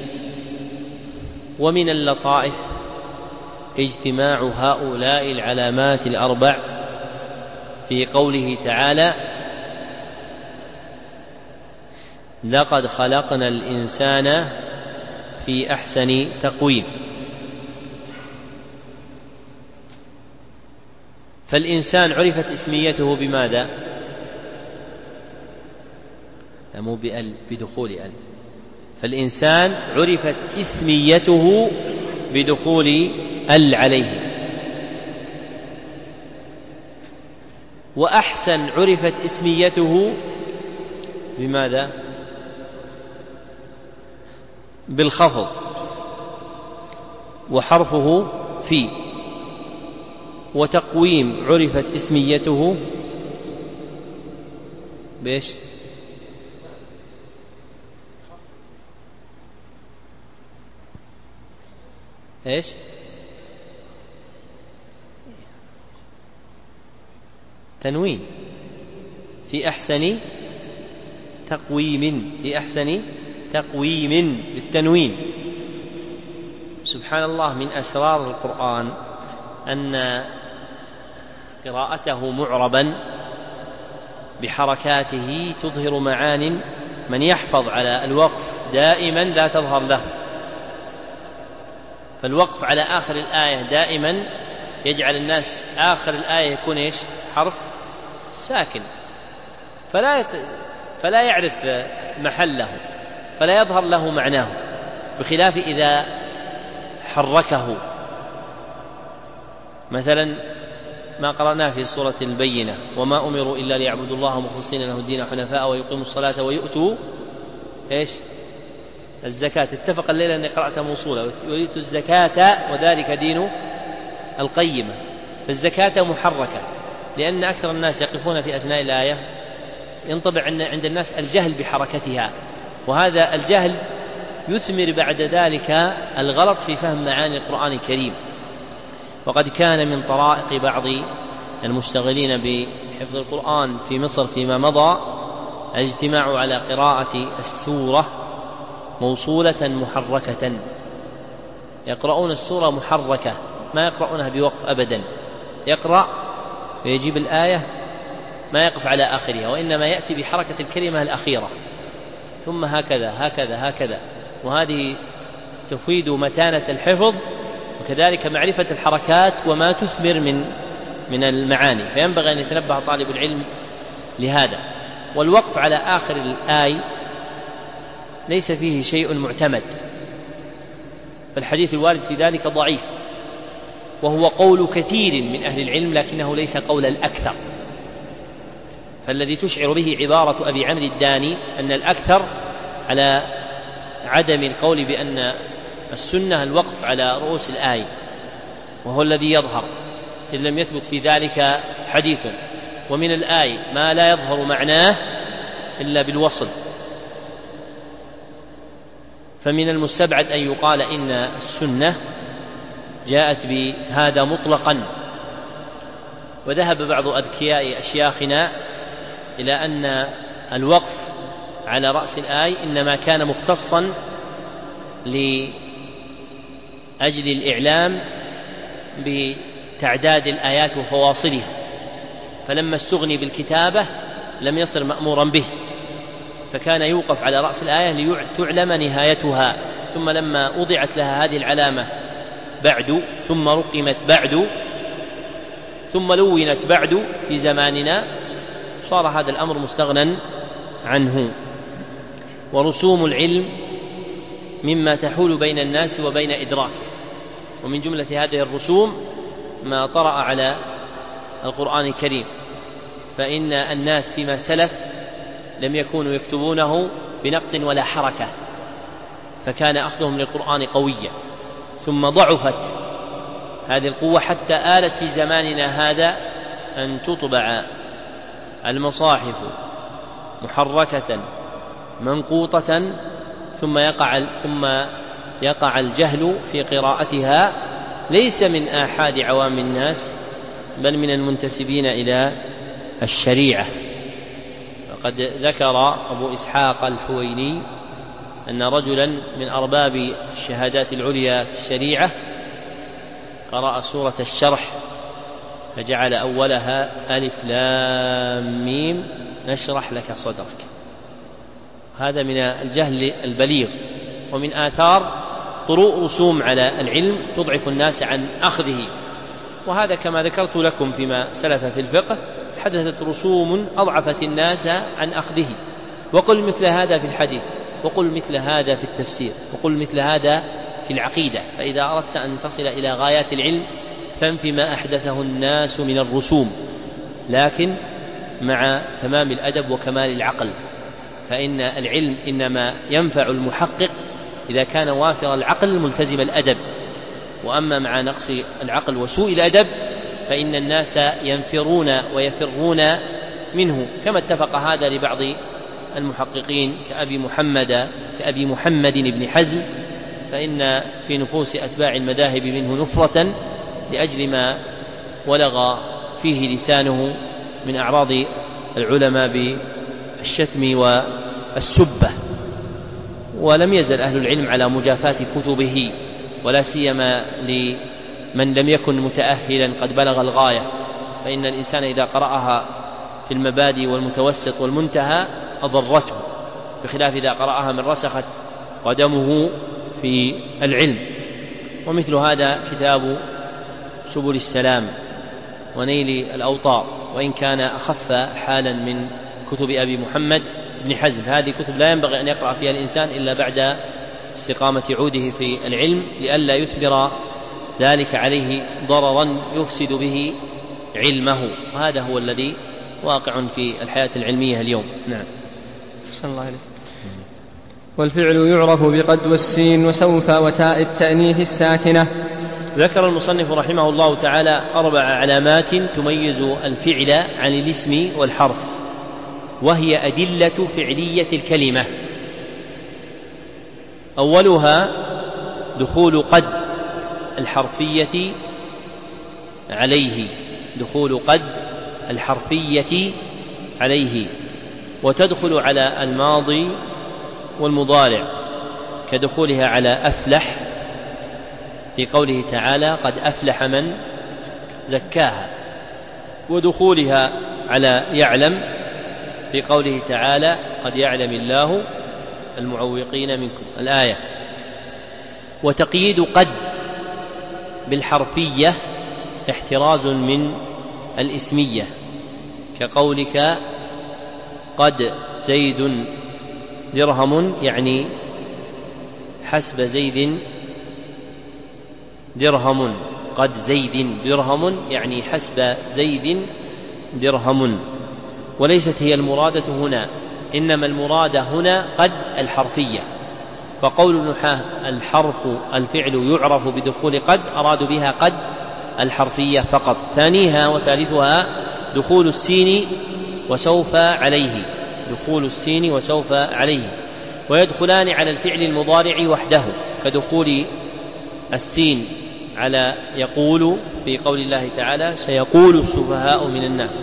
ومن اللطائف اجتماع هؤلاء العلامات الأربع في قوله تعالى: لقد خلقنا الإنسان في أحسن تقويم. فالإنسان عرفت اسميته بماذا؟ مو بأل، بدخول أل. فالإنسان عرفت اسميته بدخول أل عليه. وأحسن عرفت اسميته بماذا؟ بالخفض وحرفه في. وتقويم عرفت اسميته بإيش؟ إيش؟ تنوين في أحسن تقويم، في أحسن تقويم بالتنوين. سبحان الله، من أسرار القرآن أن قراءته معربا بحركاته تظهر معان من يحفظ على الوقف دائما لا تظهر له. فالوقف على آخر الآية دائما يجعل الناس آخر الآية يكون إيش؟ حرف ساكن، فلا يعرف محله، فلا يظهر له معناه، بخلاف إذا حركه. مثلا ما قرأناه في سورة البينة: وما أمروا إلا ليعبدوا الله مخلصين له الدين حنفاء ويقيموا الصلاة ويؤتوا إيش؟ الزكاة. اتفق الليلة أن قرأت موصولة: ويؤتوا الزكاة وذلك دين القيمة. فالزكاة محركة لأن أكثر الناس يقفون في أثناء الآية ينطبع عند الناس الجهل بحركتها، وهذا الجهل يثمر بعد ذلك الغلط في فهم معاني القرآن الكريم. وقد كان من طرائق بعض المشتغلين بحفظ القرآن في مصر فيما مضى الاجتماع على قراءة السورة موصولة محركة، يقرؤون السورة محركة، ما يقرؤونها بوقف أبدا، يقرأ ويجيب الآية ما يقف على آخرها، وإنما يأتي بحركة الكلمة الأخيرة ثم هكذا هكذا هكذا. وهذه تفيد متانة الحفظ وكذلك معرفة الحركات وما تثمر من المعاني، فينبغي أن يتنبه طالب العلم لهذا. والوقف على آخر الآية ليس فيه شيء معتمد، فالحديث الوارد في ذلك ضعيف، وهو قول كثير من أهل العلم لكنه ليس قول الأكثر. فالذي تشعر به عبارة أبي عمرو الداني أن الأكثر على عدم القول بأن السنة الوقف على رؤوس الآية، وهو الذي يظهر إن لم يثبت في ذلك حديث. ومن الآية ما لا يظهر معناه إلا بالوصل، فمن المستبعد أن يقال إن السنة جاءت بهذا مطلقا. وذهب بعض أذكياء أشياخنا إلى أن الوقف على رأس الآية إنما كان مختصا لأجل الإعلام بتعداد الآيات وفواصلها، فلما استغني بالكتابة لم يصر مأمورا به، فكان يوقف على رأس الآية لتعلم نهايتها، ثم لما وضعت لها هذه العلامة بعد، ثم رقمت بعد، ثم لونت بعد في زماننا، صار هذا الأمر مستغنى عنه. ورسوم العلم مما تحول بين الناس وبين إدراكه، ومن جملة هذه الرسوم ما طرأ على القرآن الكريم، فإن الناس فيما سلف لم يكونوا يكتبونه بنقد ولا حركة، فكان أخذهم للقرآن قويا، ثم ضعفت هذه القوة حتى آلت في زماننا هذا أن تطبع المصاحف محركة منقوطة، ثم يقع الجهل في قراءتها، ليس من آحاد عوام الناس بل من المنتسبين إلى الشريعة. وقد ذكر أبو إسحاق الحويني أن رجلا من أرباب الشهادات العليا في الشريعة قرأ سورة الشرح فجعل أولها ألف لام ميم نشرح لك صدرك. هذا من الجهل البليغ، ومن آثار طروء رسوم على العلم تضعف الناس عن أخذه. وهذا كما ذكرت لكم فيما سلف في الفقه، حدثت رسوم أضعفت الناس عن أخذه. وقل مثل هذا في الحديث، وقل مثل هذا في التفسير، وقل مثل هذا في العقيدة. فإذا أردت أن تصل إلى غايات العلم فانف ما أحدثه الناس من الرسوم، لكن مع تمام الأدب وكمال العقل، فإن العلم إنما ينفع المحقق إذا كان وافر العقل ملتزم الأدب، وأما مع نقص العقل وسوء الأدب فإن الناس ينفرون ويفرون منه، كما اتفق هذا لبعض المحققين كأبي محمد بن حزم، فإن في نفوس أتباع المذاهب منه نفرة لأجل ما ولغ فيه لسانه من أعراض العلماء بالشتم والسبة. ولم يزل أهل العلم على مجافاة كتبه، ولا سيما لمن لم يكن متأهلا قد بلغ الغاية، فإن الإنسان إذا قرأها في المبادئ والمتوسط والمنتهى أضرته، بخلاف إذا قرأها من رسخت قدمه في العلم. ومثل هذا كتاب سبل السلام ونيل الأوطار، وإن كان أخف حالا من كتب أبي محمد بن حزم. هذه كتب لا ينبغي أن يقرأ فيها الإنسان إلا بعد استقامة عوده في العلم، لئلا يثمر ذلك عليه ضررا يفسد به علمه، وهذا هو الذي واقع في الحياة العلمية اليوم. نعم.
صلى الله عليه. والفعل يعرف بقد والسين وسوف وتاء التأنيث الساكنة.
ذكر المصنف رحمه الله تعالى 4 علامات تميز الفعل عن الاسم والحرف، وهي أدلة فعلية الكلمة. أولها دخول قد الحرفية عليه، دخول قد الحرفية عليه، وتدخل على الماضي والمضارع كدخولها على أفلح في قوله تعالى قد أفلح من زكاها، ودخولها على يعلم في قوله تعالى قد يعلم الله المعوقين منكم الآية. وتقييد قد بالحرفية احتراز من الإسمية، كقولك قد زيد درهم، يعني حسب زيد درهم، قد زيد درهم يعني حسب زيد درهم. وليست هي المرادة هنا، إنما المرادة هنا قد الحرفية. فقول النحاة الفعل يعرف بدخول قد أرادوا بها قد الحرفية فقط. ثانيها وثالثها دخول السين وسوف عليه، دخول السين وسوف عليه، ويدخلان على الفعل المضارع وحده كدخول السين على يقول في قول الله تعالى سيقول السفهاء من الناس،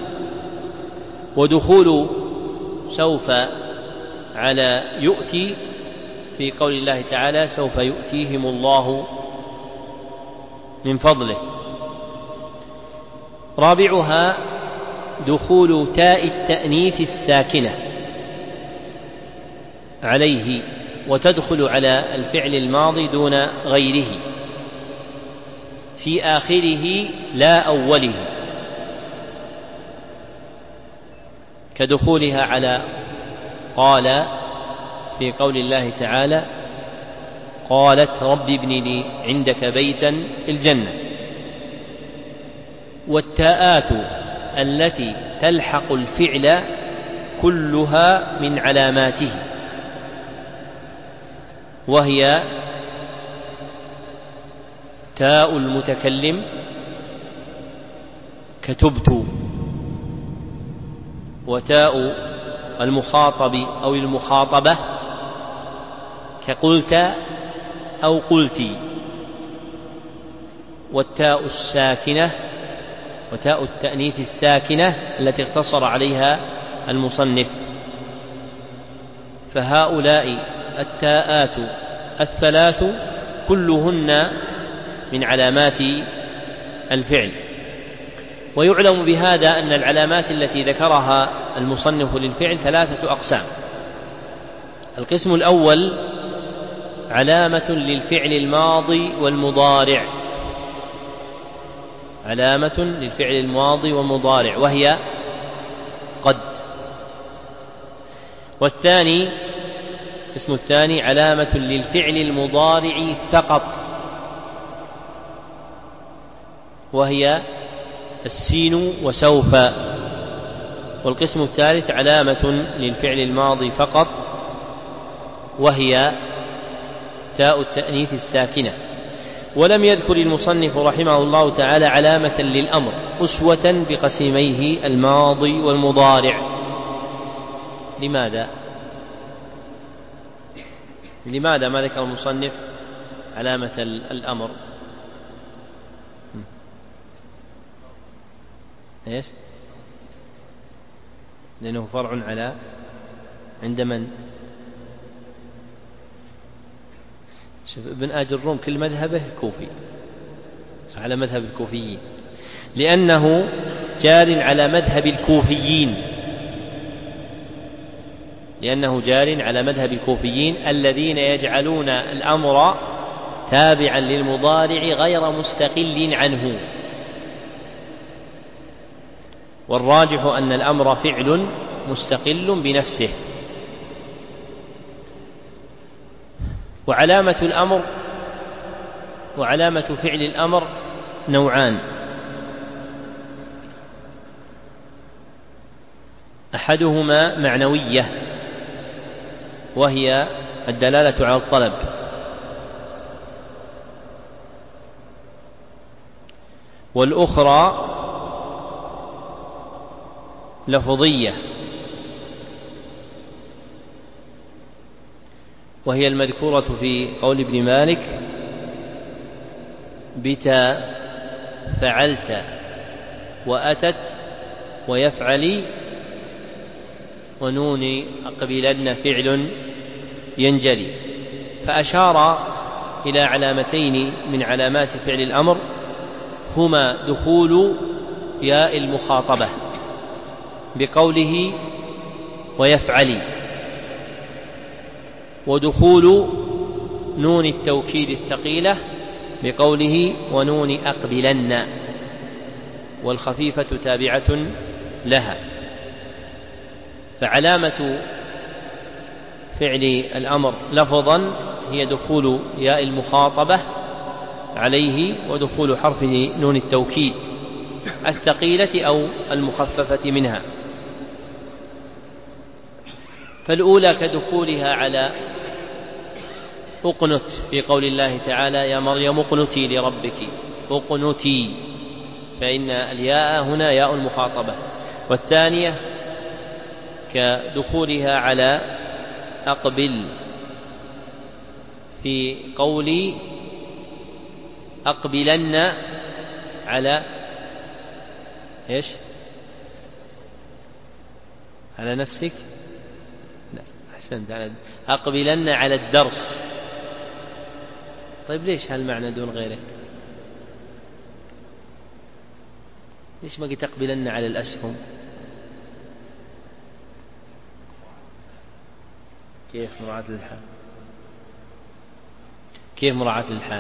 ودخول سوف على يؤتي في قول الله تعالى سوف يؤتيهم الله من فضله. رابعها دخول تاء التأنيث الساكنة عليه، وتدخل على الفعل الماضي دون غيره في آخره لا أوله، كدخولها على قال في قول الله تعالى قالت رب ابن لي عندك بيتا في الجنة. والتاءات التي تلحق الفعل كلها من علاماته، وهي تاء المتكلم كتبت، وتاء المخاطب أو المخاطبة كقلت أو قلتي، والتاء الساكنة وتاء التأنيث الساكنة التي اقتصر عليها المصنف. فهؤلاء التاءات الثلاث كلهن من علامات الفعل. ويعلم بهذا أن العلامات التي ذكرها المصنف للفعل 3 أقسام. القسم الأول علامة للفعل الماضي والمضارع، علامة للفعل الماضي والمضارع وهي قد. والثاني القسم الثاني علامة للفعل المضارع فقط، وهي السين وسوف. والقسم الثالث علامة للفعل الماضي فقط، وهي تاء التأنيث الساكنة. ولم يذكر المصنف رحمه الله تعالى علامة للأمر أسوة بقسميه الماضي والمضارع. لماذا ما ذكر المصنف علامة الأمر؟ إيش؟ لأنه فرع على عند من؟ شوف ابن آجروم كل مذهبه كوفي، على مذهب الكوفيين، لأنه جار على مذهب الكوفيين، الذين يجعلون الأمر تابعا للمضارع غير مستقل عنه. والراجح أن الأمر فعل مستقل بنفسه. وعلامة فعل الأمر نوعان: أحدهما معنوية وهي الدلالة على الطلب، والأخرى لفظية وهي المذكورة في قول ابن مالك بتا فعلت وأتت ويفعلي ونون أقبلن فعل ينجلي. فأشار إلى علامتين من علامات فعل الأمر هما دخول ياء المخاطبة بقوله ويفعلي، ودخول نون التوكيد الثقيلة بقوله ونون أقبلن، والخفيفة تابعة لها. فعلامة فعل الأمر لفظا هي دخول ياء المخاطبة عليه ودخول حرف نون التوكيد الثقيلة أو المخففة منها. فالأولى كدخولها على أقنت في قول الله تعالى يا مريم اقنتي لربك، اقنتي، فإن الياء هنا ياء المخاطبة. والثانية كدخولها على أقبل في قول أقبلن على إيش؟ على نفسك؟ لا أحسنت، أقبلن على الدرس. طيب ليش هالمعنى دون غيره؟ ليش ما قلت أقبلن على الأسهم؟ كيف مراعاة للحال؟ كيف مراعاة للحال؟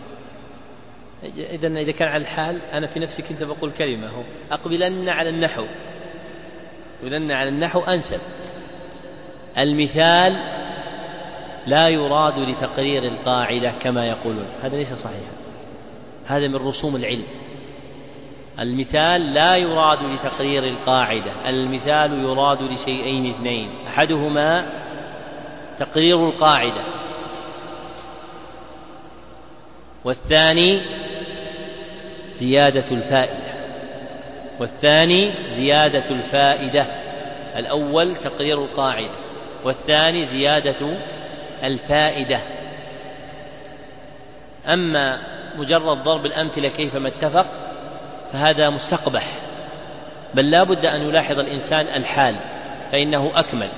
إذا كان على الحال أنا في نفسي كنت بقول كلمة، هو أقبلن على النحو، أقبلن على النحو أنسب. المثال لا يراد لتقرير القاعدة كما يقولون، هذا ليس صحيحا، هذا من رسوم العلم. المثال لا يراد لتقرير القاعدة، المثال يراد لشيئين اثنين، أحدهما تقرير القاعدة، والثاني زيادة الفائدة. الأول تقرير القاعدة، والثاني زيادة الفائدة. أما مجرد ضرب الأمثلة كيفما اتفق فهذا مستقبح، بل لا بد أن يلاحظ الإنسان الحال فإنه أكمل.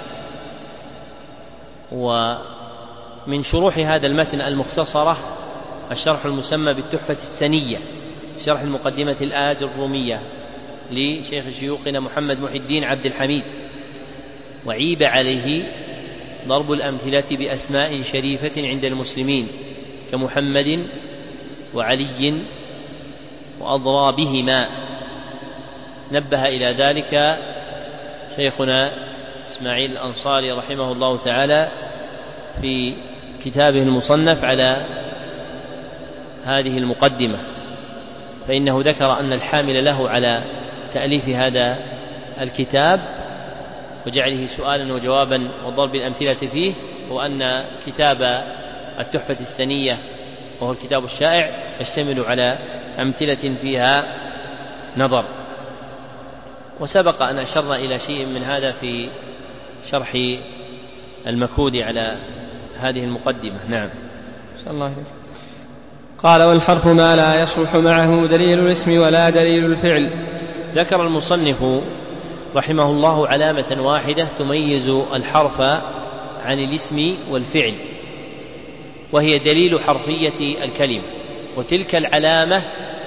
ومن شروح هذا المتن المختصرة الشرح المسمى بالتحفة الثنية، شرح المقدمة الآج الرومية لشيخ شيوخنا محمد محي الدين عبد الحميد، وعيب عليه ضرب الأمثلة بأسماء شريفة عند المسلمين كمحمد وعلي وأضرابهما. نبه إلى ذلك شيخنا إسماعيل الأنصاري رحمه الله تعالى في كتابه المصنف على هذه المقدمة، فإنه ذكر أن الحامل له على تأليف هذا الكتاب وجعله سؤالا وجوابا وضرب الأمثلة فيه هو أن كتاب التحفة الثنية وهو الكتاب الشائع يشتمل على أمثلة فيها نظر. وسبق أن أشرنا إلى شيء من هذا في شرح المكود على هذه المقدمة. نعم.
صلى الله عليه وسلم. قال: والحرف ما لا يصلح معه دليل الاسم ولا دليل الفعل.
ذكر المصنف رحمه الله علامة واحدة تميز الحرف عن الاسم والفعل، وهي دليل حرفية الكلمة، وتلك العلامة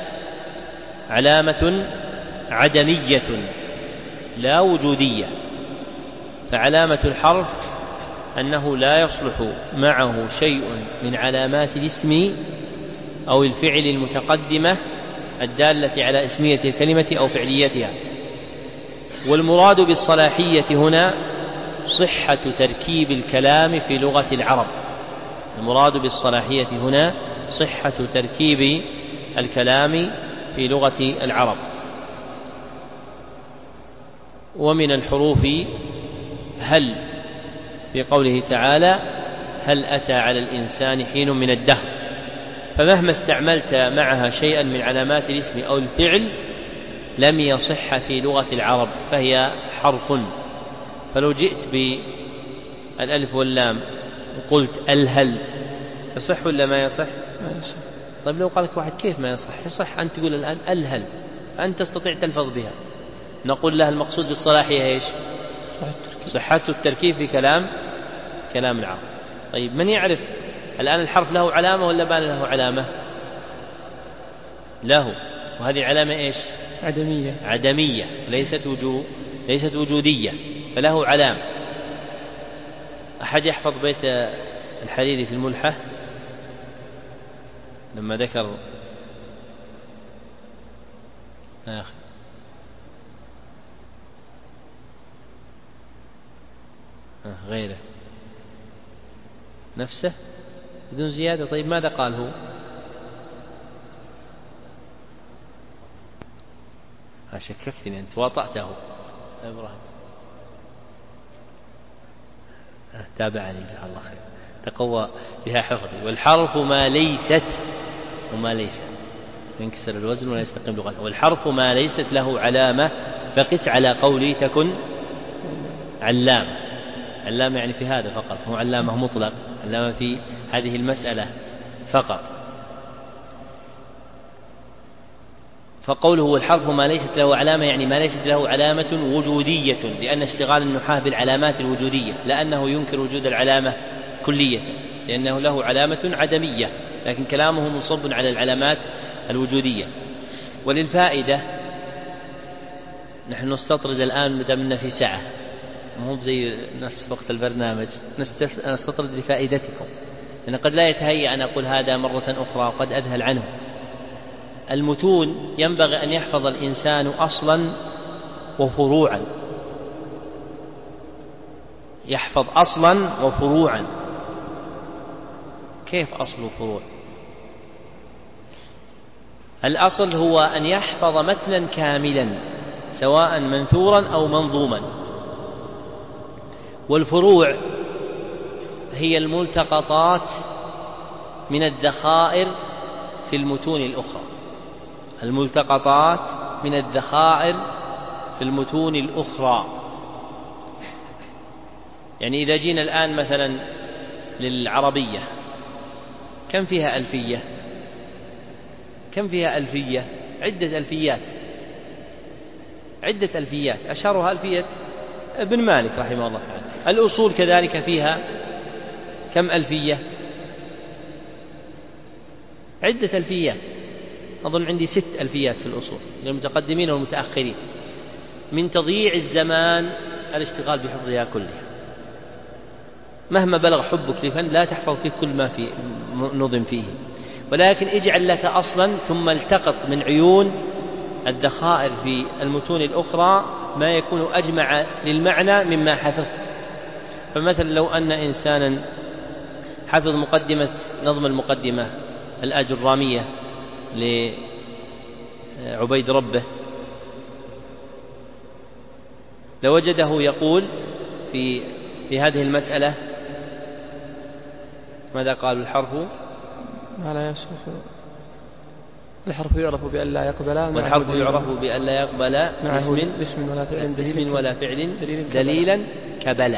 علامة عدمية لا وجودية. فعلامة الحرف أنه لا يصلح معه شيء من علامات الاسم أو الفعل المتقدمة الدالة على اسمية الكلمة أو فعليتها. والمراد بالصلاحية هنا صحة تركيب الكلام في لغة العرب. المراد بالصلاحية هنا صحة تركيب الكلام في لغة العرب. ومن الحروف هل، في قوله تعالى: هل أتى على الإنسان حين من الدهر. فمهما استعملت معها شيئا من علامات الاسم أو الفعل لم يصح في لغة العرب، فهي حرف. فلو جئت بالألف واللام وقلت الهل يصح ولا ما يصح؟
ما يصح.
طيب لو قالك واحد كيف ما يصح؟ يصح أن تقول الآن الهل، فأنت تستطيع تلفظ بها. نقول له المقصود بالصلاحية إيش؟ صحة التركيب في كلام العرب. طيب من يعرف الآن الحرف له علامة ولا ما له علامة؟ له، وهذه العلامة إيش؟ عدمية ليست وجودية، فله علامة. أحد يحفظ بيت الحريري في الملحة لما ذكر غيره نفسه بدون زيادة؟ طيب ماذا قال هو؟ شككتني أنت، واطأته إبراهيم. تابعني جزاه الله خير، تقوى بها حفظي. والحرف ما ليست وما ليس، ينكسر الوزن ولا يستقيم لغته. والحرف ما ليست له علامة فقس على قولي تكن علامة. علامة يعني في هذا فقط، هو علامة مطلق، علامة في هذه المسألة فقط. فقوله والحرف ما ليست له علامة يعني ما ليست له علامة وجودية، لأن اشتغال النحاة بالعلامات الوجودية، لأنه ينكر وجود العلامة كلية لأنه له علامة عدمية، لكن كلامه منصب على العلامات الوجودية. وللفائدة نحن نستطرد الآن مدامنا في ساعة، مو زي نفس وقت البرنامج، نستطرد لفائدتكم، لأن قد لا يتهيأ أن أقول هذا مرة أخرى وقد أذهل عنه. المتون ينبغي أن يحفظ الإنسان أصلا وفروعا، يحفظ أصلا وفروعا. كيف أصل وفروع؟ الأصل هو أن يحفظ متنا كاملا سواء منثورا أو منظوما، والفروع هي الملتقطات من الذخائر في المتون الأخرى، الملتقطات من الذخائر في المتون الأخرى. يعني إذا جينا الآن مثلا للعربية، كم فيها ألفية؟ كم فيها ألفية؟ عدة ألفيات، عدة ألفيات، أشهرها ألفية ابن مالك رحمه الله تعالى. الأصول كذلك فيها كم ألفية؟ عدة ألفيات، أظن عندي 6 ألفيات في الأصول للمتقدمين والمتأخرين. من تضييع الزمان الاشتغال بحفظها كلها، مهما بلغ حبك لفن لا تحفظ فيه كل ما في نظم فيه، ولكن اجعل لك أصلا ثم التقط من عيون الذخائر في المتون الأخرى ما يكون أجمع للمعنى مما حفظت. فمثلا لو أن إنسانا حفظ مقدمة نظم المقدمة الآجرامية لعبيد ربه، لوجده يقول في هذه المسألة ماذا قال؟ الحرف
ما لا يصح، الحرف يعرف بأن لا يقبل،
والحرف يعرف بأن لا يقبل اسم ولا فعل دليلا كبلا.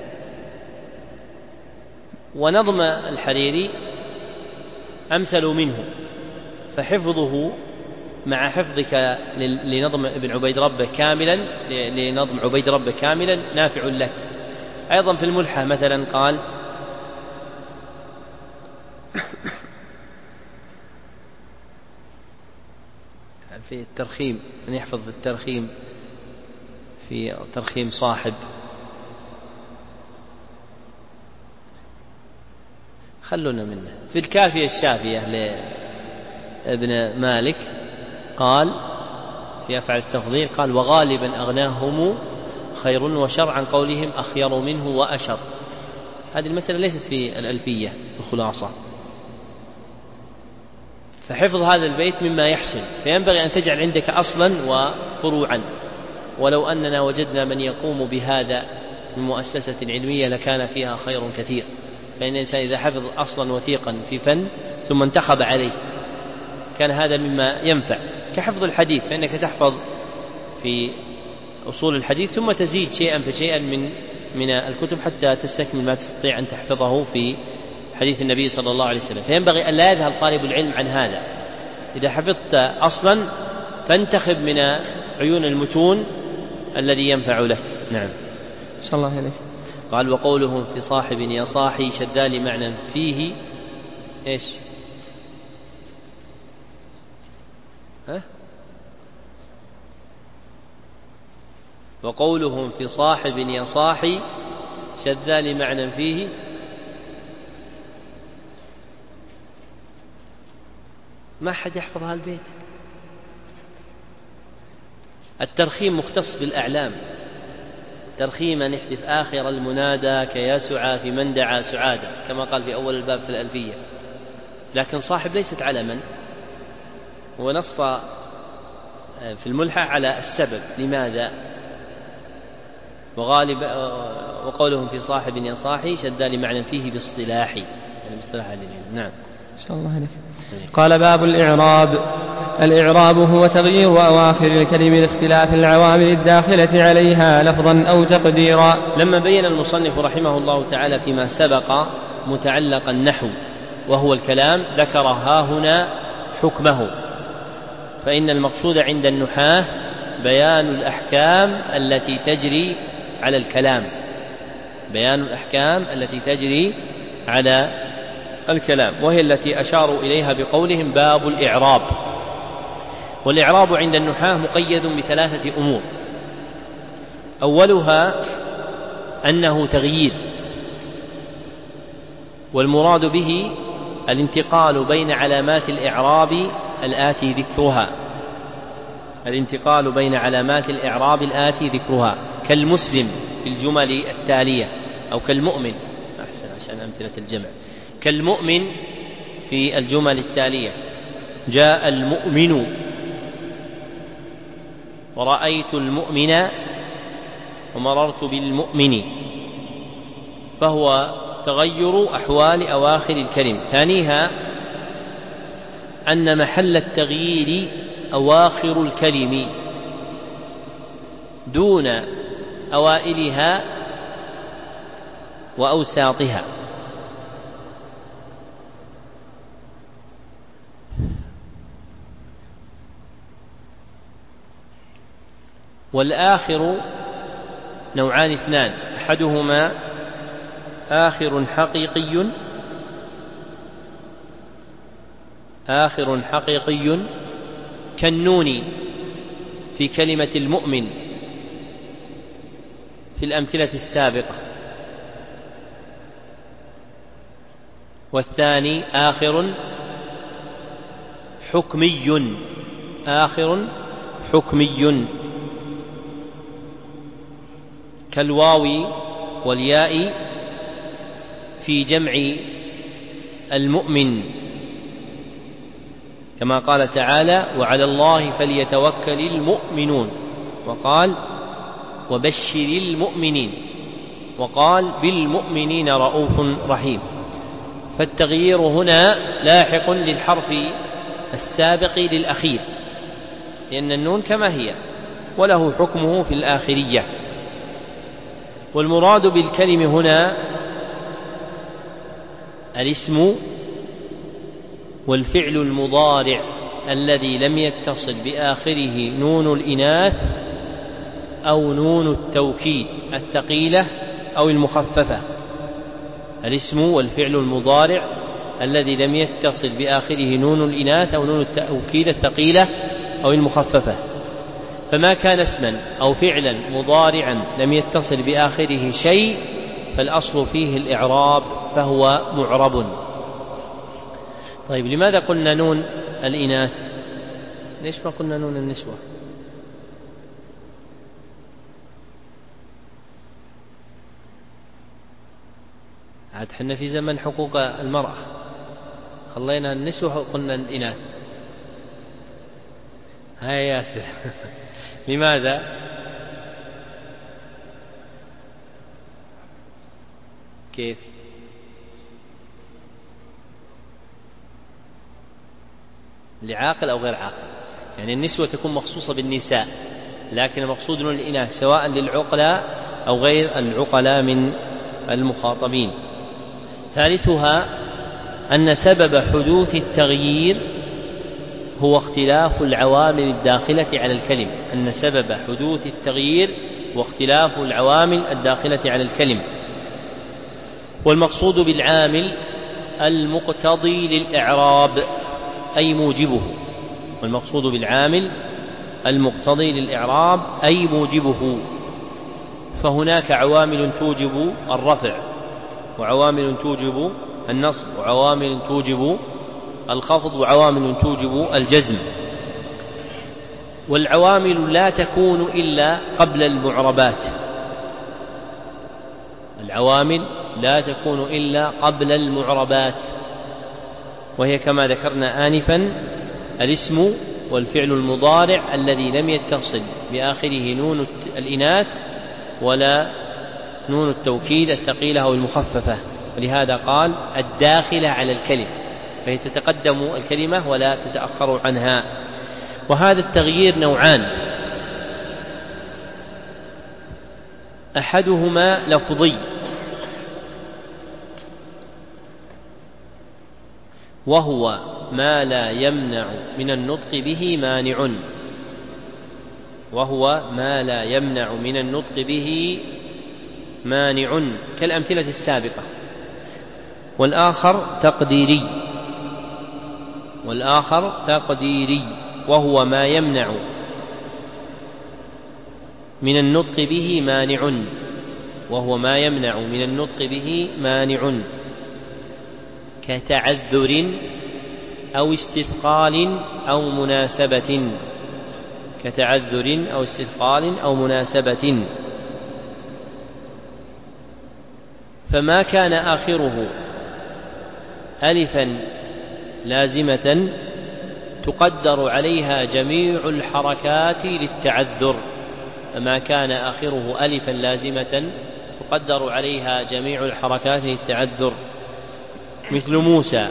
ونظم الحريري أمثل منه، فحفظه مع حفظك لنظم ابن عبيد ربه كاملا، لنظم عبيد ربه كاملا نافع لك. أيضا في الملحة مثلا قال في الترخيم، من يحفظ الترخيم في ترخيم صاحب، خلونا منه. في الكافية الشافية لابن مالك قال في أفعل التفضيل قال وغالبا أغناهم خير وشر عن قولهم أخير منه وأشر. هذه المسألة ليست في الألفية الخلاصة. فحفظ هذا البيت مما يحسن، فينبغي أن تجعل عندك أصلا وفروعا. ولو أننا وجدنا من يقوم بهذا من مؤسسة علمية لكان فيها خير كثير. فإن الإنسان إذا حفظ أصلا وثيقا في فن ثم انتخب عليه كان هذا مما ينفع، كحفظ الحديث، فإنك تحفظ في أصول الحديث ثم تزيد شيئا فشيئا من الكتب حتى تستكمل ما تستطيع أن تحفظه في حديث النبي صلى الله عليه وسلم. فينبغي أن لا يذهب طالب العلم عن هذا. إذا حفظت أصلا فانتخب من عيون المتون الذي ينفع لك. نعم.
صلى الله عليه.
قال وقولهم في صاحب يا صاحي شدان معنى فيه إيش؟ وقولهم في صاحب يا صاحي شذان معنى فيه ما حد يحفظ هالبيت. الترخيم مختص بالأعلام، ترخيما نحذف آخر المنادى كيا سعى في من دعا سعادة كما قال في أول الباب في الألفية. لكن صاحب ليست علما، ونص في الملحة على السبب لماذا. وغالب وقولهم في صاحب يا صاحي شدان معنى فيه باصطلاحي، يعني باصطلاح العلم. نعم.
صلى الله عليه. قال باب الإعراب. الإعراب هو تغيير أواخر الكلم لاختلاف العوامل الداخلة عليها لفظا أو تقديرا.
لما بين المصنف رحمه الله تعالى فيما سبق متعلق النحو وهو الكلام ذكر ها هنا حكمه، فإن المقصود عند النحاة بيان الأحكام التي تجري على الكلام، بيان الأحكام التي تجري على الكلام، وهي التي أشاروا إليها بقولهم باب الإعراب. والإعراب عند النحاة مقيد ب3 أمور: أولها أنه تغيير، والمراد به الانتقال بين علامات الإعراب الآتي ذكرها، الانتقال بين علامات الإعراب الآتي ذكرها، كالمسلم في الجمل التالية، أو كالمؤمن، أحسن عشان أمثلة الجمع، كالمؤمن في الجمل التالية: جاء المؤمن، ورأيت المؤمن، ومررت بالمؤمن، فهو تغير أحوال أواخر الكلم. ثانيها أن محل التغيير أواخر الكلم دون أوائلها وأوساطها. والآخر نوعان اثنان: أحدهما آخر حقيقي كالنون في كلمة المؤمن في الأمثلة السابقة، والثاني آخر حكمي كالواو والياء في جمع المؤمن، كما قال تعالى: وعلى الله فليتوكل المؤمنون، وقال: وبشر المؤمنين، وقال: بالمؤمنين رؤوف رحيم. فالتغيير هنا لاحق للحرف السابق للأخير، لأن النون كما هي وله حكمه في الآخرية. والمراد بالكلم هنا الاسم والفعل المضارع الذي لم يتصل بآخره نون الإناث أو نون التوكيد الثقيلة أو المخففة. الاسم والفعل المضارع الذي لم يتصل بآخره نون الإناث أو نون التوكيد الثقيلة أو المخففة. فما كان اسما أو فعلا مضارعا لم يتصل بآخره شيء فالأصل فيه الإعراب، فهو معرب. طيب، لماذا قلنا نون الإناث؟ ليش ما قلنا نون النسوة؟ عاد حنا في زمن حقوق المرأة خلينا النسوة وقلنا الإناث. هاي ياسر لماذا؟ كيف؟ لعاقل أو غير عاقل، يعني النسوة تكون مخصوصة بالنساء، لكن المقصود من الإناث سواء للعقلاء أو غير العقلاء من المخاطبين. ثالثها أن سبب حدوث التغيير هو اختلاف العوامل الداخلة على الكلم، أن سبب حدوث التغيير هو اختلاف العوامل الداخلة على الكلم. والمقصود بالعامل المقتضي للإعراب أي موجبه، والمقصود بالعامل المقتضي للإعراب أي موجبه. فهناك عوامل توجب الرفع، وعوامل توجب النصب، وعوامل توجب الخفض، وعوامل توجب الجزم. والعوامل لا تكون إلا قبل المعربات، العوامل لا تكون إلا قبل المعربات، وهي كما ذكرنا آنفا الاسم والفعل المضارع الذي لم يتصل بآخره نون الإناث ولا نون التوكيد الثقيلة أو المخففة، ولهذا قال الداخلة على الكلمة، فهي تتقدم الكلمة ولا تتأخر عنها. وهذا التغيير نوعان: أحدهما لفظي، وهو ما لا يمنع من النطق به مانع، وهو ما لا يمنع من النطق به مانع كالأمثلة السابقة. والآخر تقديري وهو ما يمنع من النطق به مانع، وهو ما يمنع من النطق به مانع كتعذر أو استثقال أو مناسبة، كتعذر أو استثقال أو مناسبة. فما كان آخره ألفا لازمة تقدر عليها جميع الحركات للتعذر، فما كان آخره ألفا لازمة تقدر عليها جميع الحركات للتعذر، مثل موسى.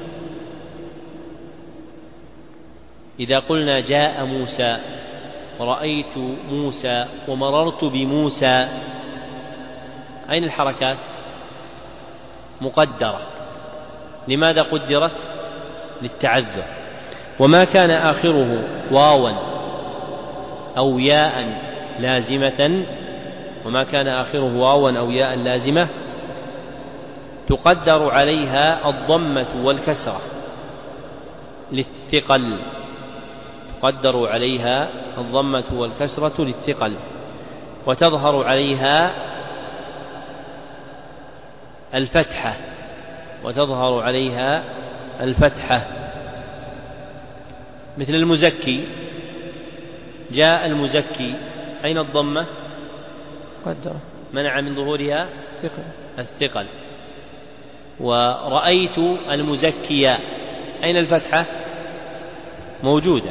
إذا قلنا جاء موسى ورأيت موسى ومررت بموسى، أين الحركات؟ مقدرة. لماذا قدرت؟ للتعذر. وما كان آخره واوا أو ياء لازمة، وما كان آخره واوا أو ياء لازمة تقدر عليها الضمة والكسرة للثقل، تقدر عليها الضمة والكسرة للثقل، وتظهر عليها الفتحة، وتظهر عليها الفتحة، مثل المزكي. جاء المزكي، أين الضمة؟ منع من ظهورها الثقل. ورأيت المزكي، أين الفتحة؟ موجودة.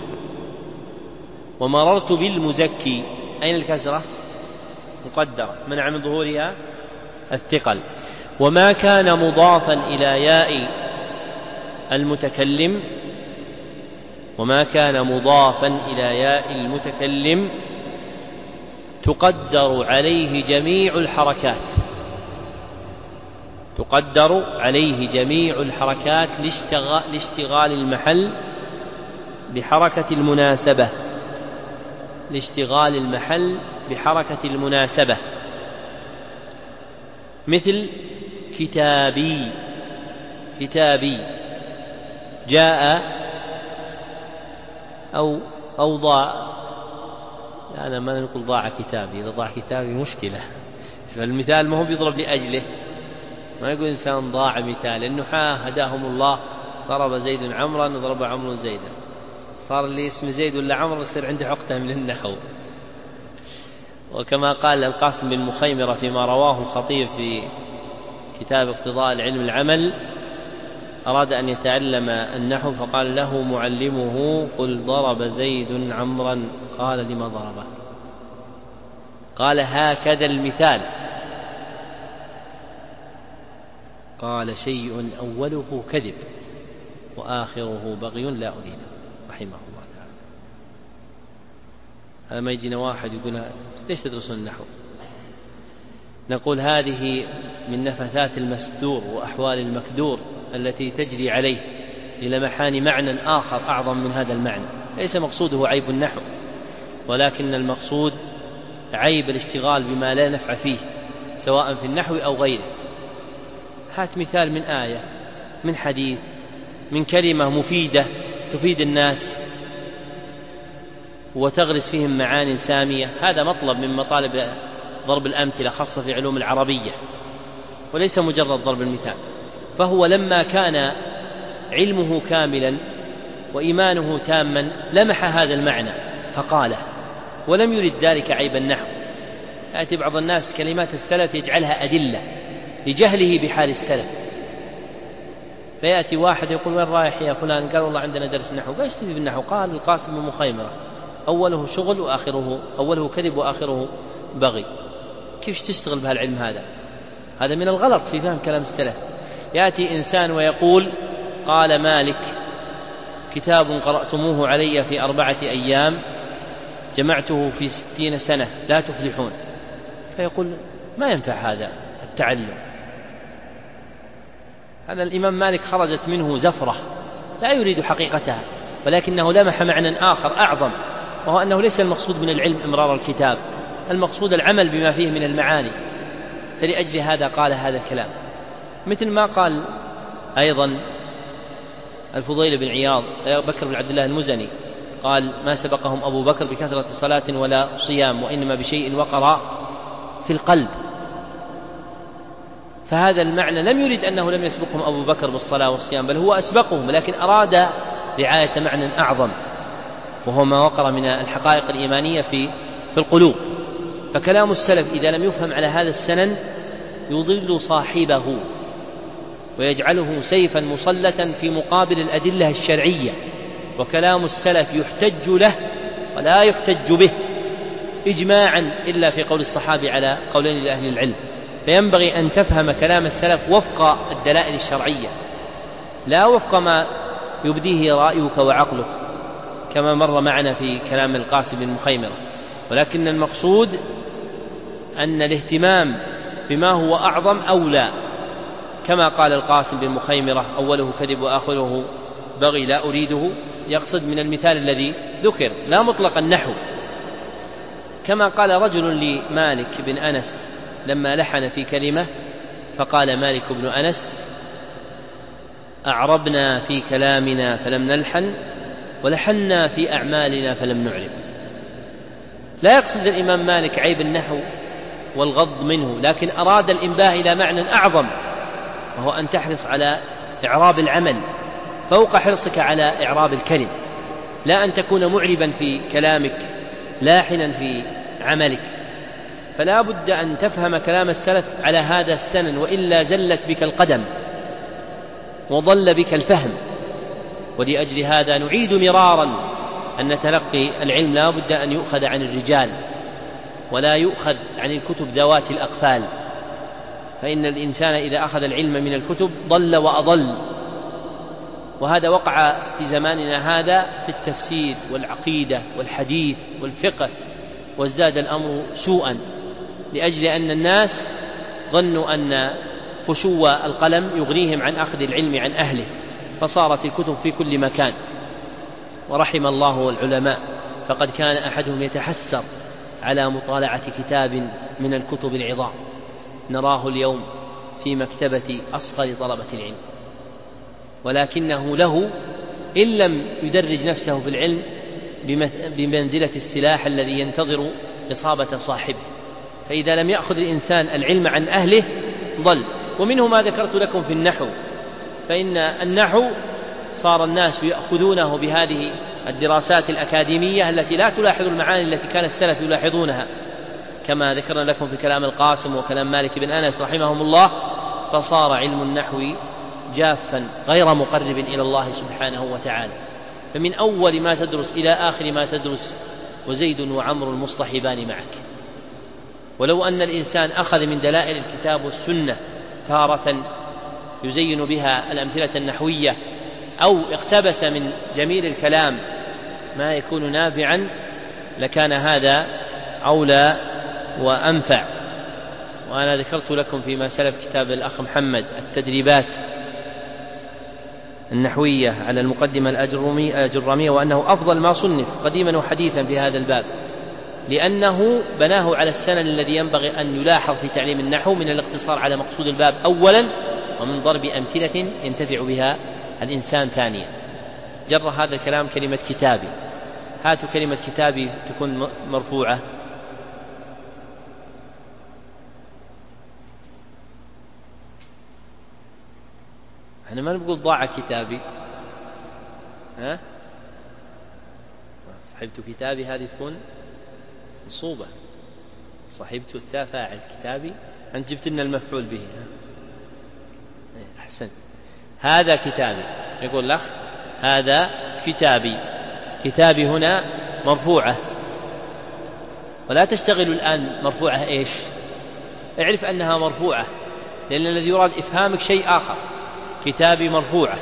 ومررت بالمزكي، أين الكسرة؟ مقدرة، منع من ظهورها الثقل. وما كان مضافا إلى ياء المتكلم، وما كان مضافا إلى ياء المتكلم تقدر عليه جميع الحركات، تقدر عليه جميع الحركات لاشتغال المحل بحركة المناسبة، لاشتغال المحل بحركة المناسبة، مثل كتابي. كتابي جاء أو ضاع. أنا ما نقول ضاع كتابي، إذا ضاع كتابي مشكلة. فالمثال ما هو بيضرب لأجله، ما يقول إنسان ضاع مثال، لأنه هداهم الله ضرب زيد عمرا وضرب عمرو زيدا، صار اللي اسم زيد ولا عمرو يصير عنده عقدة من النحو. وكما قال القاسم بن مخيمرة فيما رواه الخطيب في كتاب اقتضاء العلم العمل، أراد أن يتعلم النحو فقال له معلمه: قل ضرب زيد عمرا. قال: لما ضربه؟ قال: هكذا المثال. قال: شيء أوله كذب وآخره بغي لا أريده، رحمه الله تعالى. هذا ما يجينا واحد يقول: ليش تدرسون النحو؟ نقول: هذه من نفثات المسدور وأحوال المكدور التي تجري عليه للمحان معنى آخر أعظم من هذا المعنى. ليس مقصوده عيب النحو، ولكن المقصود عيب الاشتغال بما لا نفع فيه، سواء في النحو أو غيره. هات مثال من آية، من حديث، من كلمة مفيدة تفيد الناس وتغرس فيهم معان سامية. هذا مطلب من مطالب ضرب الأمثلة، خاصة في علوم العربية، وليس مجرد ضرب المثال. فهو لما كان علمه كاملا وإيمانه تاما لمح هذا المعنى فقاله، ولم يرد ذلك عيب النحو. يأتي بعض الناس كلمات السلف يجعلها أدلة لجهله بحال السلف، فيأتي واحد يقول: وين رايح يا فلان؟ قال: والله عندنا درس نحو. ايش تبي بالنحو؟ قال القاسم بن مخيمرة: أوله شغل وآخره، أوله كذب وآخره بغي. كيف تشتغل بهالعلم هذا؟ هذا من الغلط في فهم كلام السلف. يأتي إنسان ويقول: قال مالك: كتاب قرأتموه علي في 4 أيام جمعته في 60 سنة لا تفلحون. فيقول: ما ينفع هذا التعلم. هذا الإمام مالك خرجت منه زفرة لا يريد حقيقتها، ولكنه لمح معنى آخر أعظم، وهو أنه ليس المقصود من العلم إمرار الكتاب، المقصود العمل بما فيه من المعاني، فلأجل هذا قال هذا الكلام. مثل ما قال أيضا الفضيل بن عياض بكر بن عبد الله المزني، قال: ما سبقهم أبو بكر بكثرة صلاة ولا صيام، وإنما بشيء وقر في القلب. فهذا المعنى لم يرد أنه لم يسبقهم أبو بكر بالصلاة والصيام، بل هو أسبقهم، لكن أراد رعاية معنى أعظم، وهو ما وقر من الحقائق الإيمانية في القلوب. فكلام السلف إذا لم يفهم على هذا السنن يضل صاحبه ويجعله سيفا مسلطا في مقابل الأدلة الشرعية، وكلام السلف يحتج له ولا يحتج به إجماعا إلا في قول الصحابي على قولين لأهل العلم. فينبغي أن تفهم كلام السلف وفق الدلائل الشرعية، لا وفق ما يبديه رأيك وعقلك، كما مر معنا في كلام القاسم بن مخيمرة. ولكن المقصود أن الاهتمام بما هو أعظم أولى، كما قال القاسم بن مخيمرة: أوله كذب وآخره بغي لا أريده، يقصد من المثال الذي ذكر لا مطلق النحو. كما قال رجل لمالك بن أنس لما لحن في كلمة، فقال مالك بن أنس: أعربنا في كلامنا فلم نلحن، ولحنا في أعمالنا فلم نعرب. لا يقصد الإمام مالك عيب النحو والغض منه، لكن أراد الإنباه إلى معنى أعظم، وهو أن تحرص على إعراب العمل فوق حرصك على إعراب الكلم، لا أن تكون معربا في كلامك لاحنا في عملك. فلا بد أن تفهم كلام السلف على هذا السنن، وإلا زلت بك القدم وضل بك الفهم. ولأجل هذا نعيد مرارا أن تلقي العلم لا بد أن يؤخذ عن الرجال ولا يؤخذ عن الكتب ذوات الأقفال، فإن الإنسان إذا أخذ العلم من الكتب ضل وأضل. وهذا وقع في زماننا هذا في التفسير والعقيدة والحديث والفقه، وازداد الأمر سوءا، لأجل أن الناس ظنوا أن فشو القلم يغنيهم عن أخذ العلم عن أهله، فصارت الكتب في كل مكان. ورحم الله العلماء، فقد كان أحدهم يتحسر على مطالعة كتاب من الكتب العظام نراه اليوم في مكتبة أصغر طلبة العلم، ولكنه له إن لم يدرج نفسه في العلم بمنزلة السلاح الذي ينتظر إصابة صاحبه. فإذا لم يأخذ الإنسان العلم عن أهله ضل. ومنه ما ذكرت لكم في النحو، فإن النحو صار الناس يأخذونه بهذه الدراسات الأكاديمية التي لا تلاحظ المعاني التي كان السلف يلاحظونها، كما ذكرنا لكم في كلام القاسم وكلام مالك بن أنس رحمهم الله. فصار علم النحو جافا غير مقرب إلى الله سبحانه وتعالى، فمن أول ما تدرس إلى آخر ما تدرس وزيد وعمر المصطحبان معك. ولو أن الإنسان أخذ من دلائل الكتاب والسنة تارة يزين بها الأمثلة النحوية، أو اقتبس من جميل الكلام ما يكون نافعا، لكان هذا أولى وأنفع. وأنا ذكرت لكم فيما سلف كتاب الأخ محمد التدريبات النحوية على المقدمة الأجرامية، وأنه أفضل ما صنف قديما وحديثا في هذا الباب، لأنه بناه على السنن الذي ينبغي أن يلاحظ في تعليم النحو من الاقتصار على مقصود الباب أولا، ومن ضرب أمثلة ينتفع بها الإنسان ثانيا. جر هذا الكلام كلمة كتابي. هاتوا كلمة كتابي تكون مرفوعة. احنا ما نقول ضاع كتابي، ها؟ صحبت كتابي هذه تكون منصوبة، صحبت التاء فاعل كتابي، أنت جبت لنا المفعول به. أحسن. هذا كتابي، يقول الأخ هذا كتابي. كتابي هنا مرفوعة، ولا تشتغل الآن مرفوعة إيش؟ اعرف أنها مرفوعة، لأن الذي يراد إفهامك شيء آخر. كتابي مرفوعة،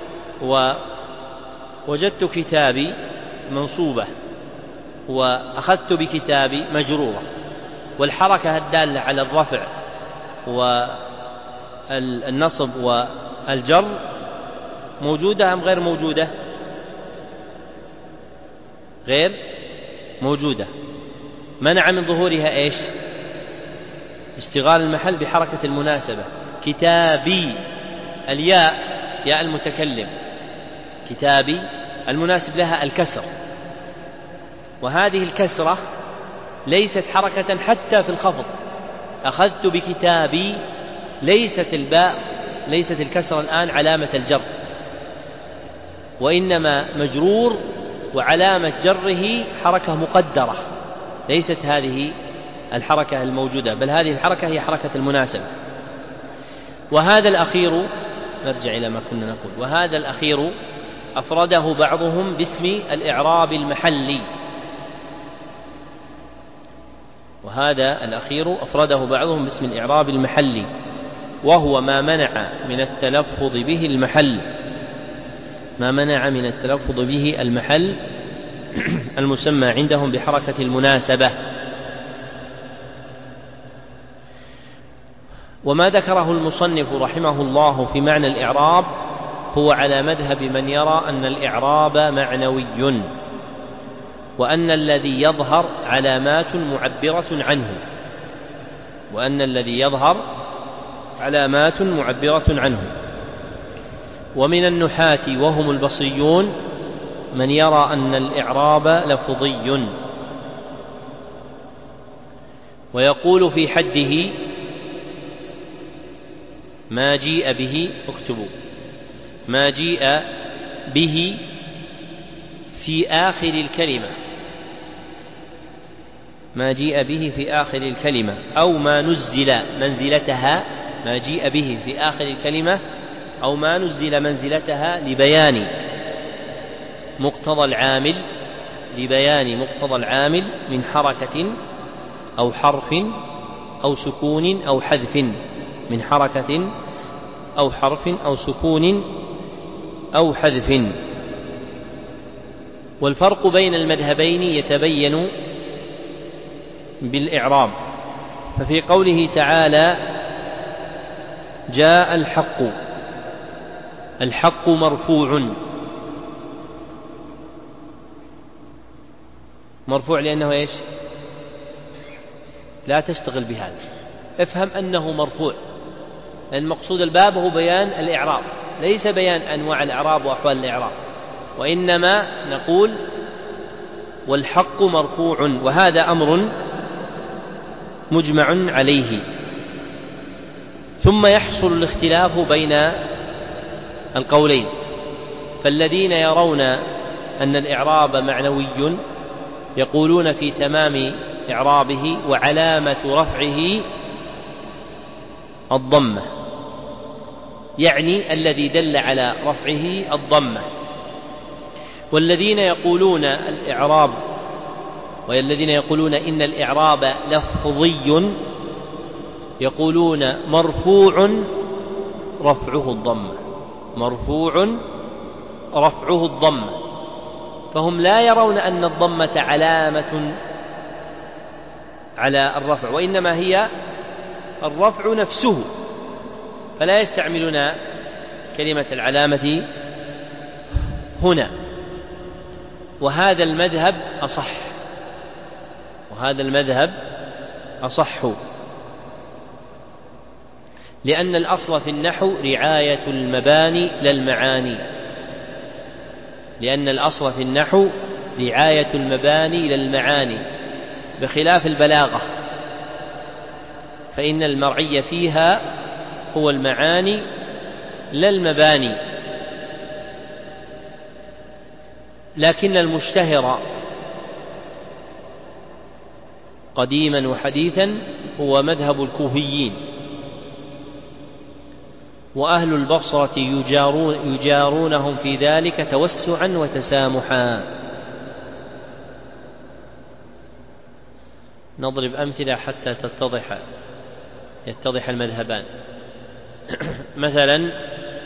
ووجدت كتابي منصوبة، وأخذت بكتابي مجرورة، والحركة الدالة على الرفع والنصب والجر موجودة أم غير موجودة؟ غير موجودة. منع من ظهورها إيش؟ اشتغال المحل بحركة المناسبة. كتابي، الياء ياء المتكلم، كتابي المناسب لها الكسر، وهذه الكسرة ليست حركة حتى في الخفض. أخذت بكتابي، ليست الباء، ليست الكسرة الآن علامة الجر، وإنما مجرور وعلامة جره حركة مقدرة، ليست هذه الحركة الموجودة، بل هذه الحركة هي حركة المناسبة. وهذا الأخير، نرجع إلى ما كنا نقول، وهذا الأخير أفرده بعضهم باسم الإعراب المحلي، وهذا الأخير أفرده بعضهم باسم الإعراب المحلي، وهو ما منع من التلفظ به المحل، ما منع من التلفظ به المحل المسمى عندهم بحركة المناسبة. وما ذكره المصنف رحمه الله في معنى الإعراب هو على مذهب من يرى أن الإعراب معنوي، وأن الذي يظهر علامات معبرة عنه، وأن الذي يظهر علامات معبرة عنه. ومن النحاة وهم البصريون من يرى أن الإعراب لفظي، ويقول في حده ما جيء به، اكتبوا ما جيء به في آخر الكلمة، ما جيء به في آخر الكلمة، أو ما نزل منزلتها، ما جيء به في آخر الكلمة أو ما نزل منزلتها لبيان مقتضى العامل، لبيان مقتضى العامل من حركة أو حرف أو سكون أو حذف، من حركة أو حرف أو سكون أو حذف. والفرق بين المذهبين يتبين بالإعراب. ففي قوله تعالى جاء الحق، الحق مرفوع، مرفوع لأنه إيش؟ لا تشتغل بهذا، افهم أنه مرفوع، لأن مقصود الباب هو بيان الإعراب، ليس بيان أنواع الإعراب وأحوال الإعراب، وإنما نقول والحق مرفوع، وهذا أمر مجمع عليه. ثم يحصل الاختلاف بين القولين، فالذين يرون أن الإعراب معنوي يقولون في تمام إعرابه وعلامة رفعه الضمة، يعني الذي دل على رفعه الضمة. والذين يقولون الإعراب، والذين يقولون إن الإعراب لفظي يقولون مرفوع رفعه الضمة، مرفوع رفعه الضمة، فهم لا يرون أن الضمة علامة على الرفع، وإنما هي الرفع نفسه، فلا يستعملون كلمة العلامة هنا. وهذا المذهب أصح، وهذا المذهب أصح، لأن الأصل في النحو رعاية المباني لا المعاني، لأن الأصل في النحو رعاية المباني لا المعاني، بخلاف البلاغة فإن المرعي فيها هو المعاني لا المباني. لكن المشتهر قديما وحديثا هو مذهب الكوفيين، وأهل البصرة يجارونهم في ذلك توسعا وتسامحا. نضرب أمثلة حتى يتضح المذهبان. مثلا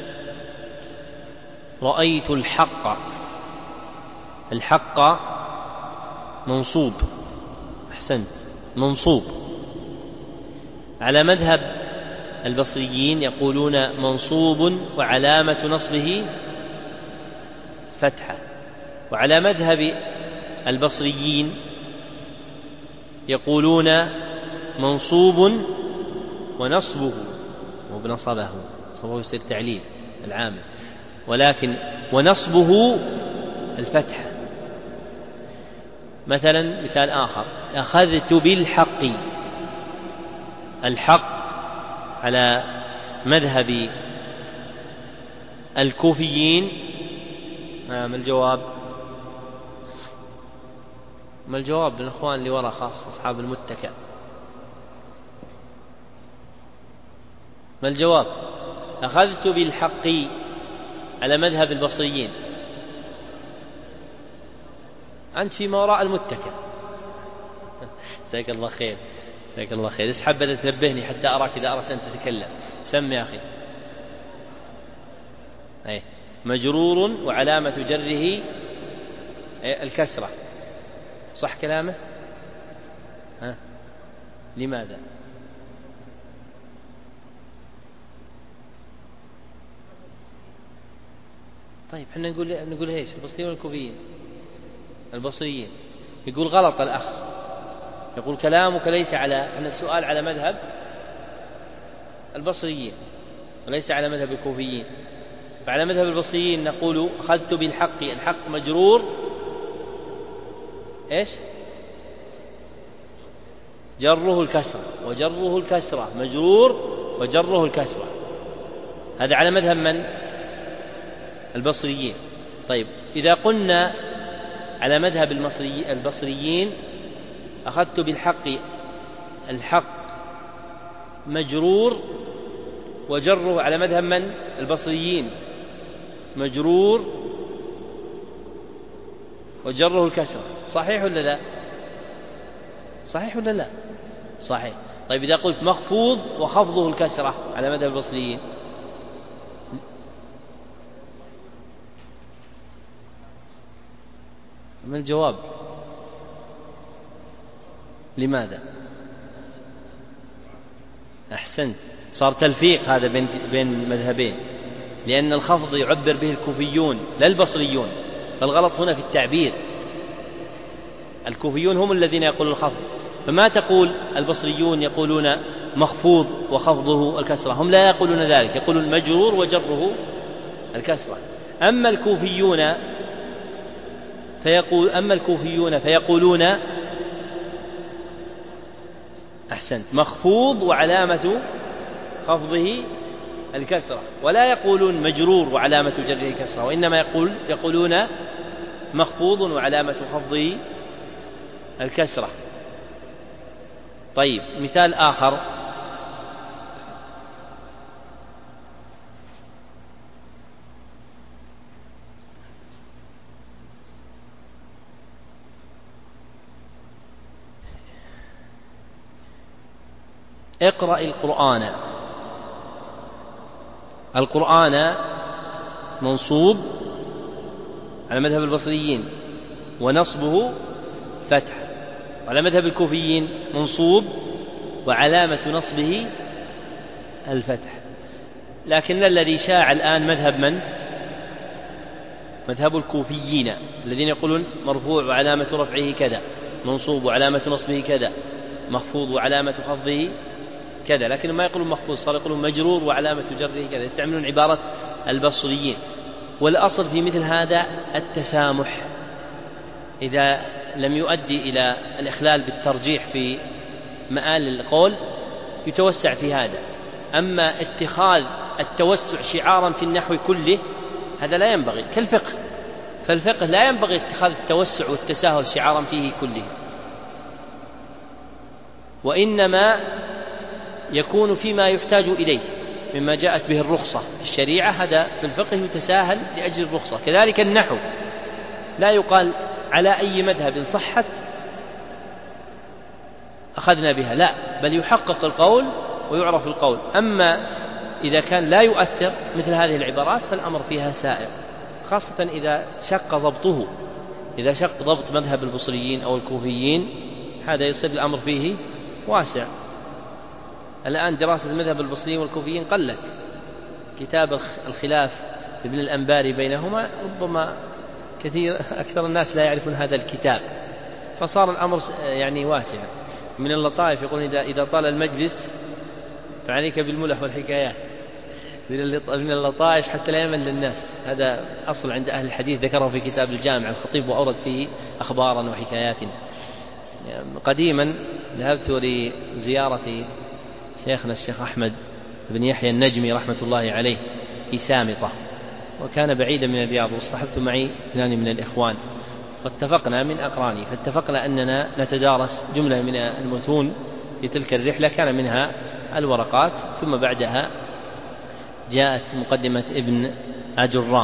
رأيت الحق، الحق منصوب، أحسنت، منصوب. على مذهب البصريين يقولون منصوب وعلامة نصبه فتحة. وعلى مذهب البصريين يقولون منصوب ونصبه، وبنصبه صبه يصير تعليل العامل، ولكن ونصبه الفتحة. مثلا مثال آخر: أخذت بالحق. الحق على مذهب الكوفيين ما الجواب؟ ما الجواب للأخوان اللي وراء خاصة أصحاب المتكأ؟ ما الجواب؟ أخذت بالحق على مذهب البصريين. أنت فيما وراء المتكأ. جزاك الله خير، جزاك الله خير. اسحب بدأ تنبهني حتى أراك إذا أردت أن تتكلم. سم يا أخي. أي مجرور وعلامة جره الكسرة. صح كلامه؟ ها؟ لماذا؟ طيب احنا نقول ايش؟ البصريين والكوفيين؟ البصريين. يقول غلط الأخ، يقول كلامك ليس على أن السؤال على مذهب البصريين وليس على مذهب الكوفيين. فعلى مذهب البصريين نقول أخذت بالحق، الحق مجرور ايش؟ جره الكسرة، وجره الكسرة مجرور وجره الكسرة. هذا على مذهب من؟ البصريين. طيب إذا قلنا على مذهب البصريين أخذت بالحق، الحق مجرور وجره على مذهب من؟ البصريين مجرور وجره الكسرة. صحيح ولا لا؟ صحيح ولا لا؟ صحيح. طيب إذا قلت مخفوض وخفضه الكسرة على مذهب البصريين، ما الجواب؟ لماذا؟ أحسنت، صار تلفيق هذا بين مذهبين، لأن الخفض يعبر به الكوفيون لا البصريون، فالغلط هنا في التعبير. الكوفيون هم الذين يقولون الخفض، فما تقول البصريون يقولون مخفوض وخفضه الكسرة، هم لا يقولون ذلك، يقولون مجرور وجره الكسرة. أما الكوفيون فيقولون أحسنت مخفوض وعلامة خفضه الكسرة، ولا يقولون مجرور وعلامة جره الكسرة، وإنما يقولون مخفوض وعلامة خفضه الكسرة. طيب مثال آخر: اقرأ القرآن. القرآن منصوب على مذهب البصريين ونصبه فتح، وعلى مذهب الكوفيين منصوب وعلامة نصبه الفتح. لكن الذي شاع الآن مذهب من؟ مذهب الكوفيين الذين يقولون مرفوع وعلامة رفعه كذا، منصوب وعلامة نصبه كذا، مخفوض وعلامة خفضه كذا، لكن ما يقولون مخفوض، صار يقولون مجرور وعلامة جره كذا، يستعملون عبارة البصريين. والأصل في مثل هذا التسامح، إذا لم يؤدي إلى الإخلال بالترجيح في مآل القول يتوسع في هذا. أما اتخاذ التوسع شعارا في النحو كله هذا لا ينبغي، كالفقه، فالفقه لا ينبغي اتخاذ التوسع والتساهل شعارا فيه كله، وإنما يكون فيما يحتاج إليه مما جاءت به الرخصة في الشريعة، هذا في الفقه يتساهل لأجل الرخصة. كذلك النحو لا يقال على أي مذهب صحت أخذنا بها، لا، بل يحقق القول ويعرف القول. أما إذا كان لا يؤثر مثل هذه العبارات فالأمر فيها سائر، خاصة إذا شق ضبطه، إذا شق ضبط مذهب البصريين أو الكوفيين هذا يصير الأمر فيه واسع. الآن دراسة مذهب البصريين والكوفيين قلت، كتاب الخلاف ابن الأنباري بينهما ربما أكثر الناس لا يعرفون هذا الكتاب، فصار الأمر يعني واسع. من اللطائف يقولون إذا طال المجلس فعليك بالملح والحكايات. من اللطائف حتى لا يمل للناس. هذا أصل عند أهل الحديث ذكره في كتاب الجامع الخطيب وأورد فيه أخبارا وحكايات. قديما ذهبت لزيارة شيخنا الشيخ أحمد بن يحيى النجمي رحمة الله عليه في سامطة، وكان بعيدا من الرياض، واصطحبت معي اثنان من الإخوان، فاتفقنا من أقراني فاتفقنا أننا نتدارس جملة من المتون في تلك الرحلة، كان منها الورقات، ثم بعدها جاءت مقدمة ابن أجرام.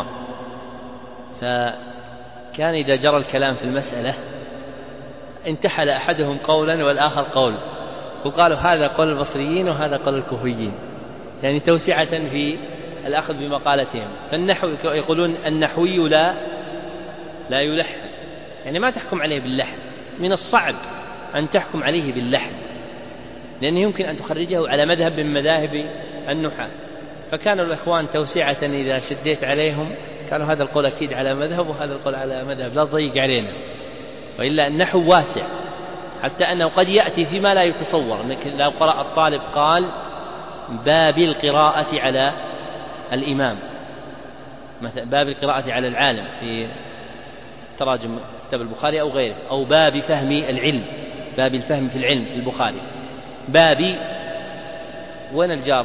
فكان إذا جرى الكلام في المسألة انتحل أحدهم قولا والآخر قول، وقالوا هذا قول البصريين وهذا قول الكوفيين، يعني توسعة في الأخذ بمقالتهم. فالنحو يقولون النحوي لا يلحن، يعني ما تحكم عليه باللحن، من الصعب أن تحكم عليه باللحن، لأنه يمكن أن تخرجه على مذهب من مذاهب النحاة. فكانوا الإخوان توسعة إذا شديت عليهم كانوا هذا القول أكيد على مذهب وهذا القول على مذهب، لا تضيق علينا. وإلا النحو واسع حتى أنه قد يأتي فيما لا يتصور. لو قرأ الطالب قال باب القراءة على الإمام، مثلا باب القراءة على العالم في تراجم كتاب البخاري أو غيره، أو باب فهم العلم، باب الفهم في العلم في البخاري، بابي وين الجار؟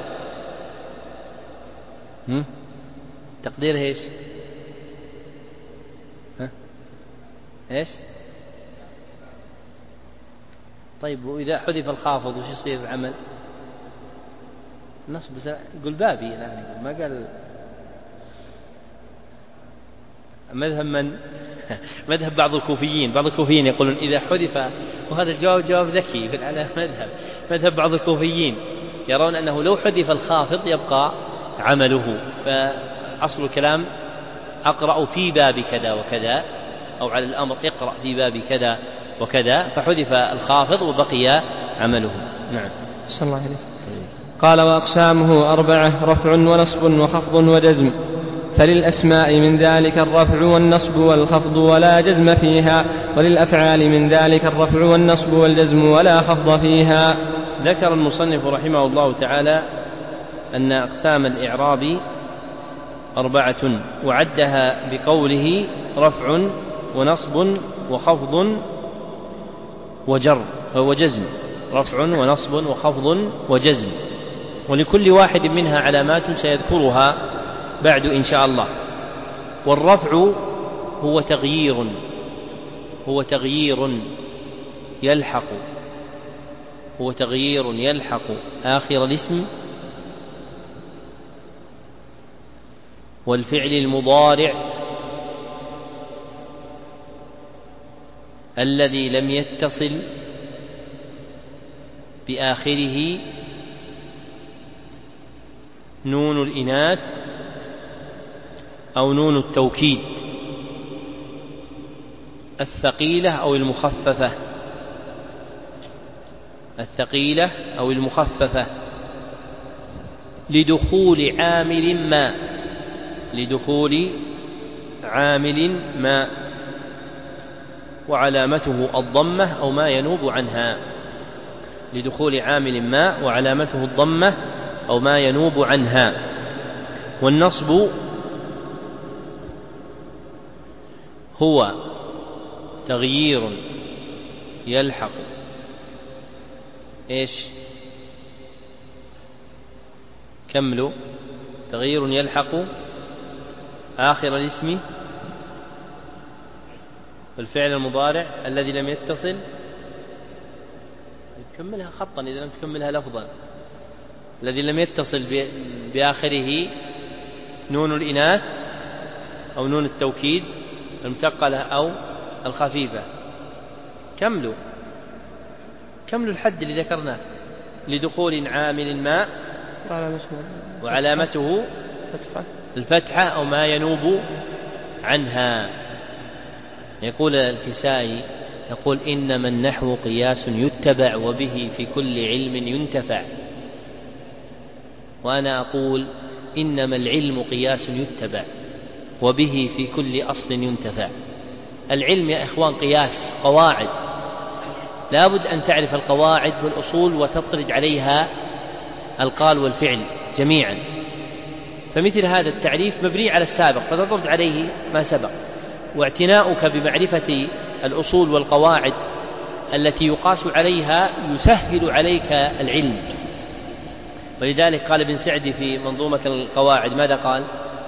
تقدير ايش؟ ايش؟ طيب وإذا حذف الخافض وش يصير العمل؟ نصب قل بابي الآن، ما قال مذهب من؟ مذهب بعض الكوفيين. بعض الكوفيين يقولون إذا حذف، وهذا الجواب جواب ذكي على مذهب بعض الكوفيين، يرون أنه لو حذف الخافض يبقى عمله. فأصل الكلام أقرأ في باب كذا وكذا، أو على الأمر اقرأ في باب كذا وكذا، فحذف الخافض وبقي عمله. نعم.
صلى الله عليه. قال وأقسامه 4: رفع ونصب وخفض وجزم. فللأسماء من ذلك الرفع والنصب والخفض ولا جزم فيها، وللأفعال من ذلك الرفع والنصب والجزم ولا خفض فيها.
ذكر المصنف رحمه الله تعالى أن أقسام الإعراب 4، وعدها بقوله رفع ونصب وخفض وجر وجزم، رفع ونصب وخفض وجزم، ولكل واحد منها علامات سيذكرها بعد إن شاء الله. والرفع هو تغيير يلحق آخر الاسم والفعل المضارع الذي لم يتصل بآخره نون الإناث أو نون التوكيد الثقيلة أو المخففة لدخول عامل ما وعلامته الضمة أو ما ينوب عنها. لدخول عامل ما وعلامته الضمة أو ما ينوب عنها. والنصب هو تغيير يلحق ايش؟ كملوا. تغيير يلحق آخر الاسم والفعل المضارع الذي لم يتصل، كملها خطا إذا لم تكملها لفظا، الذي لم يتصل بآخره نون الإناث أو نون التوكيد المثقلة أو الخفيفة. كملوا الحد اللي ذكرناه. لدخول عامل ما وعلامته الفتحة أو ما ينوب عنها. يقول الكسائي يقول إنما النحو قياس يتبع وبه في كل علم ينتفع، وأنا أقول إنما العلم قياس يتبع، وبه في كل أصل ينتفع. العلم يا إخوان قياس، قواعد، لا بد أن تعرف القواعد والأصول وتطرد عليها القال والفعل جميعا. فمثل هذا التعريف مبني على السابق فتطرد عليه ما سبق، واعتناؤك بمعرفة الأصول والقواعد التي يقاس عليها يسهل عليك العلم. ولذلك قال ابن سعدي في منظومة القواعد ماذا قال؟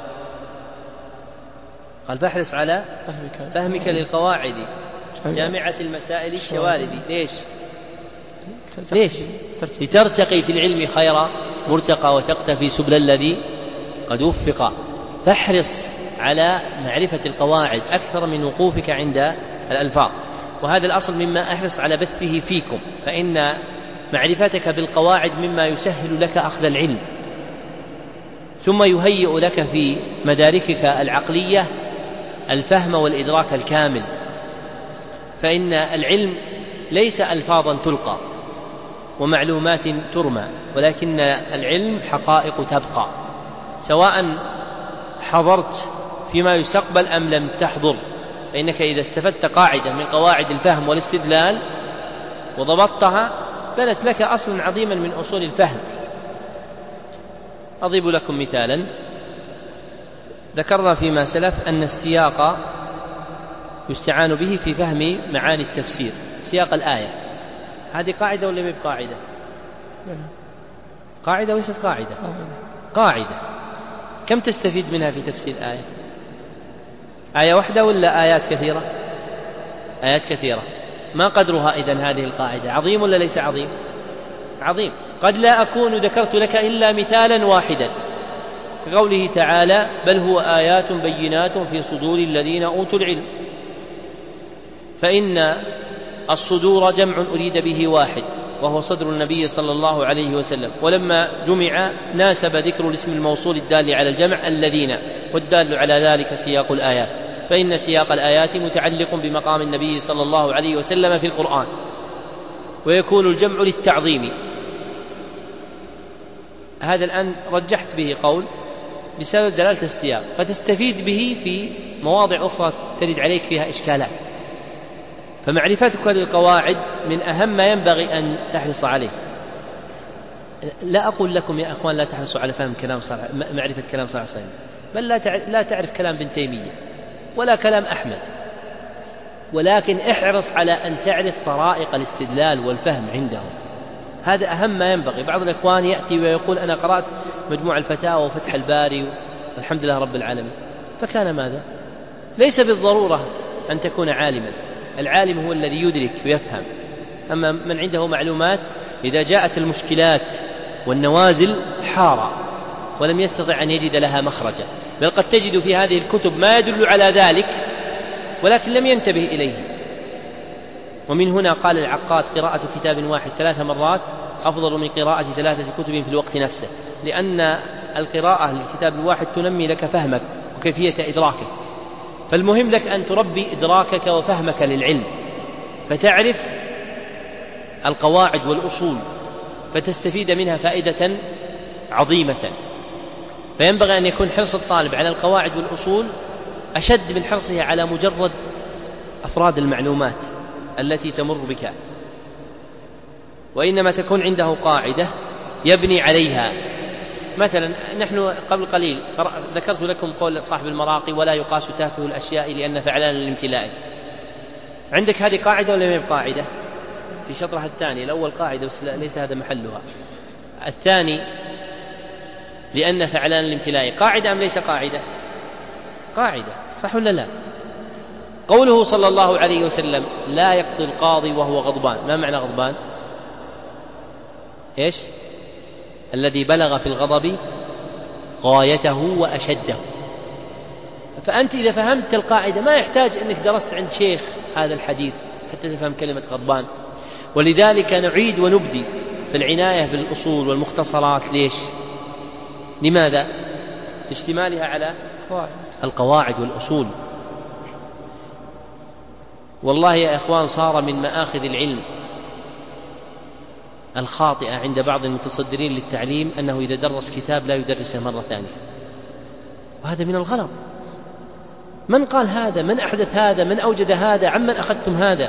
قال فاحرص على فهمك للقواعد جامعة المسائل الشوارد. ليش؟ لترتقي في العلم خير مرتقى وتقتفي سبل الذي قد وفق. فاحرص على معرفة القواعد أكثر من وقوفك عند الألفاظ، وهذا الأصل مما أحرص على بثه فيكم، فإن معرفتك بالقواعد مما يسهل لك أخذ العلم، ثم يهيئ لك في مداركك العقلية الفهم والإدراك الكامل. فإن العلم ليس ألفاظا تلقى ومعلومات ترمى، ولكن العلم حقائق تبقى، سواء حضرت فيما يستقبل أم لم تحضر. فإنك إذا استفدت قاعدة من قواعد الفهم والاستدلال وضبطتها بنت لك أصلا عظيما من أصول الفهم. أضرب لكم مثالا. ذكرنا فيما سلف أن السياق يستعان به في فهم معاني التفسير، سياق الآية. هذه قاعدة ولا مش قاعدة؟ قاعدة وليست قاعدة، قاعدة. كم تستفيد منها في تفسير الآية؟ آية واحدة ولا آيات كثيرة؟ آيات كثيرة. ما قدرها إذن هذه القاعدة؟ عظيم ولا ليس عظيم؟ عظيم. قد لا أكون ذكرت لك إلا مثالا واحدا، كقوله تعالى بل هو آيات بينات في صدور الذين أوتوا العلم. فإن الصدور جمع أريد به واحد وهو صدر النبي صلى الله عليه وسلم، ولما جمع ناسب ذكر الاسم الموصول الدال على الجمع الذين، والدال على ذلك سياق الآيات، فإن سياق الآيات متعلق بمقام النبي صلى الله عليه وسلم في القرآن، ويكون الجمع للتعظيم. هذا الآن رجحت به قول بسبب دلالة السياق، فتستفيد به في مواضع أخرى ترد عليك فيها إشكالات. فمعرفتك للقواعد من أهم ما ينبغي أن تحرص عليه. لا أقول لكم يا أخوان لا تحرصوا على فهم كلام صالح، معرفة كلام صالح صحيح، بل لا تعرف كلام ابن تيمية ولا كلام أحمد، ولكن احرص على أن تعرف طرائق الاستدلال والفهم عندهم. هذا أهم ما ينبغي. بعض الإخوان يأتي ويقول أنا قرأت مجموع الفتاوى وفتح الباري والحمد لله رب العالمين، فكان ماذا؟ ليس بالضرورة أن تكون عالما، العالم هو الذي يدرك ويفهم. أما من عنده معلومات إذا جاءت المشكلات والنوازل حار ولم يستطع أن يجد لها مخرجا، بل قد تجد في هذه الكتب ما يدل على ذلك ولكن لم ينتبه إليه. ومن هنا قال العقاد قراءة كتاب واحد 3 مرات أفضل من قراءة 3 كتب في الوقت نفسه، لأن القراءة للكتاب الواحد تنمي لك فهمك وكيفية إدراكك. فالمهم لك أن تربي إدراكك وفهمك للعلم، فتعرف القواعد والأصول فتستفيد منها فائدة عظيمة. فينبغي أن يكون حرص الطالب على القواعد والأصول أشد من حرصه على مجرد أفراد المعلومات التي تمر بك، وإنما تكون عنده قاعدة يبني عليها. مثلا نحن قبل قليل ذكرت لكم قول صاحب المراقي ولا يقاس تافه الأشياء لأن فعلان الامتلاء. عندك هذه قاعدة ولا ما هي قاعدة؟ في شطرها الثاني. الأول قاعدة بس ليس هذا محلها. الثاني لأن فعلان الامتلاء قاعدة أم ليس قاعدة؟ قاعدة، صح ولا لا؟ قوله صلى الله عليه وسلم لا يقضي القاضي وهو غضبان، ما معنى غضبان؟ إيش؟ الذي بلغ في الغضب غايته وأشده. فأنت إذا فهمت القاعدة ما يحتاج أنك درست عند شيخ هذا الحديث حتى تفهم كلمة غضبان. ولذلك نعيد ونبدي في العناية بالأصول والمختصرات. ليش؟ لماذا؟ اشتمالها على القواعد والأصول. والله يا إخوان صار من مآخذ العلم الخاطئة عند بعض المتصدرين للتعليم أنه إذا درس كتاب لا يدرسه مرة ثانية، وهذا من الغلط. من قال هذا؟ من أحدث هذا؟ من أوجد هذا؟ عمن أخذتم هذا؟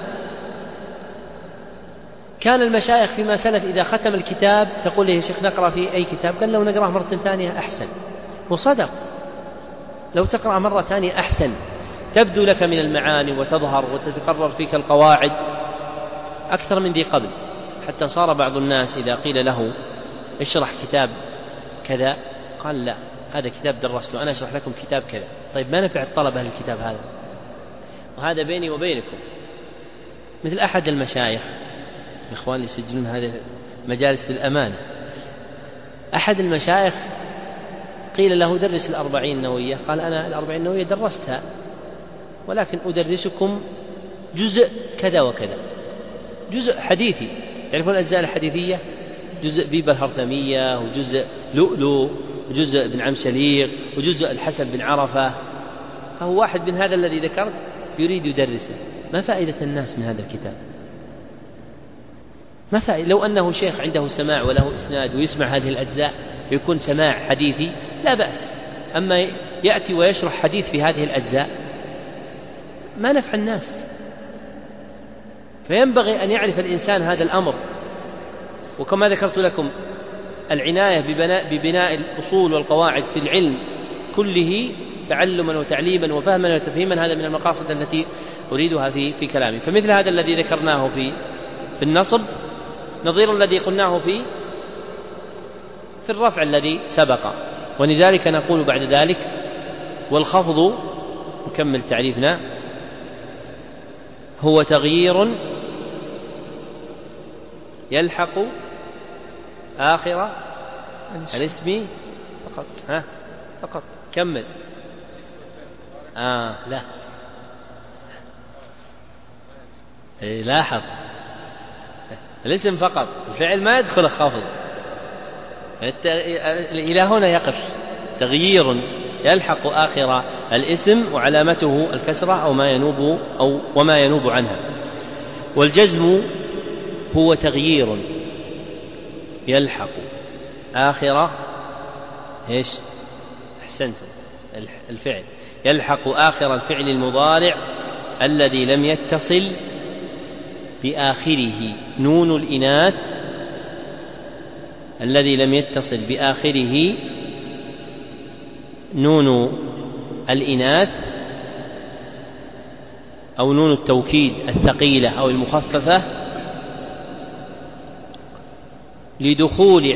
كان المشايخ فيما سلف إذا ختم الكتاب تقول له يا شيخ نقرأ في أي كتاب؟ قال لو نقرأه مرة ثانية أحسن. وصدق، لو تقرأ مرة ثانية أحسن، تبدو لك من المعاني وتظهر وتتكرر فيك القواعد أكثر من ذي قبل. حتى صار بعض الناس إذا قيل له اشرح كتاب كذا قال لا، هذا كتاب درسته، أنا أشرح لكم كتاب كذا. طيب ما نفع الطلبة الكتاب هذا؟ وهذا بيني وبينكم مثل أحد المشايخ، الإخوان اللي يسجلون هذه المجالس بالأمانة، أحد المشايخ قيل له درس 40 نووية، قال أنا 40 نووية درستها ولكن أدرسكم جزء كذا وكذا، جزء حديثي. تعرفون الأجزاء الحديثية؟ جزء بيبة الهرثمية، وجزء لؤلؤ، وجزء ابن عم شليق، وجزء الحسن بن عرفة. فهو واحد من هذا الذي ذكرت يريد يدرسه. ما فائدة الناس من هذا الكتاب؟ ما فائدة؟ لو أنه شيخ عنده سماع وله إسناد ويسمع هذه الأجزاء يكون سماع حديثي لا بأس، أما يأتي ويشرح حديث في هذه الأجزاء ما نفع الناس. فينبغي أن يعرف الإنسان هذا الأمر. وكما ذكرت لكم العناية ببناء الأصول والقواعد في العلم كله تعلما وتعليما وفهما وتفهيما، هذا من المقاصد التي أريدها في كلامي. فمثل هذا الذي ذكرناه في النصب نظير الذي قلناه في الرفع الذي سبق. ولذلك نقول بعد ذلك والخفض، نكمل تعريفنا، هو تغيير يلحق آخر الاسم فقط. فقط كمل. لا لاحظ الاسم فقط، الفعل ما يدخل الخفض. إلى هنا يقف. تغيير يلحق آخر الاسم وعلامته الكسرة أو وما ينوب عنها. والجزم هو تغيير يلحق آخر أحسنتم، الفعل يلحق آخر الفعل المضارع الذي لم يتصل بآخره نون الإناث، الذي لم يتصل بآخره نون الإناث أو نون التوكيد الثقيلة أو المخففة لدخول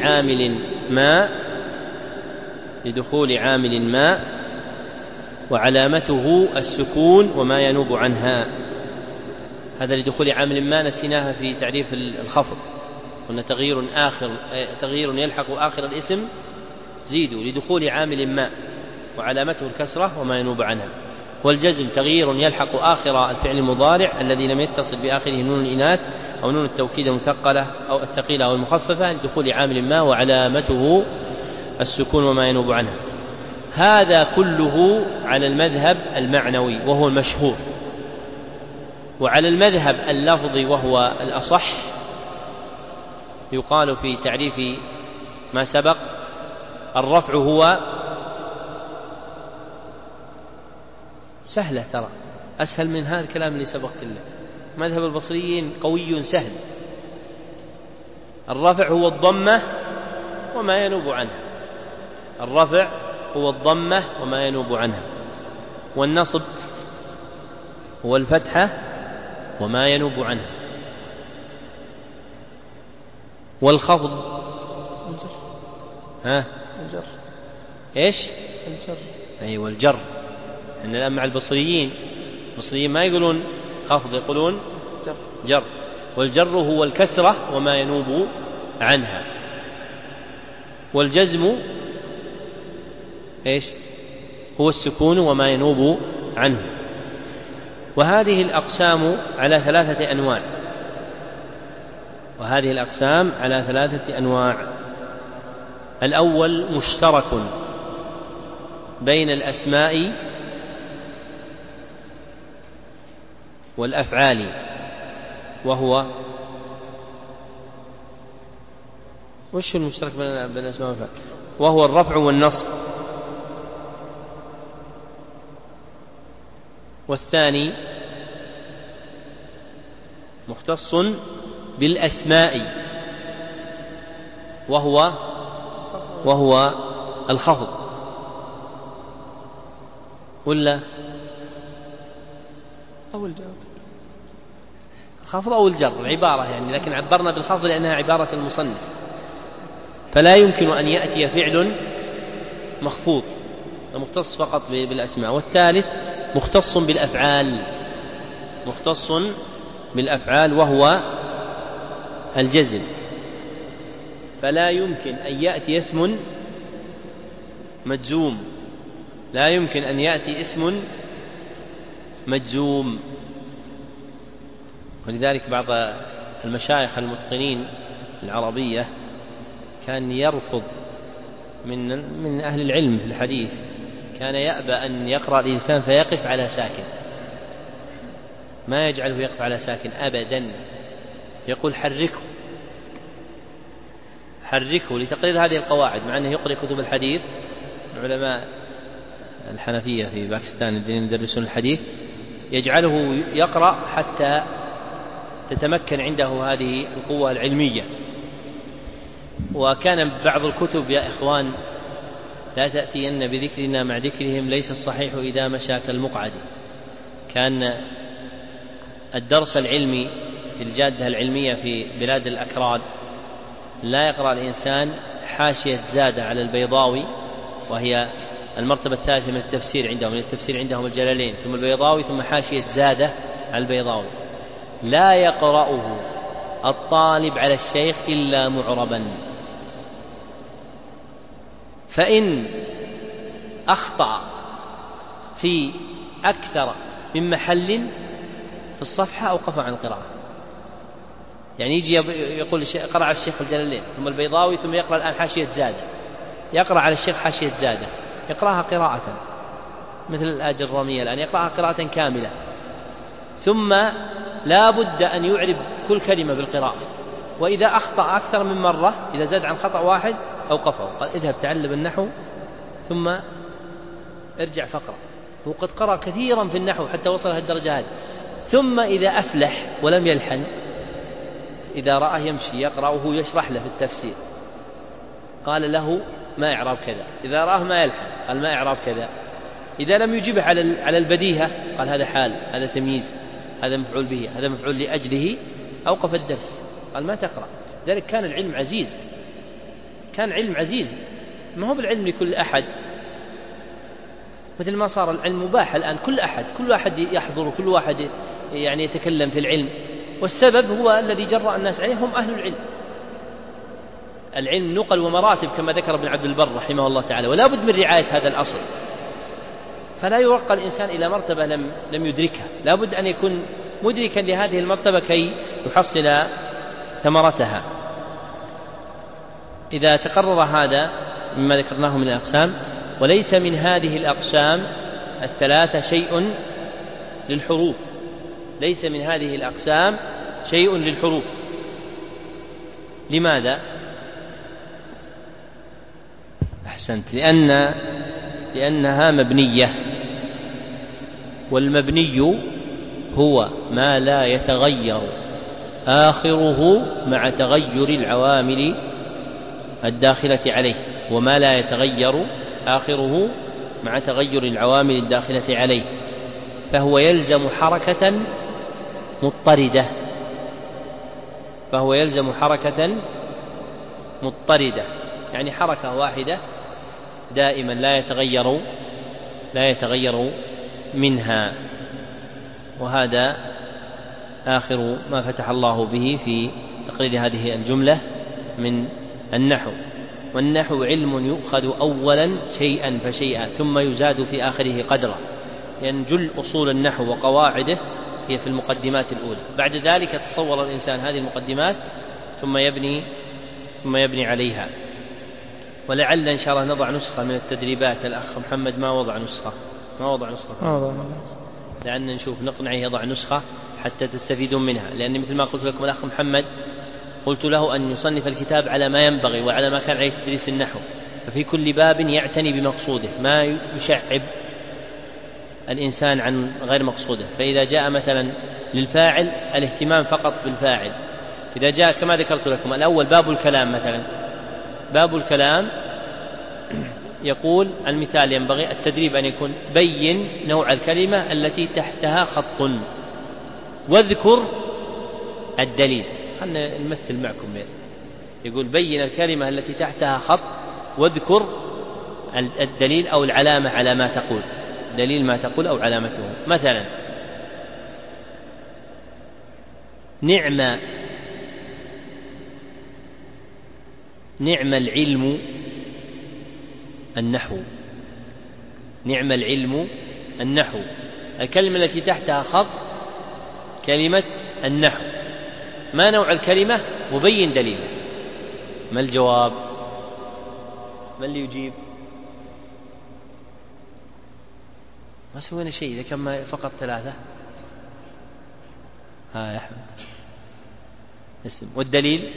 عامل ما وعلامته السكون وما ينوب عنها. هذا لدخول عامل ما نسيناها في تعريف الخفض، قلنا تغيير يلحق آخر الاسم، زيدوا لدخول عامل ما وعلامته الكسرة وما ينوب عنها. والجزم تغيير يلحق آخر الفعل المضارع الذي لم يتصل بآخره نون الإناث أو نون التوكيد المثقلة أو الثقيلة أو المخففة لدخول عامل ما وعلامته السكون وما ينوب عنها. هذا كله على المذهب المعنوي وهو المشهور. وعلى المذهب اللفظي وهو الأصح يقال في تعريف ما سبق الرفع هو سهلة، ترى أسهل من هذا الكلام اللي سبق كله. مذهب البصريين قوي سهل. الرفع هو الضمة وما ينوب عنها، الرفع هو الضمة وما ينوب عنها. والنصب هو الفتحة وما ينوب عنها. والخفض
الجر. الجر.
أيوة الجر. إن الآن مع البصريين ما يقولون خفض، يقولون جر. والجر هو الكسرة وما ينوب عنها. والجزم هو السكون وما ينوب عنه. وهذه الأقسام على 3 أنواع. الأول مشترك بين الأسماء والأفعال، وهو وش المشترك بين الأسماء والأفعال؟ وهو الرفع والنصب. والثاني مختص بالأسماء وهو الخفض، ولا
أو الجر،
الخفض أو الجر العبارة يعني، لكن عبرنا بالخفض لأنها عبارة المصنف، فلا يمكن أن يأتي فعل مخفوض، مختص فقط بالأسماء. والثالث مختص بالأفعال وهو الجزم، فلا يمكن أن يأتي اسم مجزوم، لا يمكن أن يأتي اسم مجزوم. ولذلك بعض المشايخ المتقنين العربية كان يرفض من أهل العلم في الحديث، كان يأبى أن يقرأ الإنسان فيقف على ساكن، ما يجعله يقف على ساكن أبدا، يقول حركه لتقرير هذه القواعد، مع أنه يقرأ كتب الحديث. علماء الحنفية في باكستان الذين يدرسون الحديث يجعله يقرأ حتى تتمكن عنده هذه القوة العلمية. وكان بعض الكتب يا إخوان: لا تأتين بذكرنا مع ذكرهم، ليس الصحيح إذا مشى كالمقعد. كان الدرس العلمي في الجادة العلمية في بلاد الأكراد لا يقرأ الإنسان حاشية زادة على البيضاوي، وهي المرتبة الثالثة من التفسير عندهم، من التفسير عندهم الجلالين ثم البيضاوي ثم حاشية زادة على البيضاوي. لا يقرأه الطالب على الشيخ إلا معربا، فإن أخطأ في أكثر من محل في الصفحة أوقف عن القراءة. يعني يجي يقول قرأ على الشيخ الجلالين ثم البيضاوي ثم يقرأ الآن حاشية زادة، يقرأ على الشيخ حاشية زادة، يقرأها قراءة مثل الآجر الرامية الآن، يقرأها قراءة كاملة، ثم لا بد أن يعرب كل كلمة بالقراءة. وإذا أخطأ أكثر من مرة، إذا زاد عن خطأ واحد أوقفه، قال: اذهب تعلم النحو ثم ارجع فقرأ. وقد قرأ كثيرا في النحو حتى وصل هالدرجة هذه. ثم إذا أفلح ولم يلحن، إذا رآه يمشي يقرأ وهو يشرح له في التفسير، قال له: ما إعراب كذا. إذا رآه ما يلحن قال: ما إعراب كذا. إذا لم يجبه على البديهة قال: هذا حال، هذا تمييز، هذا مفعول به، هذا مفعول لأجله، أوقف الدرس، قال: ما تقرأ. ذلك كان العلم عزيز، كان علم عزيز، ما هو بالعلم لكل أحد، مثل ما صار العلم مباح الآن، كل أحد يحضر، كل واحد يعني يتكلم في العلم. والسبب هو الذي جرأ الناس عليه، هم أهل العلم. العلم نقل ومراتب كما ذكر ابن عبد البر رحمه الله تعالى، ولا بد من رعاية هذا الأصل، فلا يرقى الإنسان إلى مرتبة لم يدركها، لا بد أن يكون مدركا لهذه المرتبة كي يحصل ثمرتها. إذا تقرر هذا مما ذكرناه من الأقسام، وليس من هذه الأقسام الثلاثة شيء للحروف، ليس من هذه الأقسام شيء للحروف. لماذا؟ أحسنت، لأنها مبنية، والمبني هو ما لا يتغير آخره مع تغير العوامل الداخلة عليه، وما لا يتغير آخره مع تغير العوامل الداخلة عليه، فهو يلزم حركة مضطردة، يعني حركة واحدة دائما لا يتغير منها. وهذا آخر ما فتح الله به في تقرير هذه الجملة من النحو. والنحو علم يؤخذ أولا شيئا فشيئا ثم يزاد في آخره قدرا، لأن جل أصول النحو وقواعده هي في المقدمات الأولى. بعد ذلك تصور الإنسان هذه المقدمات ثم يبني عليها. ولعل إن شاء الله نضع نسخة من التدريبات. الأخ محمد ما وضع نسخة لأن نشوف نقنعه يضع نسخة حتى تستفيدون منها، لأن مثل ما قلت لكم الأخ محمد قلت له أن يصنف الكتاب على ما ينبغي وعلى ما كان عليه تدريس النحو، ففي كل باب يعتني بمقصوده، ما يشعب الإنسان عن غير مقصوده. فإذا جاء مثلا للفاعل الاهتمام فقط بالفاعل. إذا جاء كما ذكرت لكم الأول باب الكلام مثلا، باب الكلام يقول المثال ينبغي التدريب أن يكون بين نوع الكلمة التي تحتها خط واذكر الدليل. خلنا نمثل معكم بيت. يقول بين الكلمة التي تحتها خط واذكر الدليل أو العلامة على ما تقول، دليل ما تقول أو علامته. مثلا نعم العلم النحو. نعم العلم النحو، الكلمة التي تحتها خط كلمة النحو. ما نوع الكلمة وبين دليله. ما الجواب؟ ما اللي يجيب؟ ما سوينا شيء إذا كان فقط 3. يا أحمد اسم. والدليل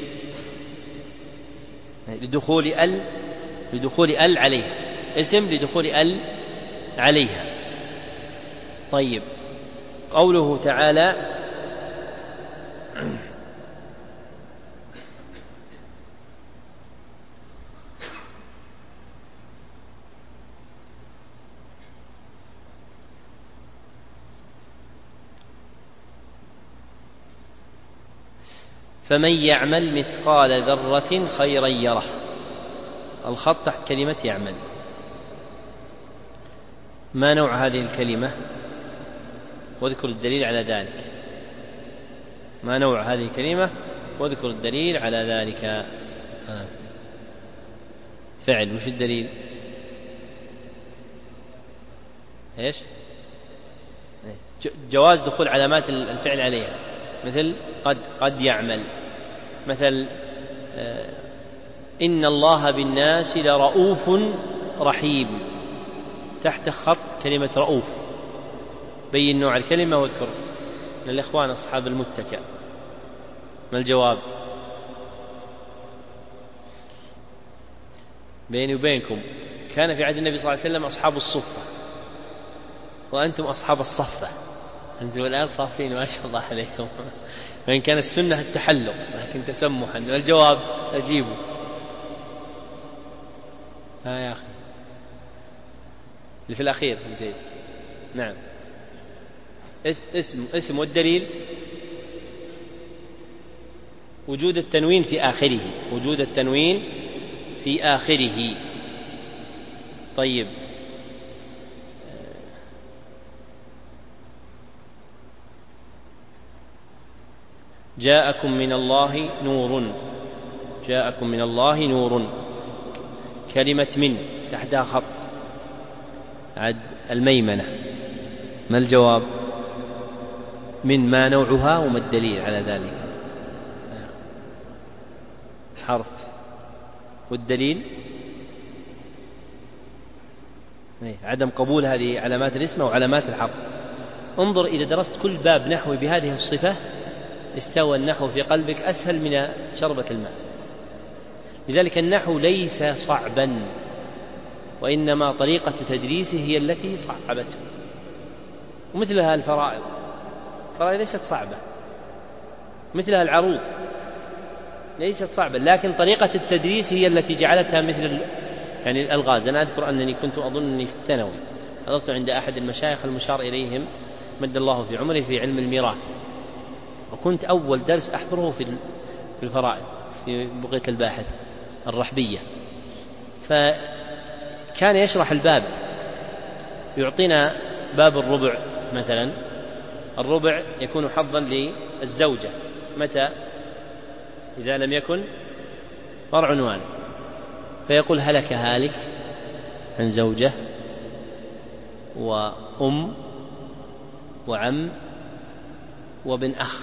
لدخول ال عليها، اسم لدخول ال عليها. طيب قوله تعالى فمن يعمل مثقال ذرة خيرا يره. الخط تحت كلمة يعمل. ما نوع هذه الكلمة واذكر الدليل على ذلك. ما نوع هذه الكلمة واذكر الدليل على ذلك. فعل. وش الدليل؟ ايش؟ جواز دخول علامات الفعل عليها، مثل قد يعمل. مثل إن الله بالناس لرؤوف رحيم، تحت خط كلمة رؤوف. بين نوع الكلمة واذكر. من الإخوان أصحاب المتكأ، ما الجواب؟ بيني وبينكم كان في عهد النبي صلى الله عليه وسلم أصحاب الصفة، وأنتم أصحاب الصفة. أنتم الآن صافين ما شاء الله عليكم. وإن كان السنة التحلق لكن تسمحا. والجواب أجيبه. يا أخي اللي في الأخير زيد. نعم اسم. والدليل وجود التنوين في آخره. وجود التنوين في آخره. طيب جاءكم من الله نور. جاءكم من الله نور. كلمة من تحتها خط عد الميمنة. ما الجواب؟ من ما نوعها وما الدليل على ذلك؟ حرف. والدليل عدم قبول هذه علامات الاسم وعلامات الحرف. انظر إذا درست كل باب نحوي بهذه الصفة استوى النحو في قلبك أسهل من شربة الماء. لذلك النحو ليس صعبا، وإنما طريقة تدريسه هي التي صعبته. ومثلها الفرائض ليست صعبة، مثلها العروض ليست صعبة، لكن طريقة التدريس هي التي جعلتها مثل يعني الألغاز. أنا أذكر أنني كنت أظنني في الثانوي حضرت عند أحد المشايخ المشار إليهم مد الله في عمره في علم الميراث، وكنت أول درس أحضره في الفرائض في بقية الباحث الرحبية. فكان يشرح الباب، يعطينا باب الربع مثلا. الربع يكون حظا للزوجة متى؟ إذا لم يكن فرع عنوان. فيقول هلك هالك عن زوجة وأم وعم وابن أخ.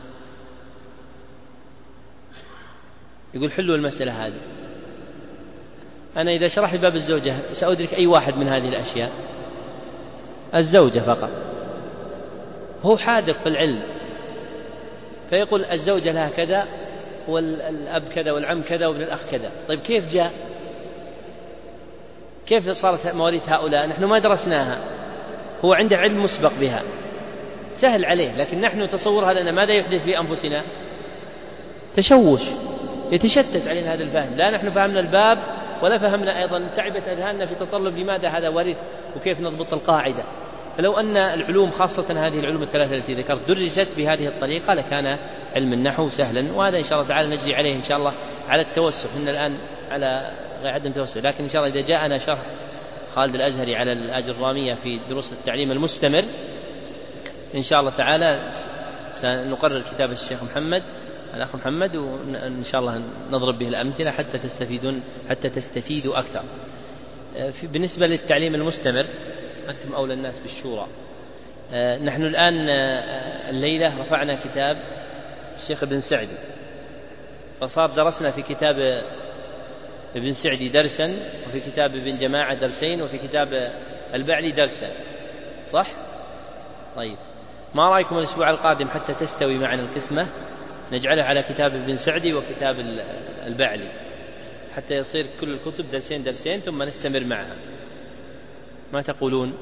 يقول حلوا المسألة هذه. أنا إذا شرح باب الزوجة سأدرك أي واحد من هذه الأشياء؟ الزوجة فقط. هو حاذق في العلم، فيقول الزوجة لها كذا والأب كذا والعم كذا وابن الأخ كذا. طيب كيف جاء؟ كيف صارت مواريث هؤلاء؟ نحن ما درسناها. هو عنده علم مسبق بها سهل عليه، لكن نحن تصورها لنا ماذا يحدث في أنفسنا؟ تشوش، يتشتت علينا هذا الفهم، لا نحن فهمنا الباب ولا فهمنا أيضا، تعبت أذهاننا في تطلب لماذا هذا ورث وكيف نضبط القاعدة. فلو أن العلوم خاصة هذه العلوم الثلاثة التي ذكرت درست بهذه الطريقة لكان علم النحو سهلا، وهذا إن شاء الله تعالى نجري عليه إن شاء الله على التوسع، إن الآن على غير عدم توسع، لكن إن شاء الله إذا جاءنا شرح خالد الأزهري على الأجرامية في دروس التعليم المستمر إن شاء الله تعالى سنقرر كتاب الشيخ محمد الأخ محمد، وإن شاء الله نضرب به الأمثلة حتى تستفيدوا أكثر. بالنسبة للتعليم المستمر أنتم أولى الناس بالشورى. نحن الآن الليلة رفعنا كتاب الشيخ ابن سعدي، فصار درسنا في كتاب ابن سعدي درسا، وفي كتاب ابن جماعة درسين، وفي كتاب البعلي درسا، صح؟ طيب، ما رأيكم الأسبوع القادم حتى تستوي معنا القسمة نجعلها على كتاب ابن سعدي وكتاب البعلي، حتى يصير كل الكتب درسين درسين ثم نستمر معها، ما تقولون؟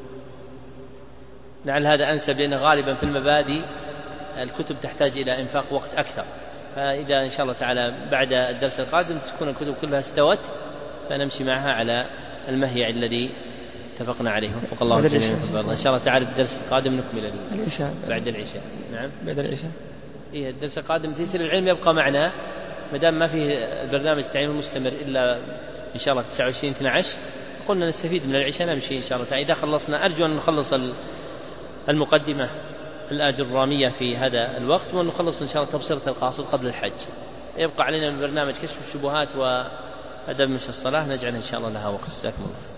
لعل هذا أنسب، لأن غالبا في المبادئ الكتب تحتاج إلى إنفاق وقت أكثر، فإذا إن شاء الله تعالى بعد الدرس القادم تكون الكتب كلها استوت فنمشي معها على المهيع الذي اتفقنا عليه، وفق الله الجميع. إن شاء الله تعالى في الدرس القادم نكمل
العشاء
بعد العشاء. نعم بعد
العشاء.
إيه، الدرس القادم تيسير العلم يبقى معنا ما دام ما فيه البرنامج التعليم المستمر إلا إن شاء الله 29/12، قلنا نستفيد من العشاء نمشي إن شاء الله تعالى. إذا خلصنا أرجو أن نخلص المقدمة الآجرامية في هذا الوقت، ونخلص إن شاء الله تبصرة القاصد قبل الحج. يبقى علينا من برنامج كشف الشبهات وأدب مش الصلاة نجعل إن شاء الله لها وقت. جزاكم الله.